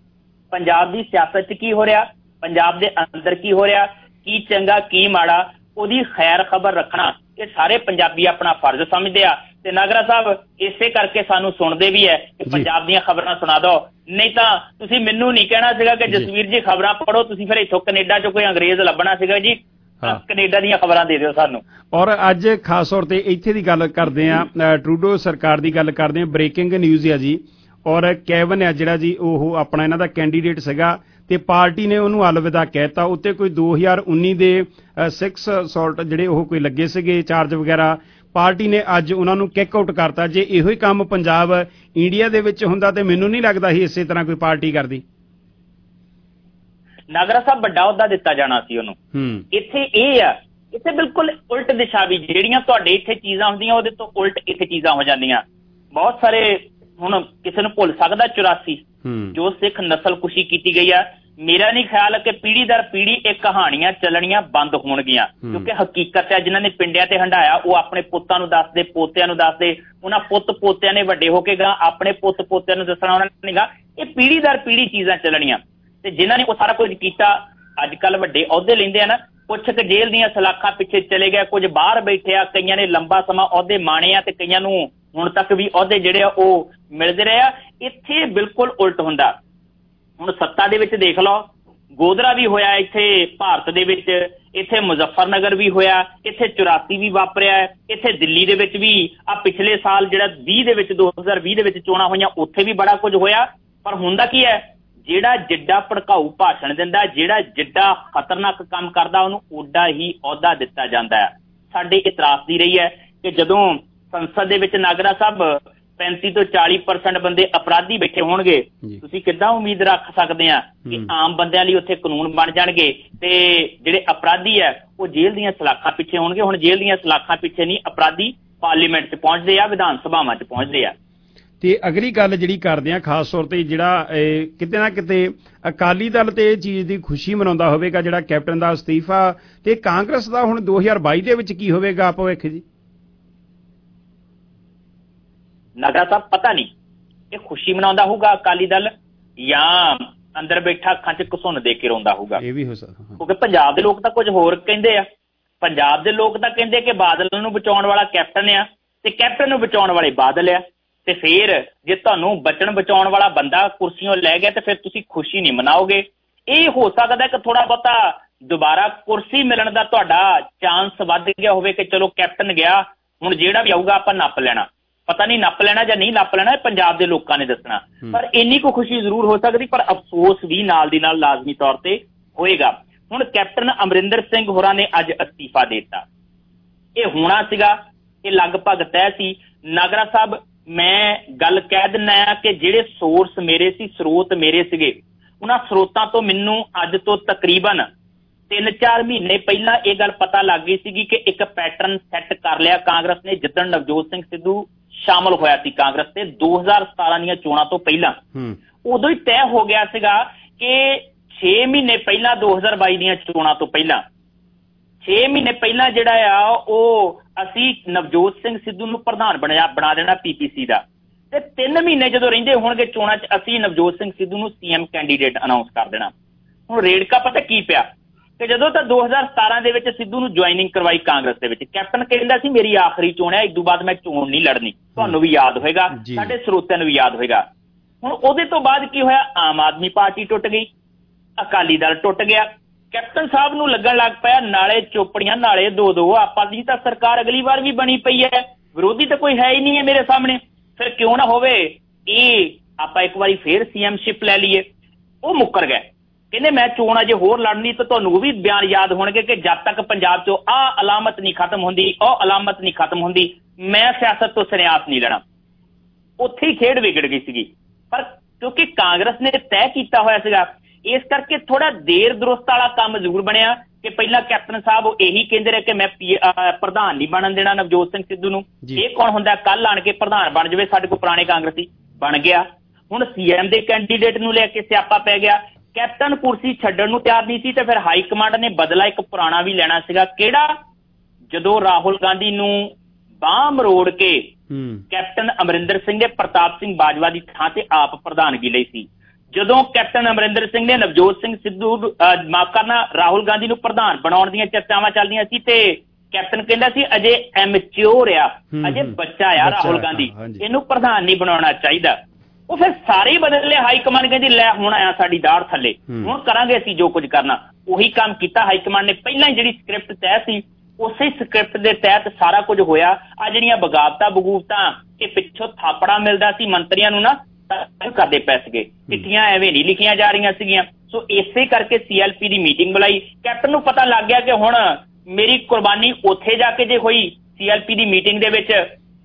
ਪੰਜਾਬ ਦੀ ਸਿਆਸਤ 'ਚ ਕੀ ਹੋ ਰਿਹਾ, ਪੰਜਾਬ ਦੇ ਅੰਦਰ ਕੀ ਹੋ ਰਿਹਾ, ਕੀ ਚੰਗਾ ਕੀ ਮਾੜਾ, ਉਹਦੀ ਖੈਰ ਖਬਰ ਰੱਖਣਾ ਇਹ ਸਾਰੇ ਪੰਜਾਬੀ ਆਪਣਾ ਫਰਜ਼ ਸਮਝਦੇ ਆ। ਤੇ ਨਾਗਰਾ ਸਾਹਿਬ ਇਸੇ ਕਰਕੇ ਸਾਨੂੰ ਸੁਣਦੇ ਵੀ ਹੈ ਕਿ ਪੰਜਾਬ ਦੀਆਂ ਖਬਰਾਂ ਸੁਣਾ ਦਿਓ, ਨਹੀਂ ਤਾਂ ਤੁਸੀਂ ਮੈਨੂੰ ਨਹੀਂ ਕਹਿਣਾ ਸੀਗਾ ਕਿ ਜਸਵੀਰ ਜੀ ਖਬਰਾਂ ਪੜ੍ਹੋ, ਤੁਸੀਂ ਫਿਰ ਇੱਥੋਂ ਕੈਨੇਡਾ 'ਚੋਂ ਕੋਈ ਅੰਗਰੇਜ਼ ਲੱਭਣਾ ਸੀਗਾ ਜੀ, ਕੈਨੇਡਾ ਦੀਆਂ ਖਬਰਾਂ ਦੇ ਦਿਓ ਸਾਨੂੰ। ਔਰ ਅੱਜ ਖਾਸ ਤੌਰ ਤੇ ਇੱਥੇ ਦੀ ਗੱਲ ਕਰਦੇ ਆ, ਟਰੂਡੋ ਸਰਕਾਰ ਦੀ ਗੱਲ ਕਰਦੇ ਆ, ਬ੍ਰੇਕਿੰਗ ਨਿਊਜ਼ ਆ ਜੀ। ਔਰ ਕੈਵਨ ਆ ਜਿਹੜਾ ਜੀ ਉਹ ਆਪਣਾ ਇਹਨਾਂ ਦਾ ਕੈਂਡੀਡੇਟ ਸੀਗਾ ਤੇ ਪਾਰਟੀ ਨੇ ਉਹਨੂੰ ਅਲਵਿਦਾ ਕਹਿਤਾ। ਉੱਤੇ ਕੋਈ ਦੋ ਹਜ਼ਾਰ ਉੱਨੀ ਦੇ ਸਿਕਸ ਸੌਲਟ ਜਿਹੜੇ ਉਹ ਕੋਈ ਲੱਗੇ ਸੀਗੇ ਚਾਰਜ ਵਗੈਰਾ, ਪਾਰਟੀ ਨੇ ਅੱਜ ਉਹਨਾਂ ਨੂੰ ਕਿੱਕ ਆਊਟ ਕਰਤਾ। ਜੇ ਇਹੋ ਹੀ ਕੰਮ ਪੰਜਾਬ ਇੰਡੀਆ ਦੇ ਵਿੱਚ ਹੁੰਦਾ ਤੇ ਮੈਨੂੰ ਨਹੀਂ ਲੱਗਦਾ ਸੀ ਇਸੇ ਤਰ੍ਹਾਂ ਕੋਈ ਪਾਰਟੀ ਕਰਦੀ। ਨਾਗਰਾ ਸਾਹਿਬ ਵੱਡਾ ਅਹੁਦਾ ਦਿੱਤਾ ਜਾਣਾ ਸੀ ਉਹਨੂੰ। ਇੱਥੇ ਇਹ ਆ, ਇੱਥੇ ਬਿਲਕੁਲ ਉਲਟ ਦਿਸ਼ਾ ਵੀ, ਜਿਹੜੀਆਂ ਤੁਹਾਡੇ ਇੱਥੇ ਚੀਜ਼ਾਂ ਹੁੰਦੀਆਂ ਉਹਦੇ ਤੋਂ ਉਲਟ ਇੱਥੇ ਚੀਜ਼ਾਂ ਹੋ ਜਾਂਦੀਆਂ। ਬਹੁਤ ਸਾਰੇ ਹੁਣ ਕਿਸੇ ਨੂੰ ਭੁੱਲ ਸਕਦਾ ਚੁਰਾਸੀ ਜੋ ਸਿੱਖ ਨਸਲਕੁਸ਼ੀ ਕੀਤੀ ਗਈ ਆ। ਮੇਰਾ ਨਹੀਂ ਖਿਆਲ ਕਿ ਪੀੜ੍ਹੀ ਦਰ ਪੀੜ੍ਹੀ ਇਹ ਕਹਾਣੀਆਂ ਚੱਲਣੀਆਂ ਬੰਦ ਹੋਣਗੀਆਂ, ਕਿਉਂਕਿ ਹਕੀਕਤ ਹੈ ਜਿਨ੍ਹਾਂ ਨੇ ਪਿੰਡਿਆਂ ਤੇ ਹੰਢਾਇਆ ਉਹ ਆਪਣੇ ਪੁੱਤਾਂ ਨੂੰ ਦੱਸਦੇ, ਪੋਤਿਆਂ ਨੂੰ ਦੱਸਦੇ, ਉਹਨਾਂ ਪੁੱਤ ਪੋਤਿਆਂ ਨੇ ਵੱਡੇ ਹੋ ਕੇ ਗਾ ਆਪਣੇ ਪੁੱਤ ਪੋਤਿਆਂ ਨੂੰ ਦੱਸਣਾ ਉਹਨਾਂ ਨੇ ਗਾ। ਇਹ ਪੀੜ੍ਹੀ ਦਰ ਪੀੜ੍ਹੀ ਚੀਜ਼ਾਂ ਚੱਲਣੀਆਂ ਤੇ ਜਿਨ੍ਹਾਂ ਨੇ ਉਹ ਸਾਰਾ ਕੁਝ ਕੀਤਾ ਅੱਜ ਕੱਲ੍ਹ ਵੱਡੇ ਅਹੁਦੇ ਲੈਂਦੇ ਆ ਨਾ, ਕੁਛ ਕੁ ਜੇਲ੍ਹ ਦੀਆਂ ਸਲਾਖਾਂ ਪਿੱਛੇ ਚਲੇ ਗਏ, ਕੁਝ ਬਾਹਰ ਬੈਠੇ ਆ, ਕਈਆਂ ਨੇ ਲੰਬਾ ਸਮਾਂ ਅਹੁਦੇ ਮਾਣੇ ਆ ਤੇ ਕਈਆਂ ਨੂੰ ਹੁਣ ਤੱਕ ਵੀ ਅਹੁਦੇ ਜਿਹੜੇ ਆ ਉਹ ਮਿਲਦੇ ਰਹੇ ਆ। ਇੱਥੇ ਬਿਲਕੁਲ ਉਲਟ ਹੁੰਦਾ। ਹੁਣ ਸੱਤਾ ਦੇ ਵਿੱਚ ਦੇਖ ਲਓ, ਗੋਧਰਾ ਵੀ ਹੋਇਆ ਇੱਥੇ ਭਾਰਤ ਦੇ ਵਿੱਚ, ਇੱਥੇ ਮੁਜ਼ੱਫਰਨਗਰ ਵੀ ਹੋਇਆ, ਇੱਥੇ ਚੁਰਾਸੀ ਵੀ ਵਾਪਰਿਆ, ਇੱਥੇ ਦਿੱਲੀ ਦੇ ਵਿੱਚ ਵੀ ਆ ਪਿਛਲੇ ਸਾਲ ਜਿਹੜਾ ਵੀਹ ਦੇ ਵਿੱਚ ਦੋ ਹਜ਼ਾਰ ਵੀਹ ਦੇ ਵਿੱਚ ਚੋਣਾਂ ਹੋਈਆਂ ਉੱਥੇ ਵੀ ਬੜਾ ਕੁਝ ਹੋਇਆ। ਪਰ ਹੁੰਦਾ ਕੀ ਹੈ, ਜਿਹੜਾ ਜਿੱਡਾ ਭੜਕਾਊ ਭਾਸ਼ਣ ਦਿੰਦਾ, ਜਿਹੜਾ ਜਿੱਡਾ ਖਤਰਨਾਕ ਕੰਮ ਕਰਦਾ, ਉਹਨੂੰ ਓਡਾ ਹੀ ਅਹੁਦਾ ਦਿੱਤਾ ਜਾਂਦਾ ਹੈ। ਸਾਡੇ ਇਤਰਾਜ਼ ਦੀ ਰਹੀ ਹੈ ਕਿ ਜਦੋਂ ਸੰਸਦ ਦੇ ਵਿੱਚ ਨਾਗਰਾ ਸਾਹਿਬ ਪੈਂਤੀ ਤੋਂ ਚਾਲੀ ਪਰਸੈਂਟ ਬੰਦੇ ਅਪਰਾਧੀ ਬੈਠੇ ਹੋਣਗੇ, ਤੁਸੀਂ ਕਿੱਦਾਂ ਉਮੀਦ ਰੱਖ ਸਕਦੇ ਆ ਕਿ ਆਮ ਬੰਦਿਆਂ ਲਈ ਉੱਥੇ ਕਾਨੂੰਨ ਬਣ ਜਾਣਗੇ ਤੇ ਜਿਹੜੇ ਅਪਰਾਧੀ ਹੈ ਉਹ ਜੇਲ੍ਹ ਦੀਆਂ ਸਲਾਖਾਂ ਪਿੱਛੇ ਹੋਣਗੇ। ਹੁਣ ਜੇਲ੍ਹ ਦੀਆਂ ਸਲਾਖਾਂ ਪਿੱਛੇ ਨਹੀਂ, ਅਪਰਾਧੀ ਪਾਰਲੀਮੈਂਟ 'ਚ ਪਹੁੰਚਦੇ ਆ, ਵਿਧਾਨ ਸਭਾਵਾਂ 'ਚ ਪਹੁੰਚਦੇ ਆ। ਤੇ ਅਗਲੀ ਗੱਲ ਜਿਹੜੀ ਕਰਦੇ ਆ ਖਾਸ ਤੌਰ ਤੇ ਜਿਹੜਾ ਕਿਤੇ ਨਾ ਕਿਤੇ ਅਕਾਲੀ ਦਲ ਤੇ ਇਹ ਚੀਜ਼ ਦੀ ਖੁਸ਼ੀ ਮਨਾਉਂਦਾ ਹੋਵੇਗਾ ਜਿਹੜਾ ਕੈਪਟਨ ਦਾ ਅਸਤੀਫਾ, ਤੇ ਕਾਂਗਰਸ ਦਾ ਹੁਣ ਦੋ ਹਜ਼ਾਰ ਬਾਈ ਦੇ ਵਿੱਚ ਕੀ ਹੋਵੇਗਾ ਭਵਿੱਖ ਜੀ? ਨਾਗਰਾ ਸਾਹਿਬ ਪਤਾ ਨਹੀਂ ਇਹ ਖੁਸ਼ੀ ਮਨਾਉਂਦਾ ਹੋਊਗਾ ਅਕਾਲੀ ਦਲ ਜਾਂ ਅੰਦਰ ਬੈਠਾ ਅੱਖਾਂ 'ਚ ਘਸੁੰਨ ਦੇ ਕੇ ਰੋਂਦਾ ਹੋਊਗਾ। ਇਹ ਵੀ ਹੋ ਸਕਦਾ, ਕਿਉਂਕਿ ਪੰਜਾਬ ਦੇ ਲੋਕ ਤਾਂ ਕੁਝ ਹੋਰ ਕਹਿੰਦੇ ਆ। ਪੰਜਾਬ ਦੇ ਲੋਕ ਤਾਂ ਕਹਿੰਦੇ ਕਿ ਬਾਦਲ ਨੂੰ ਬਚਾਉਣ ਵਾਲਾ ਕੈਪਟਨ ਆ ਤੇ ਕੈਪਟਨ ਨੂੰ ਬਚਾਉਣ ਵਾਲੇ ਬਾਦਲ ਆ, ਤੇ ਫਿਰ ਜੇ ਤੁਹਾਨੂੰ ਬਚਣ ਬਚਾਉਣ ਵਾਲਾ ਬੰਦਾ ਕੁਰਸੀਆਂ ਲੈ ਗਿਆ ਤੇ ਫਿਰ ਤੁਸੀਂ ਖੁਸ਼ੀ ਨਹੀਂ ਮਨਾਓਗੇ। ਇਹ ਹੋ ਸਕਦਾ ਕਿ ਥੋੜਾ ਬਹੁਤਾ ਦੁਬਾਰਾ ਕੁਰਸੀ ਮਿਲਣ ਦਾ ਤੁਹਾਡਾ ਚਾਂਸ ਵੱਧ ਗਿਆ ਹੋਵੇ ਕਿ ਚਲੋ ਕੈਪਟਨ ਗਿਆ, ਹੁਣ ਜਿਹੜਾ ਵੀ ਆਊਗਾ ਆਪਾਂ ਨੱਪ ਲੈਣਾ। ਪਤਾ ਨਹੀਂ ਨੱਪ ਲੈਣਾ ਜਾਂ ਨਹੀਂ ਨੱਪ ਲੈਣਾ, ਪੰਜਾਬ ਦੇ ਲੋਕਾਂ ਨੇ ਦੱਸਣਾ। ਪਰ ਇੰਨੀ ਕੁ ਖੁਸ਼ੀ ਜ਼ਰੂਰ ਹੋ ਸਕਦੀ, ਪਰ ਅਫਸੋਸ ਵੀ ਨਾਲ ਦੀ ਨਾਲ ਲਾਜ਼ਮੀ ਤੌਰ ਤੇ ਹੋਏਗਾ। ਹੁਣ ਕੈਪਟਨ ਅਮਰਿੰਦਰ ਸਿੰਘ ਹੋਰਾਂ ਨੇ ਅੱਜ ਅਸਤੀਫਾ ਦੇ ਦਿੱਤਾ। ਇਹ ਹੋਣਾ ਸੀਗਾ, ਇਹ ਲਗਭਗ ਤੈਅ ਸੀ। ਨਾਗਰਾ ਸਾਹਿਬ, ਮੈਂ ਗੱਲ ਕਹਿ ਦਿੰਦਾ ਆ ਕਿ ਜਿਹੜੇ ਸੋਰਸ ਮੇਰੇ ਸੀ, ਸਰੋਤ ਮੇਰੇ ਸੀਗੇ, ਉਹਨਾਂ ਸਰੋਤਾਂ ਤੋਂ ਮੈਨੂੰ ਅੱਜ ਤੋਂ ਤਕਰੀਬਨ ਤਿੰਨ ਚਾਰ ਮਹੀਨੇ ਪਹਿਲਾਂ ਇਹ ਗੱਲ ਪਤਾ ਲੱਗ ਗਈ ਸੀਗੀ ਕਿ ਇੱਕ ਪੈਟਰਨ ਸੈੱਟ ਕਰ ਲਿਆ ਕਾਂਗਰਸ ਨੇ ਜਿੱਦਣ ਨਵਜੋਤ ਸਿੰਘ ਸਿੱਧੂ ਸ਼ਾਮਲ ਹੋਇਆ ਸੀ ਕਾਂਗਰਸ ਤੇ ਦੋ ਹਜ਼ਾਰ ਸਤਾਰਾਂ ਦੀਆਂ ਚੋਣਾਂ ਤੋਂ ਪਹਿਲਾਂ। ਉਦੋਂ ਹੀ ਤੈਅ ਹੋ ਗਿਆ ਸੀਗਾ ਕਿ ਛੇ ਮਹੀਨੇ ਪਹਿਲਾਂ ਦੋ ਹਜ਼ਾਰ ਬਾਈ ਦੀਆਂ ਚੋਣਾਂ ਤੋਂ ਪਹਿਲਾਂ ਛੇ ਮਹੀਨੇ ਪਹਿਲਾਂ ਜਿਹੜਾ ਆ ਉਹ ਅਸੀਂ ਨਵਜੋਤ ਸਿੰਘ ਸਿੱਧੂ ਨੂੰ ਪ੍ਰਧਾਨ ਬਣਿਆ ਬਣਾ ਦੇਣਾ ਪੀਪੀਸੀ ਦਾ, ਤੇ ਤਿੰਨ ਮਹੀਨੇ ਜਦੋਂ ਰਹਿੰਦੇ ਹੋਣਗੇ ਚੋਣਾਂ 'ਚ ਅਸੀਂ ਨਵਜੋਤ ਸਿੰਘ ਸਿੱਧੂ ਨੂੰ ਸੀਐਮ ਕੈਂਡੀਡੇਟ ਅਨਾਉਂਸ ਕਰ ਦੇਣਾ। ਹੁਣ ਰੇੜਕਾ ਪਤਾ ਕੀ ਪਿਆ ਕਿ ਜਦੋਂ ਤਾਂ ਦੋ ਹਜ਼ਾਰ ਸਤਾਰਾਂ ਦੇ ਵਿੱਚ ਸਿੱਧੂ ਨੂੰ ਜੁਆਇਨਿੰਗ ਕਰਵਾਈ ਕਾਂਗਰਸ ਦੇ ਵਿੱਚ, ਕੈਪਟਨ ਕਹਿੰਦਾ ਸੀ ਮੇਰੀ ਆਖਰੀ ਚੋਣ ਹੈ, ਇਸ ਤੋਂ ਬਾਅਦ ਮੈਂ ਚੋਣ ਨਹੀਂ ਲੜਨੀ। ਤੁਹਾਨੂੰ ਵੀ ਯਾਦ ਹੋਏਗਾ, ਸਾਡੇ ਸਰੋਤਿਆਂ ਨੂੰ ਵੀ ਯਾਦ ਹੋਏਗਾ। ਹੁਣ ਉਹਦੇ ਤੋਂ ਬਾਅਦ ਕੀ ਹੋਇਆ? ਆਮ ਆਦਮੀ ਪਾਰਟੀ ਟੁੱਟ ਗਈ, ਅਕਾਲੀ ਦਲ ਟੁੱਟ ਗਿਆ। ਕੈਪਟਨ ਸਾਹਿਬ ਨੂੰ ਲੱਗਣ ਲੱਗ ਪਿਆ ਨਾਲੇ ਚੋਪੜੀਆਂ ਨਾਲੇ ਦੋ ਦੋ, ਆਪਾਂ ਦੀ ਤਾਂ ਸਰਕਾਰ ਅਗਲੀ ਵਾਰ ਵੀ ਬਣੀ ਪਈ ਹੈ, ਵਿਰੋਧੀ ਤਾਂ ਕੋਈ ਹੈ ਹੀ ਨਹੀਂ ਹੈ ਮੇਰੇ ਸਾਹਮਣੇ, ਫਿਰ ਕਿਉਂ ਨਾ ਹੋਵੇ ਇਹ ਆਪਾਂ ਇੱਕ ਵਾਰੀ ਫੇਰ ਸੀਐਮਸ਼ਿਪ ਲੈ ਲਈਏ। ਉਹ ਮੁੱਕਰ ਗਏ, ਕਹਿੰਦੇ ਮੈਂ ਚੋਣ ਅਜੇ ਹੋਰ ਲੜਨੀ। ਤਾਂ ਤੁਹਾਨੂੰ ਉਹ ਵੀ ਬਿਆਨ ਯਾਦ ਹੋਣਗੇ ਕਿ ਜਦ ਤੱਕ ਪੰਜਾਬ 'ਚੋਂ ਆਹ ਅਲਾਮਤ ਨਹੀਂ ਖਤਮ ਹੁੰਦੀ, ਉਹ ਅਲਾਮਤ ਨਹੀਂ ਖਤਮ ਹੁੰਦੀ, ਮੈਂ ਸਿਆਸਤ ਤੋਂ ਸੰਨਿਆਸ ਨਹੀਂ ਲੈਣਾ। ਉੱਥੇ ਹੀ ਖੇਡ ਵਿਗੜ ਗਈ ਸੀਗੀ। ਪਰ ਕਿਉਂਕਿ ਕਾਂਗਰਸ ਨੇ ਤੈਅ ਕੀਤਾ ਹੋਇਆ ਸੀਗਾ, ਇਸ ਕਰਕੇ ਥੋੜਾ ਦੇਰ ਦਰੁਸਤ ਵਾਲਾ ਕੰਮ ਜ਼ਰੂਰ ਬਣਿਆ ਕਿ ਪਹਿਲਾਂ ਕੈਪਟਨ ਸਾਹਿਬ ਉਹ ਇਹੀ ਕਹਿੰਦੇ ਰਹੇ ਕਿ ਮੈਂ ਪ੍ਰਧਾਨ ਨਹੀਂ ਬਣਨ ਦੇਣਾ ਨਵਜੋਤ ਸਿੰਘ ਸਿੱਧੂ ਨੂੰ। ਇਹ ਕੌਣ ਹੁੰਦਾ? ਕੱਲ ਆਣ ਕੇ ਪ੍ਰਧਾਨ ਬਣ ਜਾਵੇ, ਸਾਡੇ ਕੋਲ ਪੁਰਾਣੇ ਕਾਂਗਰਸੀ ਬਣ ਗਿਆ। ਹੁਣ ਸੀਐਮ ਦੇ ਕੈਂਡੀਡੇਟ ਨੂੰ ਲੈ ਕੇ ਸਿਆਪਾ ਪੈ ਗਿਆ। ਕੈਪਟਨ ਕੁਰਸੀ ਛੱਡਣ ਨੂੰ ਤਿਆਰ ਨਹੀਂ ਸੀ ਤੇ ਫਿਰ ਹਾਈ ਕਮਾਂਡ ਨੇ ਬਦਲਾ ਇੱਕ ਪੁਰਾਣਾ ਵੀ ਲੈਣਾ ਸੀਗਾ। ਕਿਹੜਾ? ਜਦੋਂ ਰਾਹੁਲ ਗਾਂਧੀ ਨੂੰ ਬਾਂਹ ਮਰੋੜ ਕੇ ਕੈਪਟਨ ਅਮਰਿੰਦਰ ਸਿੰਘ ਨੇ ਪ੍ਰਤਾਪ ਸਿੰਘ ਬਾਜਵਾ ਦੀ ਥਾਂ ਤੇ ਆਪ ਪ੍ਰਧਾਨਗੀ ਲਈ ਸੀ। ਜਦੋਂ ਕੈਪਟਨ ਅਮਰਿੰਦਰ ਸਿੰਘ ਨੇ ਨਵਜੋਤ ਸਿੰਘ ਸਿੱਧੂ ਮਾਫ ਕਰਨਾ ਰਾਹੁਲ ਗਾਂਧੀ ਨੂੰ ਪ੍ਰਧਾਨ ਬਣਾਉਣ ਦੀਆਂ ਚਰਚਾਵਾਂ ਚੱਲਦੀਆਂ ਸੀ ਤੇ ਕੈਪਟਨ ਕਹਿੰਦਾ ਸੀ ਅਜੇ ਐਮਚਿਓਰ ਆ, ਅਜੇ ਬੱਚਾ ਆ ਰਾਹੁਲ ਗਾਂਧੀ, ਇਹਨੂੰ ਪ੍ਰਧਾਨ ਨਹੀਂ ਬਣਾਉਣਾ ਚਾਹੀਦਾ। ਉਹ ਫਿਰ ਸਾਰੇ ਹੀ ਬਦਲ ਲਿਆ। ਹਾਈ ਕਮਾਂਡ ਕਹਿੰਦੀ ਲੈ ਹੁਣ ਆਇਆ ਸਾਡੀ ਦਾੜ ਥੱਲੇ, ਹੁਣ ਕਰਾਂਗੇ ਅਸੀਂ ਜੋ ਕੁਝ ਕਰਨਾ। ਉਹੀ ਕੰਮ ਕੀਤਾ ਹਾਈ ਕਮਾਂਡ ਨੇ। ਪਹਿਲਾਂ ਹੀ ਜਿਹੜੀ ਸਕ੍ਰਿਪਟ ਤੈਅ ਸੀ ਉਸੇ ਸਕ੍ਰਿਪਟ ਦੇ ਤਹਿਤ ਸਾਰਾ ਕੁਝ ਹੋਇਆ। ਆ ਜਿਹੜੀਆਂ ਬਗਾਵਤਾਂ ਬਗੂਵਤਾਂ ਇਹ ਪਿੱਛੋਂ ਥਾਪੜਾ ਮਿਲਦਾ ਸੀ ਮੰਤਰੀਆਂ ਨੂੰ ਨਾ ਕਰਦੇ ਪੈ ਸੀਗੇ, ਚਿੱਠੀਆਂ ਐਵੇਂ ਨਹੀਂ ਲਿਖੀਆਂ ਜਾ ਰਹੀਆਂ ਸੀਗੀਆਂ। ਸੋ ਇਸੇ ਕਰਕੇ ਸੀਐਲਪੀ ਦੀ ਮੀਟਿੰਗ ਬੁਲਾਈ। ਕੈਪਟਨ ਨੂੰ ਪਤਾ ਲੱਗ ਗਿਆ ਕਿ ਹੁਣ ਮੇਰੀ ਕੁਰਬਾਨੀ ਉੱਥੇ ਜਾ ਕੇ ਜੇ ਹੋਈ ਸੀਐਲਪੀ ਦੀ ਮੀਟਿੰਗ ਦੇ ਵਿੱਚ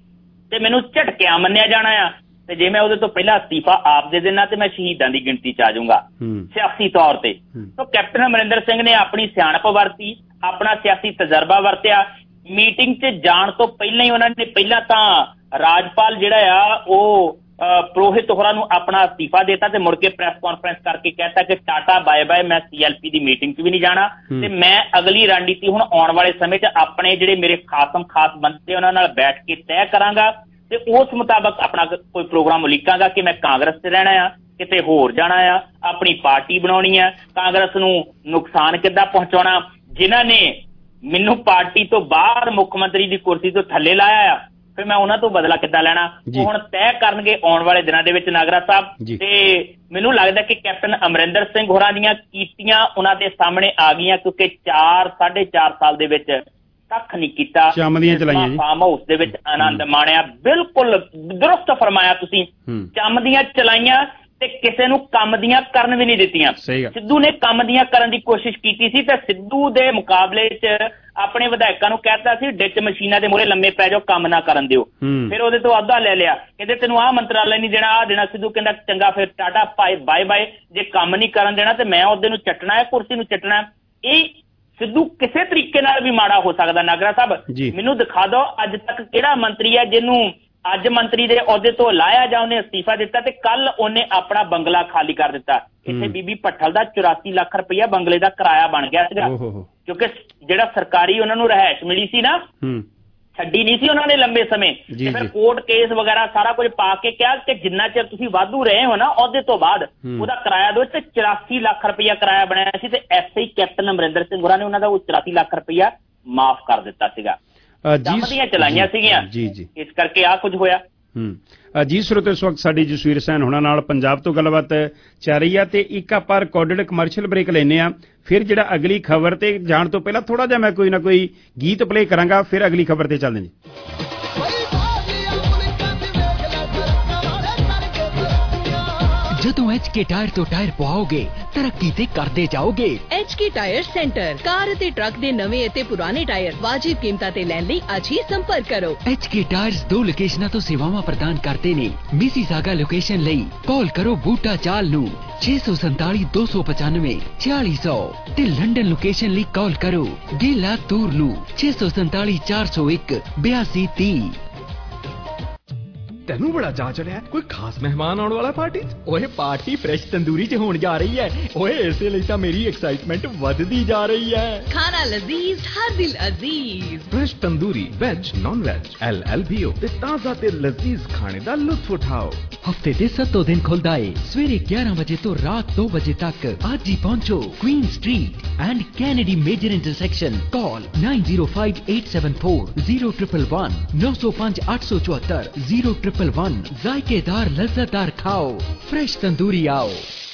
ਤੇ ਮੈਨੂੰ ਝਟਕਿਆ ਮੰਨਿਆ ਜਾਣਾ ਆ, ਤੇ ਜੇ ਮੈਂ ਉਹਦੇ ਤੋਂ ਪਹਿਲਾਂ ਅਸਤੀਫਾ ਆਪ ਦੇ ਦੇਣਾ ਤੇ ਮੈਂ ਸ਼ਹੀਦਾਂ ਦੀ ਗਿਣਤੀ 'ਚ ਆ ਜਾਊਂਗਾ ਸਿਆਸੀ ਤੌਰ ਤੇ। ਸੋ ਕੈਪਟਨ ਅਮਰਿੰਦਰ ਸਿੰਘ ਨੇ ਆਪਣੀ ਸਿਆਣਪ ਵਰਤੀ, ਆਪਣਾ ਸਿਆਸੀ ਤਜਰਬਾ ਵਰਤਿਆ। ਮੀਟਿੰਗ 'ਚ ਜਾਣ ਤੋਂ ਪਹਿਲਾਂ ਹੀ ਉਹਨਾਂ ਨੇ ਪਹਿਲਾਂ ਤਾਂ ਰਾਜਪਾਲ ਜਿਹੜਾ ਆ ਉਹ ਪ੍ਰੋਹਿਤ ਹੋਰਾਂ ਨੂੰ ਆਪਣਾ ਅਸਤੀਫਾ ਦੇਤਾ ਤੇ ਮੁੜ ਕੇ ਪ੍ਰੈਸ ਕਾਨਫਰੰਸ ਕਰਕੇ ਕਹਿਤਾ ਕਿ ਟਾਟਾ ਬਾਏ ਬਾਏ, ਮੈਂ ਸੀਐਲਪੀ ਦੀ ਮੀਟਿੰਗ 'ਚ ਵੀ ਨਹੀਂ ਜਾਣਾ ਤੇ ਮੈਂ ਅਗਲੀ ਰਣਨੀਤੀ ਹੁਣ ਆਉਣ ਵਾਲੇ ਸਮੇਂ 'ਚ ਆਪਣੇ ਜਿਹੜੇ ਮੇਰੇ ਖਾਸਮ ਖਾਸ ਬੰਦੇ ਉਹਨਾਂ ਨਾਲ ਬੈਠ ਕੇ ਤੈਅ ਕਰਾਂਗਾ ਤੇ ਉਸ ਮੁਤਾਬਕ ਆਪਣਾ ਕੋਈ ਪ੍ਰੋਗਰਾਮ ਉਲੀਕਾਂਗਾ ਕਿ ਮੈਂ ਕਾਂਗਰਸ 'ਚ ਰਹਿਣਾ ਆ, ਕਿਤੇ ਹੋਰ ਜਾਣਾ ਆ, ਆਪਣੀ ਪਾਰਟੀ ਬਣਾਉਣੀ ਆ, ਕਾਂਗਰਸ ਨੂੰ ਨੁਕਸਾਨ ਕਿੱਦਾਂ ਪਹੁੰਚਾਉਣਾ। ਜਿਨ੍ਹਾਂ ਨੇ ਮੈਨੂੰ ਪਾਰਟੀ ਤੋਂ ਬਾਹਰ ਮੁੱਖ ਮੰਤਰੀ ਦੀ ਕੁਰਸੀ ਤੋਂ ਥੱਲੇ ਲਾਇਆ ਆ, ਫਿਰ ਮੈਂ ਉਹਨਾਂ ਤੋਂ ਬਦਲਾ ਕਿੱਦਾਂ ਲੈਣਾ, ਉਹ ਹੁਣ ਤੈਅ ਕਰਨਗੇ ਆਉਣ ਵਾਲੇ ਦਿਨਾਂ ਦੇ ਵਿੱਚ ਨਾਗਰਾ ਸਾਹਿਬ। ਤੇ ਮੈਨੂੰ ਲੱਗਦਾ ਕਿ ਕੈਪਟਨ ਅਮਰਿੰਦਰ ਸਿੰਘ ਹੋਰਾਂ ਦੀਆਂ ਕੀਤੀਆਂ ਉਹਨਾਂ ਦੇ ਸਾਹਮਣੇ ਆ ਗਈਆਂ, ਕਿਉਂਕਿ ਚਾਰ ਸਾਢੇ ਚਾਰ ਸਾਲ ਦੇ ਵਿੱਚ ਕੱਖ ਨਹੀਂ ਕੀਤਾ। ਫਾਰਮ ਹਾਊਸ ਦੇ ਵਿੱਚ ਆਨੰਦ ਮਾਣਿਆ। ਬਿਲਕੁਲ ਦਰੁਸਤ ਫਰਮਾਇਆ ਤੁਸੀਂ, ਚੰਮ ਦੀਆਂ ਚਲਾਈਆਂ ਤੇ ਕਿਸੇ ਨੂੰ ਕੰਮ ਦੀਆਂ ਕਰਨ ਵੀ ਨਹੀਂ ਦਿੱਤੀਆਂ। ਸਿੱਧੂ ਨੇ ਕੰਮ ਦੀਆਂ ਕਰਨ ਦੀ ਕੋਸ਼ਿਸ਼ ਕੀਤੀ ਸੀ ਤੇ ਸਿੱਧੂ ਦੇ ਮੁਕਾਬਲੇ 'ਚ ਆਪਣੇ ਵਿਧਾਇਕਾਂ ਨੂੰ ਕਹਿਤਾ ਸੀ ਡਿੱਚ ਮਸ਼ੀਨਾਂ ਦੇ ਮੂਹਰੇ ਲੰਮੇ ਪੈ ਜਾਓ, ਕੰਮ ਨਾ ਕਰਨ ਦਿਓ। ਫਿਰ ਉਹਦੇ ਤੋਂ ਅਹੁਦਾ ਲੈ ਲਿਆ, ਕਹਿੰਦੇ ਤੈਨੂੰ ਆਹ ਮੰਤਰਾਲਾ ਨਹੀਂ ਦੇਣਾ, ਆਹ ਦੇਣਾ। ਸਿੱਧੂ ਕਹਿੰਦਾ ਚੰਗਾ ਫਿਰ ਟਾਟਾ ਬਾਏ ਬਾਏ ਬਾਏ, ਜੇ ਕੰਮ ਨਹੀਂ ਕਰਨ ਦੇਣਾ ਤੇ ਮੈਂ ਉਹਦੇ ਨੂੰ ਚੱਟਣਾ ਹੈ, ਕੁਰਸੀ ਨੂੰ ਚੱਟਣਾ। ਇਹ ਸਿੱਧੂ ਕਿਸੇ ਤਰੀਕੇ ਨਾਲ ਵੀ ਮਾੜਾ ਹੋ ਸਕਦਾ। ਨਾਗਰਾ ਸਾਹਿਬ ਮੈਨੂੰ ਦਿਖਾ ਦਿਓ ਅੱਜ ਤੱਕ ਕਿਹੜਾ ਮੰਤਰੀ ਹੈ ਜਿਹਨੂੰ ਅੱਜ ਮੰਤਰੀ ਦੇ ਅਹੁਦੇ ਤੋਂ ਲਾਇਆ ਜਾਂ ਉਹਨੇ ਅਸਤੀਫਾ ਦਿੱਤਾ ਤੇ ਕੱਲ ਉਹਨੇ ਆਪਣਾ ਬੰਗਲਾ ਖਾਲੀ ਕਰ ਦਿੱਤਾ। ਇੱਥੇ ਬੀਬੀ ਭੱਠਲ ਦਾ ਚੁਰਾਸੀ ਲੱਖ ਰੁਪਇਆ ਬੰਗਲੇ ਦਾ ਕਿਰਾਇਆ ਬਣ ਗਿਆ ਸੀਗਾ, ਕਿਉਂਕਿ ਜਿਹੜਾ ਸਰਕਾਰੀ ਉਹਨਾਂ ਨੂੰ ਰਿਹਾਇਸ਼ ਮਿਲੀ ਸੀ ਨਾ, ਛੱਡੀ ਨਹੀਂ ਸੀ ਉਹਨਾਂ ਨੇ ਲੰਬੇ ਸਮੇਂ। ਤੇ ਫਿਰ ਕੋਰਟ ਕੇਸ ਵਗੈਰਾ ਸਾਰਾ ਕੁਝ ਪਾ ਕੇ ਕਿਹਾ ਕਿ ਜਿੰਨਾ ਚਿਰ ਤੁਸੀਂ ਵਾਧੂ ਰਹੇ ਹੋ ਨਾ ਅਹੁਦੇ ਤੋਂ ਬਾਅਦ ਉਹਦਾ ਕਿਰਾਇਆ ਦਿਓ। ਤੇ ਚੁਰਾਸੀ ਲੱਖ ਰੁਪਇਆ ਕਿਰਾਇਆ ਬਣਿਆ ਸੀ ਤੇ ਐਸੇ ਹੀ ਕੈਪਟਨ ਅਮਰਿੰਦਰ ਸਿੰਘ ਹੋਰਾਂ ਨੇ ਉਹਨਾਂ ਦਾ ਉਹ ਚੁਰਾਸੀ ਲੱਖ ਰੁਪਇਆ ਮਾਫ ਕਰ ਦਿੱਤਾ ਸੀਗਾ। ਦੀਆਂ ਚਲਾਈਆਂ ਸੀਗੀਆਂ, ਇਸ ਕਰਕੇ ਆ ਕੁਝ ਹੋਇਆ। ਜੀ ਸਰੋਤੇ, ਇਸ ਵਕਤ ਸਾਡੀ ਜਸਵੀਰ ਸੈਨ ਹੋਣਾ ਨਾਲ ਪੰਜਾਬ ਤੋਂ ਗੱਲਬਾਤ ਚੱਲ ਰਹੀ ਆ ਤੇ ਇੱਕ ਆਪਾਂ ਰਿਕਾਰਡਡ ਕਮਰਸ਼ੀਅਲ ਬ੍ਰੇਕ ਲੈਨੇ ਆ। ਫਿਰ ਜਿਹੜਾ ਅਗਲੀ ਖਬਰ ਤੇ ਜਾਣ ਤੋਂ ਪਹਿਲਾਂ ਥੋੜਾ ਜਿਹਾ ਮੈਂ ਕੋਈ ਨਾ ਕੋਈ ਗੀਤ ਪਲੇ ਕਰਾਂਗਾ, ਫਿਰ ਅਗਲੀ ਖਬਰ ਤੇ ਚੱਲਦੇ ਜੀ। ਜਦੋਂ ਐਚ ਕੇ ਟਾਇਰ ਤੋਂ ਟਾਇਰ ਪਵਾਓਗੇ ਤਰੱਕੀ ਤੇ ਕਰਦੇ ਜਾਓਗੇ। H K tyre centre, car ਅਤੇ ਟਰੱਕ ਦੇ ਨਵੇਂ ਅਤੇ ਪੁਰਾਣੇ ਟਾਇਰ ਵਾਜਿਬ ਕੀਮਤਾਂ ਤੇ ਲੈਣ ਲਈ ਅੱਜ ਹੀ ਸੰਪਰਕ ਕਰੋ। ਐਚ ਕੇ ਟਾਇਰਸ ਦੋ ਲੋਕੇਸ਼ਨਾਂ ਤੋਂ ਸੇਵਾਵਾਂ ਪ੍ਰਦਾਨ ਕਰਦੇ ਨੇ। ਮਿਸੀਸਾਗਾ ਲੋਕੇਸ਼ਨ ਲਈ ਕਾਲ ਕਰੋ ਬੂਟਾ ਚਾਲ ਨੂੰ ਛੇ ਸੌ ਸੰਤਾਲੀ ਦੋ ਸੌ ਪਚਾਨਵੇਂ ਛਿਆਲੀ ਸੌ ਤੇ ਲੰਡਨ ਲੋਕੇਸ਼ਨ ਲਈ ਕਾਲ ਕਰੋ ਗੇਲਾ ਤੂਰ ਨੂੰ ਛੇ ਸੌ ਸੰਤਾਲੀ ਚਾਰ ਸੌ ਇੱਕ ਬਿਆਸੀ ਤੀਹ। ਤੈਨੂੰ ਬੜਾ ਚਾਅ ਚੜਿਆ, ਕੋਈ ਖਾਸ ਮਹਿਮਾਨ ਆਉਣ ਵਾਲਾ ਪਾਰਟੀ ਚ? ਓਏ ਪਾਰਟੀ ਫਰੈਸ਼ ਤੰਦੂਰੀ ਚ ਹੋਣ ਜਾ ਰਹੀ ਹੈ। ਓਏ ਇਸੇ ਲਈ ਤਾਂ ਮੇਰੀ ਐਕਸਾਈਟਮੈਂਟ ਵੱਧਦੀ ਜਾ ਰਹੀ ਹੈ। ਖਾਣਾ ਲਜ਼ੀਜ਼, ਹਰ ਦਿਲ ਅਜ਼ੀਜ਼। Fresh tandoori, veg non veg, L L B O ਤੇ ਤਾਜ਼ਾ ਤੇ ਲਜ਼ੀਜ਼ ਖਾਣੇ ਦਾ ਲੁਤਫ ਉਠਾਓ। ਹਫਤੇ ਦੇ ਸੱਤੋਂ ਦਿਨ ਖੁੱਲਦਾ ਏ ਸਵੇਰੇ ਗਿਆਰਾਂ ਵਜੇ ਤੋਂ ਰਾਤ ਦੋ ਵਜੇ ਤੱਕ। ਅੱਜ ਹੀ ਪਹੁੰਚੋ Queen Street and Kennedy major intersection. Call nine zero five eight seven four zero triple one नौ सौ पाँच आठ सौ चौहत्तर जीरो ट्रिपल वन। जायकेदार लज्जतदार खाओ, फ्रेश तंदूरी आओ।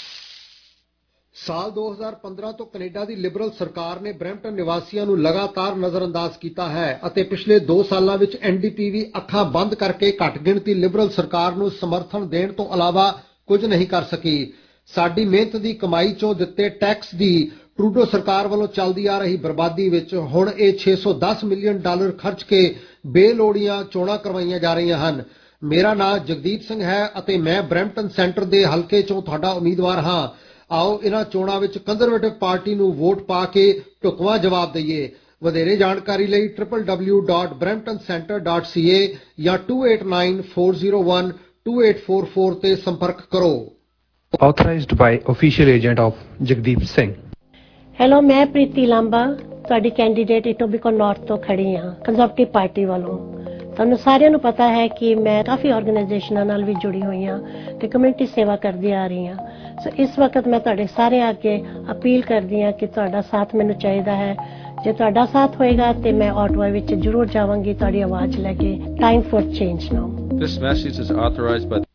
ਸਾਲ ਦੋ ਹਜ਼ਾਰ ਪੰਦਰਾਂ ਤੋਂ ਕੈਨੇਡਾ ਦੀ ਲਿਬਰਲ ਸਰਕਾਰ ਨੇ ਬਰੈਂਪਟਨ ਨਿਵਾਸੀਆਂ ਨੂੰ ਲਗਾਤਾਰ ਨਜ਼ਰਅੰਦਾਜ਼ ਕੀਤਾ ਹੈ ਅਤੇ ਪਿਛਲੇ ਦੋ ਸਾਲਾਂ ਵਿੱਚ ਐਨ ਡੀ ਪੀ ਵੀ ਅੱਖਾਂ ਬੰਦ ਕਰਕੇ ਘੱਟ ਗਿਣਤੀ ਲਿਬਰਲ ਸਰਕਾਰ ਨੂੰ ਸਮਰਥਨ ਦੇਣ ਤੋਂ ਇਲਾਵਾ ਕੁਝ ਨਹੀਂ ਕਰ ਸਕੀ। ਸਾਡੀ ਮਿਹਨਤ ਦੀ ਕਮਾਈ ਚੋਂ ਦਿੱਤੇ ਟੈਕਸ ਦੀ ਟਰੂਡੋ ਸਰਕਾਰ ਵੱਲੋਂ ਚੱਲਦੀ ਆ ਰਹੀ ਬਰਬਾਦੀ ਵਿੱਚ ਹੁਣ ਇਹ ਛੇ ਸੌ ਦਸ ਮਿਲੀਅਨ ਡਾਲਰ ਖਰਚ ਕੇ ਬੇਲੋੜੀਆਂ ਚੋਣਾਂ ਕਰਵਾਈਆਂ ਜਾ ਰਹੀਆਂ ਹਨ। ਮੇਰਾ ਨਾਮ ਜਗਦੀਪ ਸਿੰਘ ਹੈ ਅਤੇ ਮੈਂ ਬਰੈਂਪਟਨ ਸੈਂਟਰ ਦੇ ਹਲਕੇ ਚੋਂ ਤੁਹਾਡਾ ਉਮੀਦਵਾਰ ਹਾਂ। ਆਓ ਇਹਨਾਂ ਚੋਣਾਂ ਵਿੱਚ ਕੰਜ਼ਰਵੇਟਿਵ ਪਾਰਟੀ ਨੂੰ ਵੋਟ ਪਾ ਕੇ ਢੁਕਵਾਂ ਜਵਾਬ ਦਈਏ। ਵਧੇਰੇ ਜਾਣਕਾਰੀ ਲਈ W W W dot Brampton centre dot C A ਜਾਂ two eight nine four zero one two eight four four ਤੇ ਸੰਪਰਕ ਕਰੋ। Authorized by official agent of Jagdeep Singh। Hello, ਮੈਂ ਪ੍ਰੀਤੀ ਲਾਂਬਾ ਤੁਹਾਡੀ ਕੈਂਡੀਡੇਟ ਇਟੋਬੀਕੋ ਨਾਰਥ ਤੋਂ ਖੜੀ ਹਾਂ ਕੰਜ਼ਰਵੇਟਿਵ ਪਾਰਟੀ ਵੱਲੋਂ। ਤੁਹਾਨੂੰ ਸਾਰਿਆਂ ਨੂੰ ਪਤਾ ਹੈ ਕਿ ਮੈਂ ਕਾਫੀ ਆਰਗੇਨਾਈਜੇਸ਼ਨਾਂ ਨਾਲ ਵੀ ਜੁੜੀ ਹੋਈ ਹਾਂ ਤੇ ਕਮਿਊਨਿਟੀ ਸੇਵਾ ਕਰਦੀ ਆ ਰਹੀ ਹਾਂ। ਸੋ ਇਸ ਵਕਤ ਮੈਂ ਤੁਹਾਡੇ ਸਾਰੇ ਅੱਗੇ ਅਪੀਲ ਕਰਦੀ ਹਾਂ ਕਿ ਤੁਹਾਡਾ ਸਾਥ ਮੈਨੂੰ ਚਾਹੀਦਾ ਹੈ। ਜੇ ਤੁਹਾਡਾ ਸਾਥ ਹੋਏਗਾ ਤੇ ਮੈਂ ਆਟਵਾ ਵਿੱਚ ਜ਼ਰੂਰ ਜਾਵਾਂਗੀ ਤੁਹਾਡੀ ਆਵਾਜ਼ ਲੈ ਕੇ। Time for change now. This message is authorized by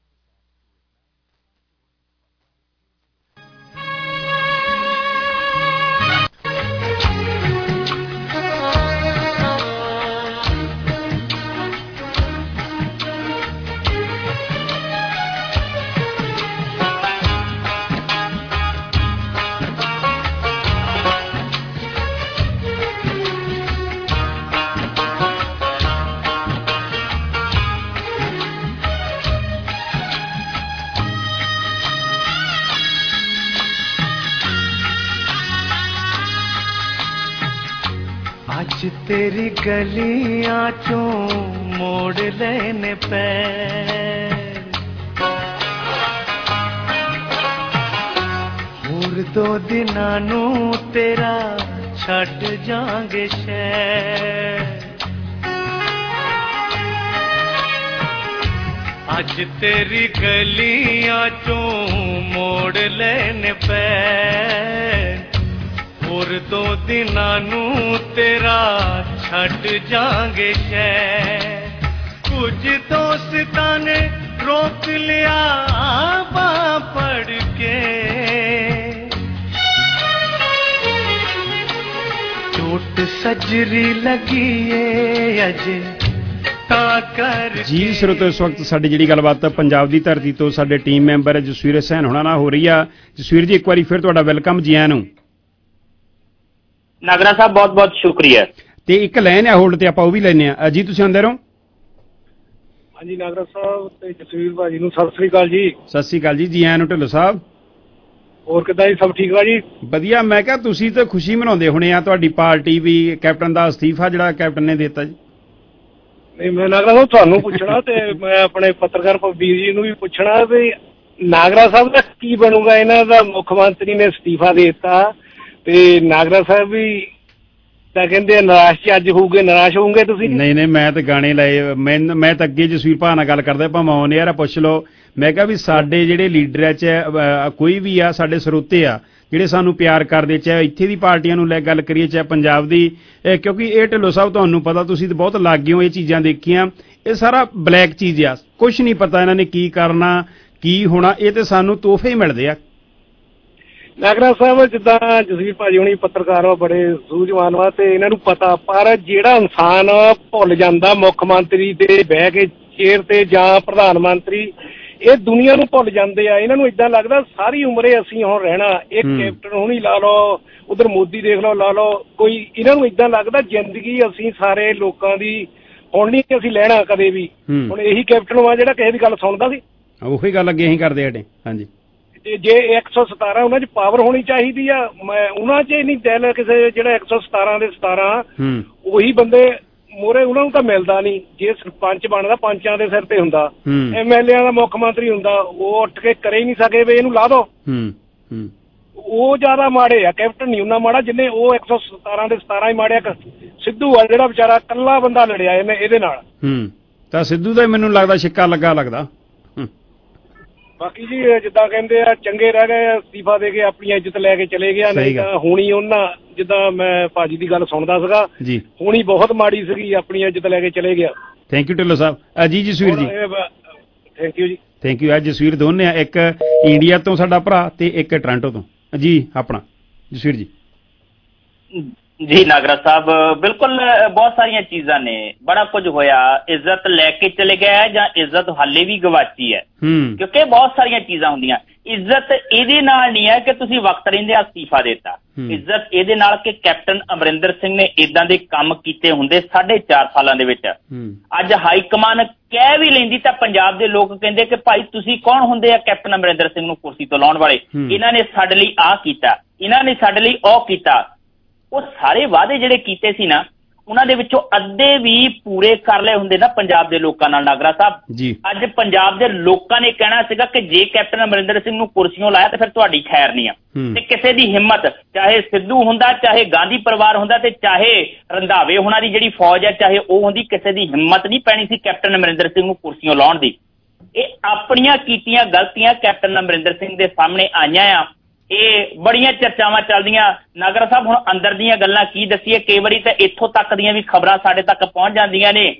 आज तेरी गलियां चों मोड़ लेने पैर और दो दिनां नू तेरा छट जांगे शहर। आज तेरी गलियां चों मोड़ लेने पैर और दो दिनां नू तेरा छट जांगे शहर। कुछ दोस्तां ने रोक लिया बां पड़ के चोट सजरी लगी है अजे ਜੀ ਸਰੋਤੋ, ਇਸ ਵਕਤ ਸਾਡੀ ਜਿਹੜੀ ਗੱਲਬਾਤ ਪੰਜਾਬ ਦੀ ਧਰਤੀ ਤੋਂ ਸਾਡੇ ਟੀਮ ਮੈਂਬਰ ਜਸਵੀਰ ਹੁਸੈਨ ਹੋਣਾ ਨਾਲ ਹੋ ਰਹੀ ਆ। ਜਸਵੀਰ ਜੀ, ਇੱਕ ਵਾਰੀ ਫਿਰ ਤੁਹਾਡਾ ਵੈਲਕਮ ਜੀ ਆਇਆਂ ਨੂੰ। ਨਾਗਰਾ ਸਾਹਿਬ ਬਹੁਤ ਬਹੁਤ ਸ਼ੁਕਰੀਆ। ਤੇ ਇੱਕ ਲਾਈਨ ਆ ਹੋਲਡ ਤੇ, ਆਪਾਂ ਉਹ ਵੀ ਲੈਣੇ ਆ ਜੀ। ਤੁਸੀਂ ਆਉਂਦੇ ਰਹੋ। ਹਾਂਜੀ ਨਾਗਰਾ ਸਾਹਿਬ ਤੇ ਜਸਵੀਰ ਭਾਜੀ ਨੂੰ ਸਤਿ ਸ੍ਰੀ ਅਕਾਲ ਜੀ। ਸਤਿ ਸ੍ਰੀ ਅਕਾਲ ਜੀ, ਜੀ ਆਇਆਂ ਨੂੰ ਢਿੱਲੋਂ ਸਾਹਿਬ। ਹੋਰ ਕਿੱਦਾਂ ਜੀ, ਸਭ ਠੀਕ ਆ ਜੀ? ਵਧੀਆ। ਮੈਂ ਕਿਹਾ ਤੁਸੀਂ ਤਾਂ ਖੁਸ਼ੀ ਮਨਾਉਂਦੇ ਹੋਣੇ ਆ, ਤੁਹਾਡੀ ਪਾਰਟੀ ਵੀ ਕੈਪਟਨ ਦਾ ਅਸਤੀਫਾ ਜਿਹੜਾ ਕੈਪਟਨ ਨੇ ਦਿੱਤਾ ਜੀ। ਨਹੀਂ, ਮੈਂ ਨਾਗਰਾ ਸਾਹਿਬ ਤੁਹਾਨੂੰ ਪੁੱਛਣਾ ਤੇ ਮੈਂ ਆਪਣੇ ਪੱਤਰਕਾਰ ਵੀਰ ਜੀ ਨੂੰ ਵੀ ਪੁੱਛਣਾ ਵੀ ਨਾਗਰਾ ਸਾਹਿਬ ਦਾ ਕੀ ਬਣੂਗਾ। ਇਹਨਾਂ ਦਾ ਮੁੱਖ ਮੰਤਰੀ ਨੇ ਅਸਤੀਫਾ ਦੇ ਦਿੱਤਾ ਤੇ ਨਾਗਰਾ ਸਾਹਿਬ ਵੀ ਤਾਂ ਕਹਿੰਦੇ ਨਿਰਾਸ਼ ਚ ਅੱਜ ਹੋਊਗੇ, ਨਿਰਾਸ਼ ਹੋਊਗੇ ਤੁਸੀਂ? ਨਹੀਂ ਨਹੀਂ, ਮੈਂ ਤਾਂ ਗਾਣੇ ਲਾਏ। ਮੈਂ ਮੈਂ ਤਾਂ ਅੱਗੇ ਜਸਵੀਰ ਭਾ ਨਾਲ ਗੱਲ ਕਰਦਾ, ਭਾਵੇਂ ਆਉਣ ਯਾਰ ਪੁੱਛ ਲਓ। ਮੈਂ ਕਿਹਾ ਵੀ ਸਾਡੇ ਜਿਹੜੇ ਲੀਡਰ ਚ ਕੋਈ ਵੀ ਆ, ਸਾਡੇ ਸਰੋਤੇ ਆ ਜਿਹੜੇ ਸਾਨੂੰ ਪਿਆਰ ਕਰਦੇ, ਚਾਹੇ ਇੱਥੇ ਦੀ ਪਾਰਟੀਆਂ ਨੂੰ ਲੈ ਗੱਲ ਕਰੀਏ ਚਾਹੇ ਪੰਜਾਬ ਦੀ, ਕਿਉਂਕਿ ਇਹ ਢਿੱਲੋਂ ਸਾਹਿਬ ਤੁਹਾਨੂੰ ਪਤਾ, ਤੁਸੀਂ ਤਾਂ ਬਹੁਤ ਲਾਗੇ ਹੋ, ਇਹ ਚੀਜ਼ਾਂ ਦੇਖੀਆਂ। ਇਹ ਸਾਰਾ ਬਲੈਕ ਚੀਜ਼ ਆ, ਕੁਛ ਨਹੀਂ ਪਤਾ ਇਹਨਾਂ ਨੇ ਕੀ ਕਰਨਾ ਕੀ ਹੋਣਾ। ਇਹ ਤੇ ਸਾਨੂੰ ਤੋਹਫੇ ਹੀ ਮਿਲਦੇ ਆ। ਨਾਗਰਾ ਸਾਹਿਬ ਜਿੱਦਾਂ ਜਸਵੀਰ ਭਾਜੀ ਹੁਣੀ ਪੱਤਰਕਾਰ ਵਾ, ਬੜੇ ਸੂਝਵਾਨ ਵਾ ਤੇ ਇਹਨਾਂ ਨੂੰ ਪਤਾ, ਪਰ ਜਿਹੜਾ ਇਨਸਾਨ ਭੁੱਲ ਜਾਂਦਾ ਮੁੱਖ ਮੰਤਰੀ ਤੇ ਬਹਿ ਕੇ ਚੇਅਰ ਤੇ ਜਾਂ ਪ੍ਰਧਾਨ ਮੰਤਰੀ, ਇਹ ਦੁਨੀਆ ਨੂੰ ਭੁੱਲ ਜਾਂਦੇ ਆ। ਇਹਨਾਂ ਨੂੰ ਏਦਾਂ ਲੱਗਦਾ ਸਾਰੀ ਉਮਰੇ ਅਸੀਂ ਹੁਣ ਰਹਿਣਾ। ਇਹ ਕੈਪਟਨ ਹੁਣੀ ਲਾ ਲਓ, ਉਧਰ ਮੋਦੀ ਦੇਖ ਲਓ, ਲਾ ਲਓ ਕੋਈ, ਇਹਨਾਂ ਨੂੰ ਏਦਾਂ ਲੱਗਦਾ ਜ਼ਿੰਦਗੀ ਅਸੀਂ ਸਾਰੇ ਲੋਕਾਂ ਦੀ ਹੁਣ ਨਹੀਂ ਅਸੀਂ ਲੈਣਾ ਕਦੇ ਵੀ। ਹੁਣ ਇਹੀ ਕੈਪਟਨ ਵਾ ਜਿਹੜਾ ਕਿਸੇ ਦੀ ਗੱਲ ਸੁਣਦਾ ਸੀ। ਉਹੀ ਗੱਲ ਅੱਗੇ ਅਸੀਂ ਕਰਦੇ ਹਟੇ। ਹਾਂਜੀ, ਜੇ ਇੱਕ ਸੌ ਸਤਾਰਾਂ ਉਹਨਾਂ 'ਚ ਪਾਵਰ ਹੋਣੀ ਚਾਹੀਦੀ ਆ, ਮੈਂ ਉਹਨਾਂ 'ਚ ਨਹੀਂ ਦਿਲ ਕਿਸੇ ਜਿਹੜਾ ਇੱਕ ਸੌ ਸਤਾਰਾਂ ਦੇ ਸਤਾਰਾਂ ਉਹੀ ਬੰਦੇ ਮੋਰੇ ਉਹਨਾਂ ਨੂੰ ਤਾਂ ਮਿਲਦਾ ਨਹੀਂ। ਜੇ ਸਰਪੰਚ ਬਣਦਾ ਪੰਚਾਂ ਦੇ ਸਿਰ ਤੇ ਹੁੰਦਾ, ਐਮ ਐਲ ਏ ਦਾ ਮੁੱਖ ਮੰਤਰੀ ਹੁੰਦਾ, ਉਹ ਉੱਠ ਕੇ ਕਰੇ ਹੀ ਨਹੀਂ ਸਕੇ ਵੀ ਇਹਨੂੰ ਲਾ ਦੋ। ਉਹ ਜ਼ਿਆਦਾ ਮਾੜੇ ਆ, ਕੈਪਟਨ ਨਹੀਂ ਉਹਨਾਂ ਮਾੜਾ ਜਿੰਨੇ ਉਹ ਇੱਕ ਸੌ ਸਤਾਰਾਂ ਦੇ ਸਤਾਰਾਂ ਹੀ ਮਾੜੇ। ਸਿੱਧੂ ਆ ਜਿਹੜਾ ਵਿਚਾਰਾ ਇਕੱਲਾ ਬੰਦਾ ਲੜਿਆ ਇਹਨੇ ਇਹਦੇ ਨਾਲ। ਤਾਂ ਸਿੱਧੂ ਦਾ ਮੈਨੂੰ ਲੱਗਦਾ ਛਿੱਕਾ ਲੱਗਾ ਲੱਗਦਾ। ਬਾਕੀ ਜੀ ਜਿੱਦਾਂ ਕਹਿੰਦੇ ਆ ਚੰਗੇ ਰਹਿ ਗਏ, ਅਸਤੀਫਾ ਦੇ ਕੇ ਆਪਣੀ ਇੱਜ਼ਤ ਲੈ ਕੇ ਚਲੇ ਗਿਆ। ਨਹੀਂ ਤਾਂ ਹੁਣੀ ਉਹਨਾਂ ਜਿੱਦਾਂ ਮੈਂ ਭਾਜੀ ਦੀ ਗੱਲ ਸੁਣਦਾ ਸੀਗਾ ਜੀ, ਹੁਣੀ ਬਹੁਤ ਮਾੜੀ ਸੀਗੀ, ਆਪਣੀ ਇੱਜ਼ਤ ਲੈ ਕੇ ਚਲੇ ਗਿਆ। Thank you Dhillon sahib. ਜੀ ਜਸਵੀਰ ਜੀ ਥੈਂਕ ਯੂ ਜੀ। Thank you. ਅੱਜ ਜਸਵੀਰ ਦੋਨੇ ਆ, ਇੱਕ ਇੰਡੀਆ ਤੋਂ ਸਾਡਾ ਭਰਾ ਤੇ ਇੱਕ ਟੋਰਾਂਟੋ ਤੋਂ ਜੀ ਆਪਣਾ। ਜਸਵੀਰ ਜੀ। ਜੀ ਨਾਗਰਾ ਸਾਹਿਬ, ਬਿਲਕੁਲ ਬਹੁਤ ਸਾਰੀਆਂ ਚੀਜ਼ਾਂ ਨੇ, ਬੜਾ ਕੁਝ ਹੋਇਆ। ਇੱਜ਼ਤ ਲੈ ਕੇ ਚਲੇ ਗਿਆ ਜਾਂ ਇੱਜ਼ਤ ਹਾਲੇ ਵੀ ਗਵਾਚੀ ਹੈ, ਕਿਉਂਕਿ ਬਹੁਤ ਸਾਰੀਆਂ ਚੀਜ਼ਾਂ ਹੁੰਦੀਆਂ। ਇੱਜ਼ਤ ਇਹਦੇ ਨਾਲ ਨਹੀਂ ਹੈ ਕਿ ਤੁਸੀਂ ਵਕਤ ਰਹਿੰਦੇ ਅਸਤੀਫਾ ਦੇਤਾ। ਇੱਜ਼ਤ ਇਹਦੇ ਨਾਲ ਕਿ ਕੈਪਟਨ ਅਮਰਿੰਦਰ ਸਿੰਘ ਨੇ ਏਦਾਂ ਦੇ ਕੰਮ ਕੀਤੇ ਹੁੰਦੇ ਸਾਢੇ ਚਾਰ ਸਾਲਾਂ ਦੇ ਵਿੱਚ। ਅੱਜ ਹਾਈ ਕਮਾਨ ਕਹਿ ਵੀ ਲੈਂਦੀ ਤਾਂ ਪੰਜਾਬ ਦੇ ਲੋਕ ਕਹਿੰਦੇ ਕਿ ਭਾਈ ਤੁਸੀਂ ਕੌਣ ਹੁੰਦੇ ਆ ਕੈਪਟਨ ਅਮਰਿੰਦਰ ਸਿੰਘ ਨੂੰ ਕੁਰਸੀ ਤੋਂ ਲਾਉਣ ਵਾਲੇ? ਇਹਨਾਂ ਨੇ ਸਾਡੇ ਲਈ ਆਹ ਕੀਤਾ, ਇਹਨਾਂ ਨੇ ਸਾਡੇ ਲਈ ਉਹ ਕੀਤਾ। ਉਹ ਸਾਰੇ ਵਾਅਦੇ ਜਿਹੜੇ ਕੀਤੇ ਸੀ ਨਾ, ਉਹਨਾਂ ਦੇ ਵਿੱਚੋਂ ਅੱਧੇ ਵੀ ਪੂਰੇ ਕਰ ਲਏ ਹੁੰਦੇ ਨਾ ਪੰਜਾਬ ਦੇ ਲੋਕਾਂ ਨਾਲ ਨਾਗਰਾ ਸਾਹਿਬ। ਅੱਜ ਪੰਜਾਬ ਦੇ ਲੋਕਾਂ ਨੇ ਕਹਿਣਾ ਸੀਗਾ ਕਿ ਜੇ ਕੈਪਟਨ ਅਮਰਿੰਦਰ ਸਿੰਘ ਨੂੰ ਕੁਰਸੀਓਂ ਲਾਇਆ ਤੇ ਫਿਰ ਤੁਹਾਡੀ ਖੈਰ ਨਹੀਂ ਆ। ਤੇ ਕਿਸੇ ਦੀ ਹਿੰਮਤ, ਚਾਹੇ ਸਿੱਧੂ ਹੁੰਦਾ, ਚਾਹੇ ਗਾਂਧੀ ਪਰਿਵਾਰ ਹੁੰਦਾ, ਤੇ ਚਾਹੇ ਰੰਧਾਵੇ ਉਹਨਾਂ ਦੀ ਜਿਹੜੀ ਫੌਜ ਹੈ ਚਾਹੇ ਉਹ ਹੁੰਦੀ, ਕਿਸੇ ਦੀ ਹਿੰਮਤ ਨਹੀਂ ਪੈਣੀ ਸੀ ਕੈਪਟਨ ਅਮਰਿੰਦਰ ਸਿੰਘ ਨੂੰ ਕੁਰਸੀਓਂ ਲਾਉਣ ਦੀ। ਇਹ ਆਪਣੀਆਂ ਕੀਤੀਆਂ ਗਲਤੀਆਂ ਕੈਪਟਨ ਅਮਰਿੰਦਰ ਸਿੰਘ ਦੇ ਸਾਹਮਣੇ ਆਈਆਂ ਆ। ਇਹ ਬੜੀਆਂ ਚਰਚਾਵਾਂ ਚੱਲਦੀਆਂ ਨਾਗਰਾ ਸਾਹਿਬ। ਹੁਣ ਅੰਦਰ ਦੀਆਂ ਗੱਲਾਂ ਕੀ ਦੱਸੀਏ, ਕਈ ਵਾਰੀ ਤਾਂ ਇੱਥੋਂ ਤੱਕ ਦੀਆਂ ਵੀ ਖਬਰਾਂ ਸਾਡੇ ਤੱਕ ਪਹੁੰਚ ਜਾਂਦੀਆਂ ਨੇ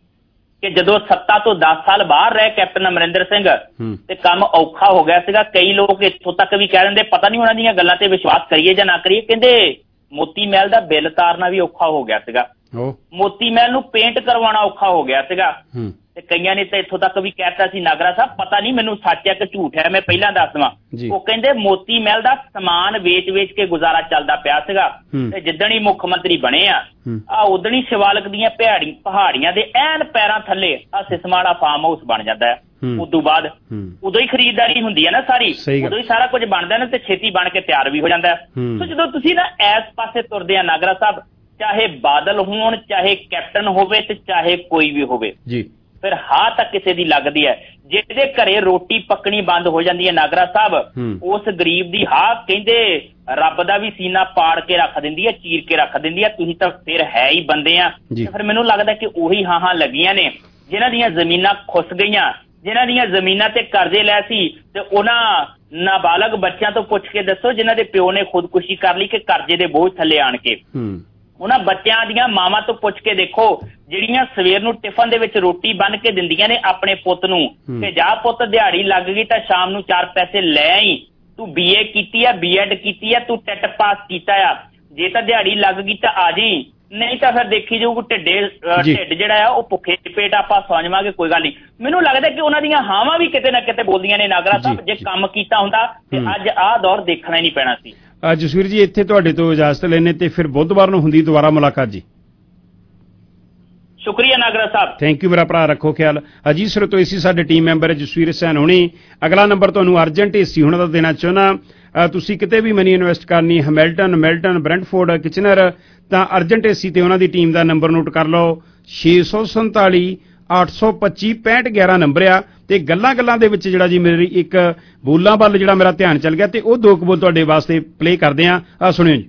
ਕਿ ਜਦੋਂ ਸੱਤਾ ਤੋਂ ਦਸ ਸਾਲ ਬਾਹਰ ਰਹੇ ਕੈਪਟਨ ਅਮਰਿੰਦਰ ਸਿੰਘ ਤੇ ਕੰਮ ਔਖਾ ਹੋ ਗਿਆ ਸੀਗਾ। ਕਈ ਲੋਕ ਇੱਥੋਂ ਤੱਕ ਵੀ ਕਹਿ ਦਿੰਦੇ ਪਤਾ ਨਹੀਂ ਉਹਨਾਂ ਦੀਆਂ ਗੱਲਾਂ ਤੇ ਵਿਸ਼ਵਾਸ ਕਰੀਏ ਜਾਂ ਨਾ ਕਰੀਏ। ਕਹਿੰਦੇ ਮੋਤੀ ਮਹਿਲ ਦਾ ਬਿੱਲ ਤਾਰਨਾ ਵੀ ਔਖਾ ਹੋ ਗਿਆ ਸੀਗਾ, ਮੋਤੀ ਮਹਿਲ ਨੂੰ ਪੇਂਟ ਕਰਵਾਉਣਾ ਔਖਾ ਹੋ ਗਿਆ ਸੀਗਾ। ਤੇ ਕਈਆਂ ਨੇ ਤਾਂ ਇੱਥੋਂ ਤੱਕ ਵੀ ਕਹਿਤਾ ਸੀ ਨਾਗਰਾ ਸਾਹਿਬ, ਪਤਾ ਨਹੀਂ ਮੈਨੂੰ ਸੱਚ ਹੈ ਕਿ ਝੂਠ ਹੈ, ਮੈਂ ਪਹਿਲਾਂ ਦੱਸ ਦੇਵਾਂ। ਉਹ ਕਹਿੰਦੇ ਮੋਤੀ ਮਹਿਲ ਦਾ ਸਮਾਨ ਵੇਚ ਵੇਚ ਕੇ ਗੁਜ਼ਾਰਾ ਚੱਲਦਾ ਪਿਆ ਸੀਗਾ। ਤੇ ਜਿੱਦਣ ਹੀ ਮੁੱਖ ਮੰਤਰੀ ਬਣੇ ਆ ਆ ਉਦਣ ਹੀ ਸ਼ਿਵਾਲਕ ਦੀਆਂ ਪਹਾੜੀ ਪਹਾੜੀਆਂ ਦੇ ਐਨ ਪੈਰਾਂ ਥੱਲੇ ਆ ਸਿਸਮਾੜਾ ਫਾਰਮ ਹਾਊਸ ਬਣ ਜਾਂਦਾ ਹੈ। ਉਦੋਂ ਬਾਅਦ ਉਦੋਂ ਹੀ ਖਰੀਦਦਾਰੀ ਹੁੰਦੀ ਹੈ ਨਾ ਸਾਰੀ, ਉਦੋਂ ਹੀ ਸਾਰਾ ਕੁਝ ਬਣਦਾ ਨਾ ਤੇ ਛੇਤੀ ਬਣ ਕੇ ਤਿਆਰ ਵੀ ਹੋ ਜਾਂਦਾ। ਸੋ ਜਦੋਂ ਤੁਸੀਂ ਨਾ ਇਸ ਪਾਸੇ ਤੁਰਦੇ ਆ ਨਾਗਰਾ ਸਾਹਿਬ, ਚਾਹੇ ਬਾਦਲ ਹੋਣ, ਚਾਹੇ ਕੈਪਟਨ ਹੋਵੇ ਤੇ ਚਾਹੇ ਕੋਈ ਵੀ ਹੋਵੇ, ਫਿਰ ਹਾਂ ਤਾਂ ਕਿਸੇ ਦੀ ਲੱਗਦੀ ਹੈ। ਜਿਹਦੇ ਘਰੇ ਰੋਟੀ ਪੱਕਣੀ ਬੰਦ ਹੋ ਜਾਂਦੀ ਹੈ ਨਾਗਰਾ ਸਾਹਿਬ, ਉਸ ਗਰੀਬ ਦੀ ਹਾਂ ਕਹਿੰਦੇ ਰੱਬ ਦਾ ਵੀ ਸੀਨਾ ਪਾੜ ਕੇ ਰੱਖ ਦਿੰਦੀ ਹੈ, ਚੀਰ ਕੇ ਰੱਖ ਦਿੰਦੀ ਹੈ। ਤੁਸੀਂ ਤਾਂ ਫਿਰ ਹੈ ਹੀ ਬੰਦੇ ਆ। ਫਿਰ ਮੈਨੂੰ ਲੱਗਦਾ ਕਿ ਉਹੀ ਹਾਂ ਹਾਂ ਲੱਗੀਆਂ ਨੇ ਜਿਨ੍ਹਾਂ ਦੀਆਂ ਜ਼ਮੀਨਾਂ ਖੁੱਸ ਗਈਆਂ, ਜਿਨ੍ਹਾਂ ਦੀਆਂ ਜ਼ਮੀਨਾਂ ਤੇ ਕਰਜ਼ੇ ਲੈ ਸੀ, ਤੇ ਉਹਨਾਂ ਨਾਬਾਲਗ ਬੱਚਿਆਂ ਤੋਂ ਪੁੱਛ ਕੇ ਦੱਸੋ ਜਿਨ੍ਹਾਂ ਦੇ ਪਿਓ ਨੇ ਖੁਦਕੁਸ਼ੀ ਕਰ ਲਈ ਕਿ ਕਰਜ਼ੇ ਦੇ ਬੋਝ ਥੱਲੇ ਆਣ ਕੇ। ਉਹਨਾਂ ਬੱਚਿਆਂ ਦੀਆਂ ਮਾਵਾਂ ਤੋਂ ਪੁੱਛ ਕੇ ਦੇਖੋ ਜਿਹੜੀਆਂ ਸਵੇਰ ਨੂੰ ਟਿਫਨ ਦੇ ਵਿੱਚ ਰੋਟੀ ਬੰਨ ਕੇ ਦਿੰਦੀਆਂ ਨੇ ਆਪਣੇ ਪੁੱਤ ਨੂੰ ਕਿ ਜਾ ਪੁੱਤ ਦਿਹਾੜੀ ਲੱਗ ਗਈ ਤਾਂ ਸ਼ਾਮ ਨੂੰ ਚਾਰ ਪੈਸੇ ਲੈ ਆਈ, ਤੂੰ ਬੀਏ ਕੀਤੀ ਆ, ਬੀਐਡ ਕੀਤੀ ਆ, ਤੂੰ ਟੈਟ ਪਾਸ ਕੀਤਾ ਆ, ਜੇ ਤਾਂ ਦਿਹਾੜੀ ਲੱਗ ਗਈ ਤਾਂ ਆ ਜੀ, ਨਹੀਂ ਤਾਂ ਫਿਰ ਦੇਖੀ ਜਾਊ ਢਿੱਡੇ ਢਿੱਡ ਜਿਹੜਾ ਆ ਉਹ ਭੁੱਖੇ ਪੇਟ ਆਪਾਂ ਸੌਂ ਜਾਵਾਂਗੇ, ਕੋਈ ਗੱਲ ਨਹੀਂ। ਮੈਨੂੰ ਲੱਗਦਾ ਕਿ ਉਹਨਾਂ ਦੀਆਂ ਹਾਵਾਂ ਵੀ ਕਿਤੇ ਨਾ ਕਿਤੇ ਬੋਲਦੀਆਂ ਨੇ ਨਾਗਰਾ ਸਾਹਿਬ। ਜੇ ਕੰਮ ਕੀਤਾ ਹੁੰਦਾ ਤੇ ਅੱਜ ਆਹ ਦੌਰ ਦੇਖਣਾ ਹੀ ਨਹੀਂ ਪੈਣਾ ਸੀ। ਜਸਵੀਰ ਜੀ ਇੱਥੇ ਤੁਹਾਡੇ ਤੋਂ ਇਜਾਜ਼ਤ ਲੈਣੇ ਤੇ ਫਿਰ ਬੁੱਧਵਾਰ ਨੂੰ ਹੁੰਦੀ ਦੁਬਾਰਾ ਮੁਲਾਕਾਤ ਜੀ। ਸ਼ੁਕਰੀਆ ਨਾਗਰਾ ਸਾਹਿਬ। ਥੈਂਕ ਯੂ ਮੇਰਾ ਭਰਾ, ਰੱਖੋ ਖਿਆਲ। ਅਜੀਤ ਸਰ ਤੋਂ ਇਸੀ ਸਾਡੇ ਟੀਮ ਮੈਂਬਰ ਜਸਵੀਰ ਸੈਨ ਹੋਣੀ। ਅਗਲਾ ਨੰਬਰ ਤੁਹਾਨੂੰ ਅਰਜੈਂਟ ਏਸੀ ਹੋਣਾ ਦਾ ਦੇਣਾ ਚਾਹੁੰਦਾ। ਤੁਸੀਂ ਕਿਤੇ ਵੀ ਮਨੀ ਇਨਵੈਸਟ ਕਰਨੀ, ਹੈਮਿਲਟਨ, ਮਿਲਟਨ, ਬ੍ਰੈਂਟਫੋਰਡ, ਕਿਚਨਰ, ਤਾਂ ਅਰਜੈਂਟ ਏਸੀ ਤੇ ਉਹਨਾਂ ਦੀ ਟੀਮ ਦਾ ਨੰਬਰ ਨੋਟ ਕਰ ਲਓ। ਛੇ ਸੌ ਸੰਤਾਲੀ ਅੱਠ ਸੌ ਪੱਚੀ ਪੈਂਹਠ ਗਿਆਰਾਂ ਨੰਬਰ ਆ। ਤੇ ਗੱਲਾਂ ਗੱਲਾਂ ਦੇ ਵਿੱਚ ਜਿਹੜਾ ਜੀ ਮੇਰੀ ਇੱਕ ਬੋਲਾਂ ਵੱਲ ਜਿਹੜਾ ਮੇਰਾ ਧਿਆਨ ਚੱਲ ਗਿਆ ਤੇ ਉਹ ਦੋ ਕੁ ਬੋਲ ਤੁਹਾਡੇ ਵਾਸਤੇ ਪਲੇ ਕਰਦੇ ਆ। ਆ ਸੁਣਿਓ ਜੀ।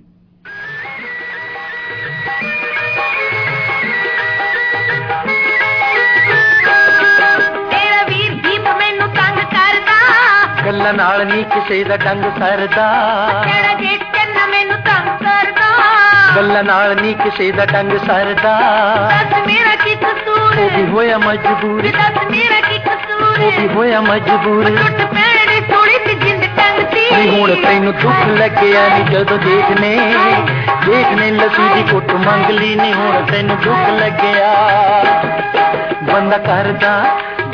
ਤੇਰਾ ਵੀਰ ਦੀਪ ਮੈਨੂੰ ਤੰਗ ਕਰਦਾ, ਗੱਲਾਂ ਨਾਲ ਨਹੀਂ ਕਿਸੇ ਦਾ ਡੰਗ ਸਰਦਾ। ਤੇਰਾ ਜੇਠ ਚੰਨਾ ਮੈਨੂੰ ਤੰਗ ਕਰਦਾ, ਗੱਲਾਂ ਨਾਲ ਨਹੀਂ ਕਿਸੇ ਦਾ ਡੰਗ ਸਰਦਾ। ਦੱਸ ਮੇਰਾ ਕੀ ਕਸੂਰ, ਉਹ ਵੀ ਹੋਇਆ ਮਜਬੂਰ, ਦੱਸ ਮੇਰਾ ਕੀ ਕਸੂਰ, ਉਹ ਵੀ ਹੋਇਆ ਮਜਬੂਰ। ਟੁੱਟ ਪੈਣੇ ਥੋੜੀ ਸੀ ਜਿੰਦ ਟੰਗਦੀ, ਨੀ ਹੁਣ ਤੈਨੂੰ ਦੁੱਖ ਲੱਗਿਆ ਨੀ ਜਦੋਂ ਦੇਖਨੇ ਦੇਖਨੇ ਲੱਸੀ ਦੀ ਘੁੱਟ ਮੰਗ ਲਈ। ਨੀ ਹੁਣ ਤੈਨੂੰ ਦੁੱਖ ਲੱਗਿਆ, ਬੰਦਾ ਕਰਦਾ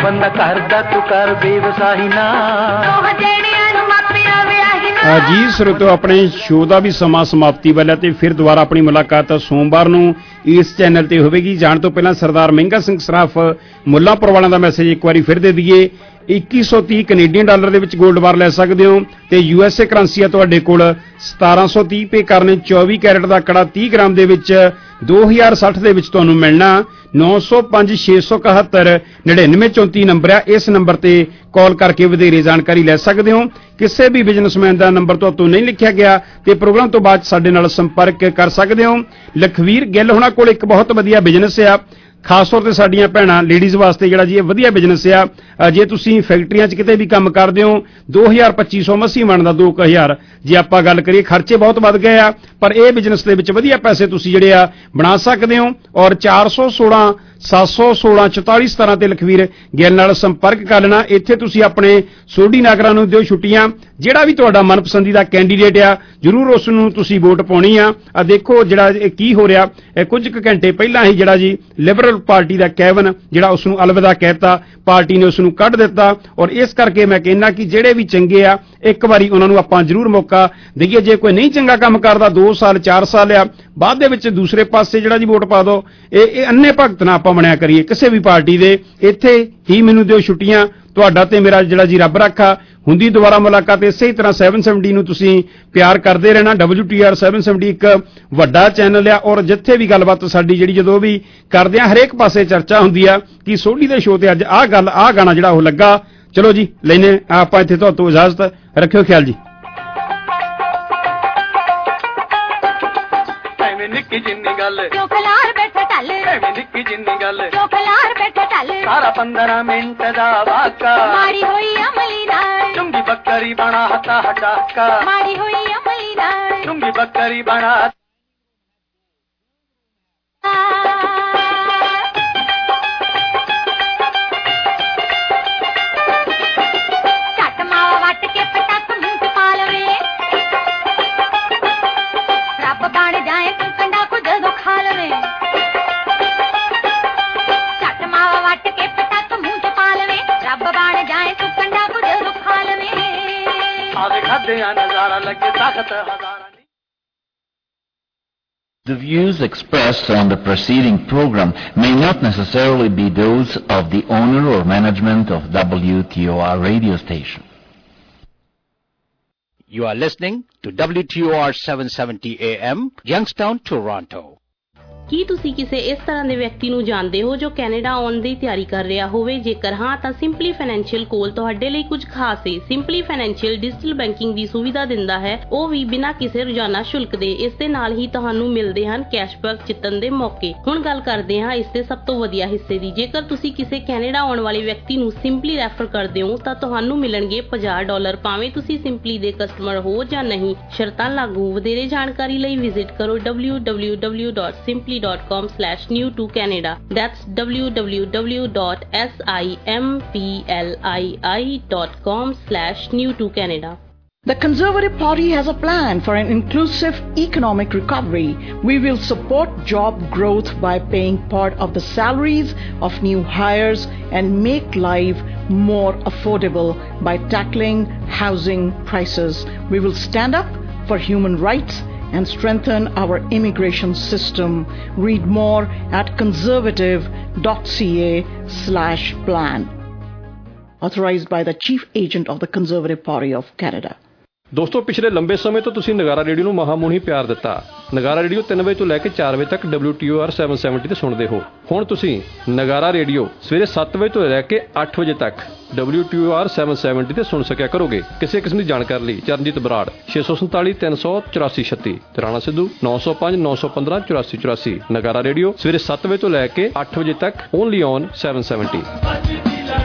ਬੰਦਾ ਕਰਦਾ ਤੂੰ ਕਰ ਬੇਵਸਾਹੀ ਨਾ ਉਹ ਜਿਹੜਿਆਂ ਨੂੰ ਮਾਪਿਆਂ ਵਿਆਹੀ ਨਾ। ਜੀ ਸਰੋਤਿਓ, ਆਪਣੇ ਸ਼ੋਅ ਦਾ ਵੀ ਸਮਾਂ ਸਮਾਪਤੀ ਵੱਲ ਹੈ ਤੇ ਫਿਰ ਦੁਬਾਰਾ ਆਪਣੀ ਮੁਲਾਕਾਤ ਸੋਮਵਾਰ ਨੂੰ ਇਸ ਚੈਨਲ ਤੇ ਹੋਵੇਗੀ। ਜਾਣ ਤੋਂ ਪਹਿਲਾਂ ਸਰਦਾਰ ਮਹਿੰਗਾ ਸਿੰਘ ਸਰਾਫ ਮੁੱਲਾਂਪੁਰ ਵਾਲਿਆਂ ਦਾ ਮੈਸੇਜ ਇੱਕ ਵਾਰੀ ਫਿਰ ਦੇ ਦਈਏ। ਇੱਕੀ ਸੌ ਤੀਹ ਕੈਨੇਡੀਅਨ ਡਾਲਰ ਦੇ ਵਿੱਚ 골ਡ ਬਾਰ ਲੈ ਸਕਦੇ ਹੋ ਤੇ ਯੂ ਐਸ ਏ ਕਰੰਸੀ ਆ ਤੁਹਾਡੇ ਕੋਲ ਸਤਾਰਾਂ ਸੌ ਤੀਹ ਪੇ ਕਰਨੇ। ਚੌਵੀ ਕੈਰਟ ਦਾ ਕੜਾ ਤੀਹ ਗ੍ਰਾਮ ਦੇ ਵਿੱਚ ਦੋ ਹਜ਼ਾਰ ਸੱਠ ਦੇ ਵਿੱਚ ਤੁਹਾਨੂੰ ਮਿਲਣਾ। ਨੌ ਸੌ ਪੰਜ ਛੇ ਸੌ ਇਕਹੱਤਰ ਨੜਿਨਵੇਂ ਚੌਂਤੀ ਨੰਬਰ ਆ, ਇਸ ਨੰਬਰ ਤੇ ਕਾਲ ਕਰਕੇ ਵਧੇਰੇ ਜਾਣਕਾਰੀ ਲੈ ਸਕਦੇ ਹੋ। ਕਿਸੇ ਵੀ ਬਿਜ਼ਨਸਮੈਨ ਦਾ ਨੰਬਰ ਤੁਹਾਨੂੰ ਨਹੀਂ ਲਿਖਿਆ ਗਿਆ ਤੇ ਪ੍ਰੋਗਰਾਮ ਤੋਂ ਬਾਅਦ ਸਾਡੇ ਨਾਲ ਸੰਪਰਕ ਕਰ ਸਕਦੇ ਹੋ। ਲਖਵੀਰ ਗਿੱਲ ਹੋਣਾ ਕੋਲ ਇੱਕ ਬਹੁਤ ਵਧੀਆ ਬਿਜ਼ਨਸ ਆ, ਖਾਸ ਤੌਰ ਤੇ ਸਾਡੀਆਂ ਭੈਣਾਂ ਲੇਡੀਜ਼ ਵਾਸਤੇ ਜਿਹੜਾ ਜੀ ਇਹ ਵਧੀਆ ਬਿਜ਼ਨਸ ਆ। ਜੇ ਤੁਸੀਂ ਫੈਕਟਰੀਆਂ 'ਚ ਕਿਤੇ ਵੀ ਕੰਮ ਕਰਦੇ ਹੋ ਦੋ ਹਜ਼ਾਰ ਪੱਚੀ ਸੌ ਮਸੀਂ ਬਣਦਾ ਦੋ ਕੁ ਹਜ਼ਾਰ। ਜੇ ਆਪਾਂ ਗੱਲ ਕਰੀਏ ਖਰਚੇ ਬਹੁਤ ਵੱਧ ਗਏ ਆ, ਪਰ ਇਹ ਬਿਜ਼ਨਸ ਦੇ ਵਿੱਚ ਵਧੀਆ ਪੈਸੇ ਤੁਸੀਂ ਜਿਹੜੇ ਆ ਬਣਾ ਸਕਦੇ ਹੋ। ਔਰ ਚਾਰ ਸੌ ਸੋਲਾਂ ਸੱਤ ਸੌ ਸੋਲਾਂ ਚੁਤਾਲੀ ਸਤਾਰਾਂ ਤੇ ਲਖਵੀਰ ਗਿੱਲ ਨਾਲ ਸੰਪਰਕ ਕਰ ਲੈਣਾ। ਇੱਥੇ ਤੁਸੀਂ ਆਪਣੇ ਸੋਢੀ ਨਾਗਰਾਂ ਨੂੰ ਦਿਓ ਛੁੱਟੀਆਂ। ਜਿਹੜਾ ਵੀ ਤੁਹਾਡਾ ਮਨਪਸੰਦੀਦਾ ਕੈਂਡੀਡੇਟ ਆ ਜ਼ਰੂਰ ਉਸ ਨੂੰ ਤੁਸੀਂ ਵੋਟ ਪਾਉਣੀ ਆ। ਆ ਦੇਖੋ ਜਿਹੜਾ ਇਹ ਕੀ ਹੋ ਰਿਹਾ, ਇਹ ਕੁਝ ਕੁ ਘੰਟੇ ਪਹਿਲਾਂ ਹੀ ਜਿਹੜਾ ਜੀ ਲਿਬਰਲ ਪਾਰਟੀ ਦਾ ਕੈਬਨ ਜਿਹੜਾ ਉਸ ਨੂੰ ਅਲਵਿਦਾ ਕਹਿਤਾ, ਪਾਰਟੀ ਨੇ ਉਸ ਨੂੰ ਕੱਢ ਦਿੱਤਾ। ਔਰ ਇਸ ਕਰਕੇ ਮੈਂ ਕਹਿੰਦਾ ਕਿ ਜਿਹੜੇ ਵੀ ਚੰਗੇ ਆ ਇੱਕ ਵਾਰੀ ਉਹਨਾਂ ਨੂੰ ਆਪਾਂ ਜ਼ਰੂਰ ਮੌਕਾ ਦੇਈਏ। ਜੇ ਕੋਈ ਨਹੀਂ ਚੰਗਾ ਕੰਮ ਕਰਦਾ ਦੋ ਸਾਲ ਚਾਰ ਸਾਲ ਆ ਬਾਅਦ ਦੇ ਵਿੱਚ ਦੂਸਰੇ ਪਾਸੇ ਜਿਹੜਾ ਜੀ ਵੋਟ ਪਾ ਦਿਓ। ਇਹ ਇਹ ਅੰਨੇ ਭਗਤ ਨਾ ਆਪਾਂ ਬਣਿਆ ਕਰੀਏ ਕਿਸੇ ਵੀ ਪਾਰਟੀ ਦੇ। ਇੱਥੇ ਹੀ ਮੈਨੂੰ ਦਿਓ ਛੁੱਟੀਆਂ। ਤੁਹਾਡਾ ਤੇ ਮੇਰਾ ਜਿਹੜਾ ਜੀ ਰੱਬ ਰੱਖਾ। ਹੁੰਦੀ ਦੁਬਾਰਾ ਮੁਲਾਕਾਤ ਇਸੇ ਤਰ੍ਹਾਂ ਸੱਤ ਸੌ ਸੱਤਰ ਨੂੰ ਤੁਸੀਂ ਪਿਆਰ ਕਰਦੇ ਰਹਿਣਾ। ਡਬਲਯੂ ਟੀ ਆਰ ਸੱਤ ਸੌ ਸੱਤਰ ਇੱਕ ਵੱਡਾ ਚੈਨਲ ਆ ਔਰ ਜਿੱਥੇ ਵੀ ਗੱਲਬਾਤ ਸਾਡੀ ਜਿਹੜੀ ਜਦੋਂ ਵੀ ਕਰਦੇ ਆ ਹਰੇਕ ਪਾਸੇ ਚਰਚਾ ਹੁੰਦੀ ਆ ਕਿ ਸੋਢੀ ਦੇ ਸ਼ੋਅ ਤੇ ਅੱਜ ਆਹ ਗੱਲ ਆਹ ਗਾਣਾ ਜਿਹੜਾ ਉਹ ਲੱਗਾ। ਚਲੋ ਜੀ ਲੈਨੇ ਆਪਾਂ ਇੱਥੇ ਤੁਹਾਨੂੰ ਇਜਾਜ਼ਤ, ਰੱਖਿਓ ਖਿਆਲ ਜੀ। ਨਿੱਕੀ ਜਿੰਨੀ ਗੱਲ ਕਿਉਂ ਖਲਾਰ ਬੈਠਾ ਢੱਲ, ਐਵੇਂ ਨਿੱਕੀ ਜਿੰਨੀ ਗੱਲ ਕਿਉਂ ਖਲਾਰ ਬੈਠਾ ਢੱਲ, ਸਾਰਾ ਪੰਦਰਾਂ ਮਿੰਟ ਦਾ ਵਾਕਾ ਮਾਰੀ ਹੋਈ ਅਮਲੀ ਨਾਲ, ਚੁੰਗੀ ਬੱਕਰੀ ਬਣਾ ਹੱਤਾ ਹਟਾਕਾ, ਮਾਰੀ ਹੋਈ ਅਮਲੀ ਨਾਲ, ਚੁੰਗੀ ਬੱਕਰੀ ਬਣਾ ਝੱਟ ਮਾਵਾ ਵੱਟ ਕੇ ਪਟਕ ਮੂੰਹ ਚ ਪਾ ਲਵੇ, ਰੱਬ ਬਣ ਜਾਏ ਤੂੰ ਕੰਡਾ ਕੋ ਜਦੋਂ ਖਾ ਲਵੇ, ਝੱਟ ਮਾਵਾ ਵੱਟ ਕੇ ਪਟਕ ਮੂੰਹ ਚ ਪਾ ਲਵੇ, ਰੱਬ ਬਣ ਜਾਏ ਤੂੰ ਕੰਡਾ ਕੋ ਜਦੋਂ ਖਾ ਲਵੇ, ਆਵੇ ਖਾਦਿਆਂ ਨਜ਼ਾਰਾ ਲੱਗੇ ਤਾਕਤ ਹਜ਼ਾਰਾਂ। The views expressed on the preceding program may not necessarily be those of the owner or management of W T O R radio station. You are listening to W T O R seven seventy A M, Youngstown, Toronto. ਕੀ ਤੁਸੀਂ ਕਿਸੇ ਇਸ ਤਰ੍ਹਾਂ ਦੇ ਵਿਅਕਤੀ ਨੂੰ ਜਾਣਦੇ ਹੋ ਜੋ ਕੈਨੇਡਾ ਆਉਣ ਦੀ ਤਿਆਰੀ ਕਰ ਰਿਹਾ ਹੋਵੇ? ਜੇਕਰ ਹਾਂ ਤਾਂ ਸਿੰਪਲੀ ਫਾਈਨੈਂਸ਼ੀਅਲ ਕੋਲ ਤੁਹਾਡੇ ਲਈ ਕੁਝ ਖਾਸ ਹੈ। ਸਿੰਪਲੀ ਫਾਈਨੈਂਸ਼ੀਅਲ ਡਿਜੀਟਲ ਬੈਂਕਿੰਗ ਦੀ ਸੁਵਿਧਾ ਦਿੰਦਾ ਹੈ, ਉਹ ਵੀ ਬਿਨਾਂ ਕਿਸੇ ਰੋਜ਼ਾਨਾ ਸ਼ੁਲਕ ਦੇ। ਇਸ ਦੇ ਨਾਲ ਹੀ ਤੁਹਾਨੂੰ ਮਿਲਦੇ ਹਨ ਕੈਸ਼ਬੈਕ ਜਿੱਤਣ ਦੇ ਮੌਕੇ। ਹੁਣ ਗੱਲ ਕਰਦੇ ਹਾਂ ਇਸ ਦੇ ਸਭ ਤੋਂ ਵਧੀਆ ਹਿੱਸੇ ਦੀ। ਜੇਕਰ ਤੁਸੀਂ ਕਿਸੇ ਕੈਨੇਡਾ ਆਉਣ ਵਾਲੇ ਵਿਅਕਤੀ ਨੂੰ ਸਿੰਪਲੀ ਰੈਫਰ ਕਰਦੇ ਹੋ ਤਾਂ ਤੁਹਾਨੂੰ ਮਿਲਣਗੇ ਪੰਜਾਹ ਡਾਲਰ, ਭਾਵੇਂ ਤੁਸੀਂ ਸਿੰਪਲੀ ਦੇ ਕਸਟਮਰ ਹੋ ਜਾਂ ਨਹੀਂ। ਸ਼ਰਤਾਂ ਲਾਗੂ। ਵਧੇਰੇ ਜਾਣਕਾਰੀ ਲਈ ਵਿਜ਼ਿਟ ਕਰੋ W W W dot simply dot com slash new to Canada. That's w w w dot simpli dot com slash new to Canada. The Conservative Party has a plan for an inclusive economic recovery. We will support job growth by paying part of the salaries of new hires and make life more affordable by tackling housing prices. We will stand up for human rights and strengthen our immigration system. Read more at conservative dot c a slash plan. Authorized by the Chief Agent of the Conservative Party of Canada. ਦੋਸਤੋ, ਪਿਛਲੇ ਲੰਬੇ ਸਮੇਂ ਤੋਂ ਤੁਸੀਂ ਨਗਾਰਾ radio ਨੂੰ ਮਹਾਮੂਣੀ ਪਿਆਰ ਦਿੱਤਾ। ਨਗਾਰਾ radio ਤਿੰਨ ਵਜੇ ਤੋਂ ਲੈ ਕੇ ਚਾਰ ਵਜੇ ਤੱਕ ਡਬਲਿਊ ਟੀ ਓ ਆਰ ਸੱਤ ਸੌ ਸੱਤਰ ਤੇ ਸੁਣਦੇ ਹੋ। ਹੁਣ ਤੁਸੀਂ ਨਗਾਰਾ ਰੇਡੀਓ ਸਵੇਰੇ ਸੱਤ ਵਜੇ ਤੋਂ ਲੈ ਕੇ ਅੱਠ ਵਜੇ ਤੱਕ ਡਬਲਿਊ ਟੀ ਓ ਆਰ ਸੱਤ ਸੌ ਸੱਤਰ ਤੇ ਸੁਣ ਸਕਿਆ ਕਰੋਗੇ। ਕਿਸੇ ਕਿਸਮ ਦੀ ਜਾਣਕਾਰੀ ਲਈ ਚਰਨਜੀਤ ਬਰਾੜ ਛੇ ਸੌ ਸੰਤਾਲੀ ਤਿੰਨ ਸੌ ਚੁਰਾਸੀ ਛੱਤੀ, ਰਾਣਾ ਸਿੱਧੂ ਨੌ ਸੌ ਪੰਜ ਨੌ ਸੌ ਪੰਦਰਾਂ ਚੁਰਾਸੀ ਚੁਰਾਸੀ। ਨਗਾਰਾ ਰੇਡੀਓ ਸਵੇਰੇ ਸੱਤ ਵਜੇ ਤੋਂ ਲੈ ਕੇ ਅੱਠ ਵਜੇ ਤੱਕ ਓਨਲੀ ਔਨ ਸੱਤ ਸੌ ਸੱਤਰ।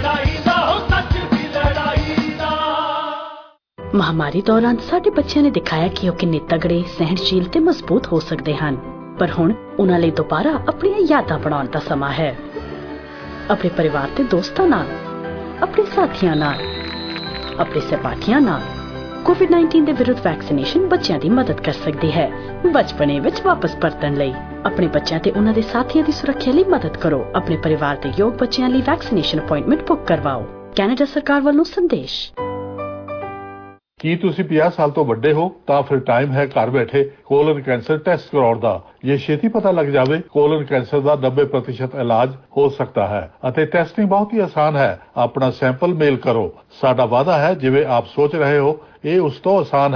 ਮਹਾਮਾਰੀ ਦੌਰਾਨ ਸਾਡੇ ਬੱਚਿਆਂ ਨੇ ਦਿਖਾਇਆ ਕਿ ਉਹ ਕਿੰਨੇ ਤਗੜੇ, ਸਹਿਣਸ਼ੀਲ ਤੇ ਮਜ਼ਬੂਤ ਹੋ ਸਕਦੇ ਹਨ। ਪਰ ਹੁਣ ਉਹਨਾਂ ਲਈ ਦੁਬਾਰਾ ਆਪਣੀਆਂ ਯਾਦਾਂ ਬਣਾਉਣ ਦਾ ਸਮਾਂ ਹੈ। ਆਪਣੇ ਪਰਿਵਾਰ ਤੇ ਦੋਸਤਾਂ ਨਾਲ, ਆਪਣੇ ਸਾਥੀਆਂ ਨਾਲ, ਆਪਣੇ ਸਹਿਪਾਠੀਆਂ ਨਾਲ ਕੋਵਿਡ ਨਾਈਨਟੀਨ ਦੇ ਵਿਰੁੱਧ ਵੈਕਸੀਨੇਸ਼ਨ ਬੱਚਿਆਂ ਦੀ ਮਦਦ ਕਰ ਸਕਦੀ ਹੈ ਬਚਪਨੇ ਵਿੱਚ ਵਾਪਸ ਪਰਤਣ ਲਈ। ਆਪਣੇ ਬੱਚਿਆਂ ਤੇ ਉਹਨਾਂ ਦੇ ਸਾਥੀਆਂ ਦੀ ਸੁਰੱਖਿਆ ਲਈ ਮਦਦ ਕਰੋ। ਆਪਣੇ ਪਰਿਵਾਰ ਦੇ ਯੋਗ ਬੱਚਿਆਂ ਲਈ ਵੈਕਸੀਨੇਸ਼ਨ ਅਪਾਇੰਟਮੈਂਟ ਬੁੱਕ ਕਰਵਾਓ। ਕੈਨੇਡਾ ਸਰਕਾਰ ਵੱਲੋਂ ਸੰਦੇਸ਼। ਕੀ ਤੁਸੀਂ ਪੰਜਾਹ ਸਾਲ ਤੋਂ ਵੱਡੇ ਹੋ ਤਾਂ ਫਿਰ ਟਾਈਮ ਹੈ ਘਰ ਬੈਠੇ ਕੋਲਨ ਕੈਂਸਰ ਟੈਸਟ ਕਰਾਉਣ ਦਾ। ਜੇ ਛੇਤੀ ਪਤਾ ਲੱਗ ਜਾਵੇ ਕੋਲਨ ਕੈਂਸਰ ਦਾ ਨੱਬੇ ਪ੍ਰਤੀਸ਼ਤ ਇਲਾਜ ਹੋ ਸਕਦਾ ਹੈ ਅਤੇ ਟੈਸਟਿੰਗ ਬਹੁਤ ਹੀ ਆਸਾਨ ਹੈ। ਆਪਣਾ ਸੈਂਪਲ ਮੇਲ ਕਰੋ। ਸਾਡਾ ਵਾਅਦਾ ਹੈ ਜਿਵੇਂ ਆਪ ਸੋਚ ਰਹੇ ਹੋ ਇਹ ਉਸ ਤੋਂ ਆਸਾਨ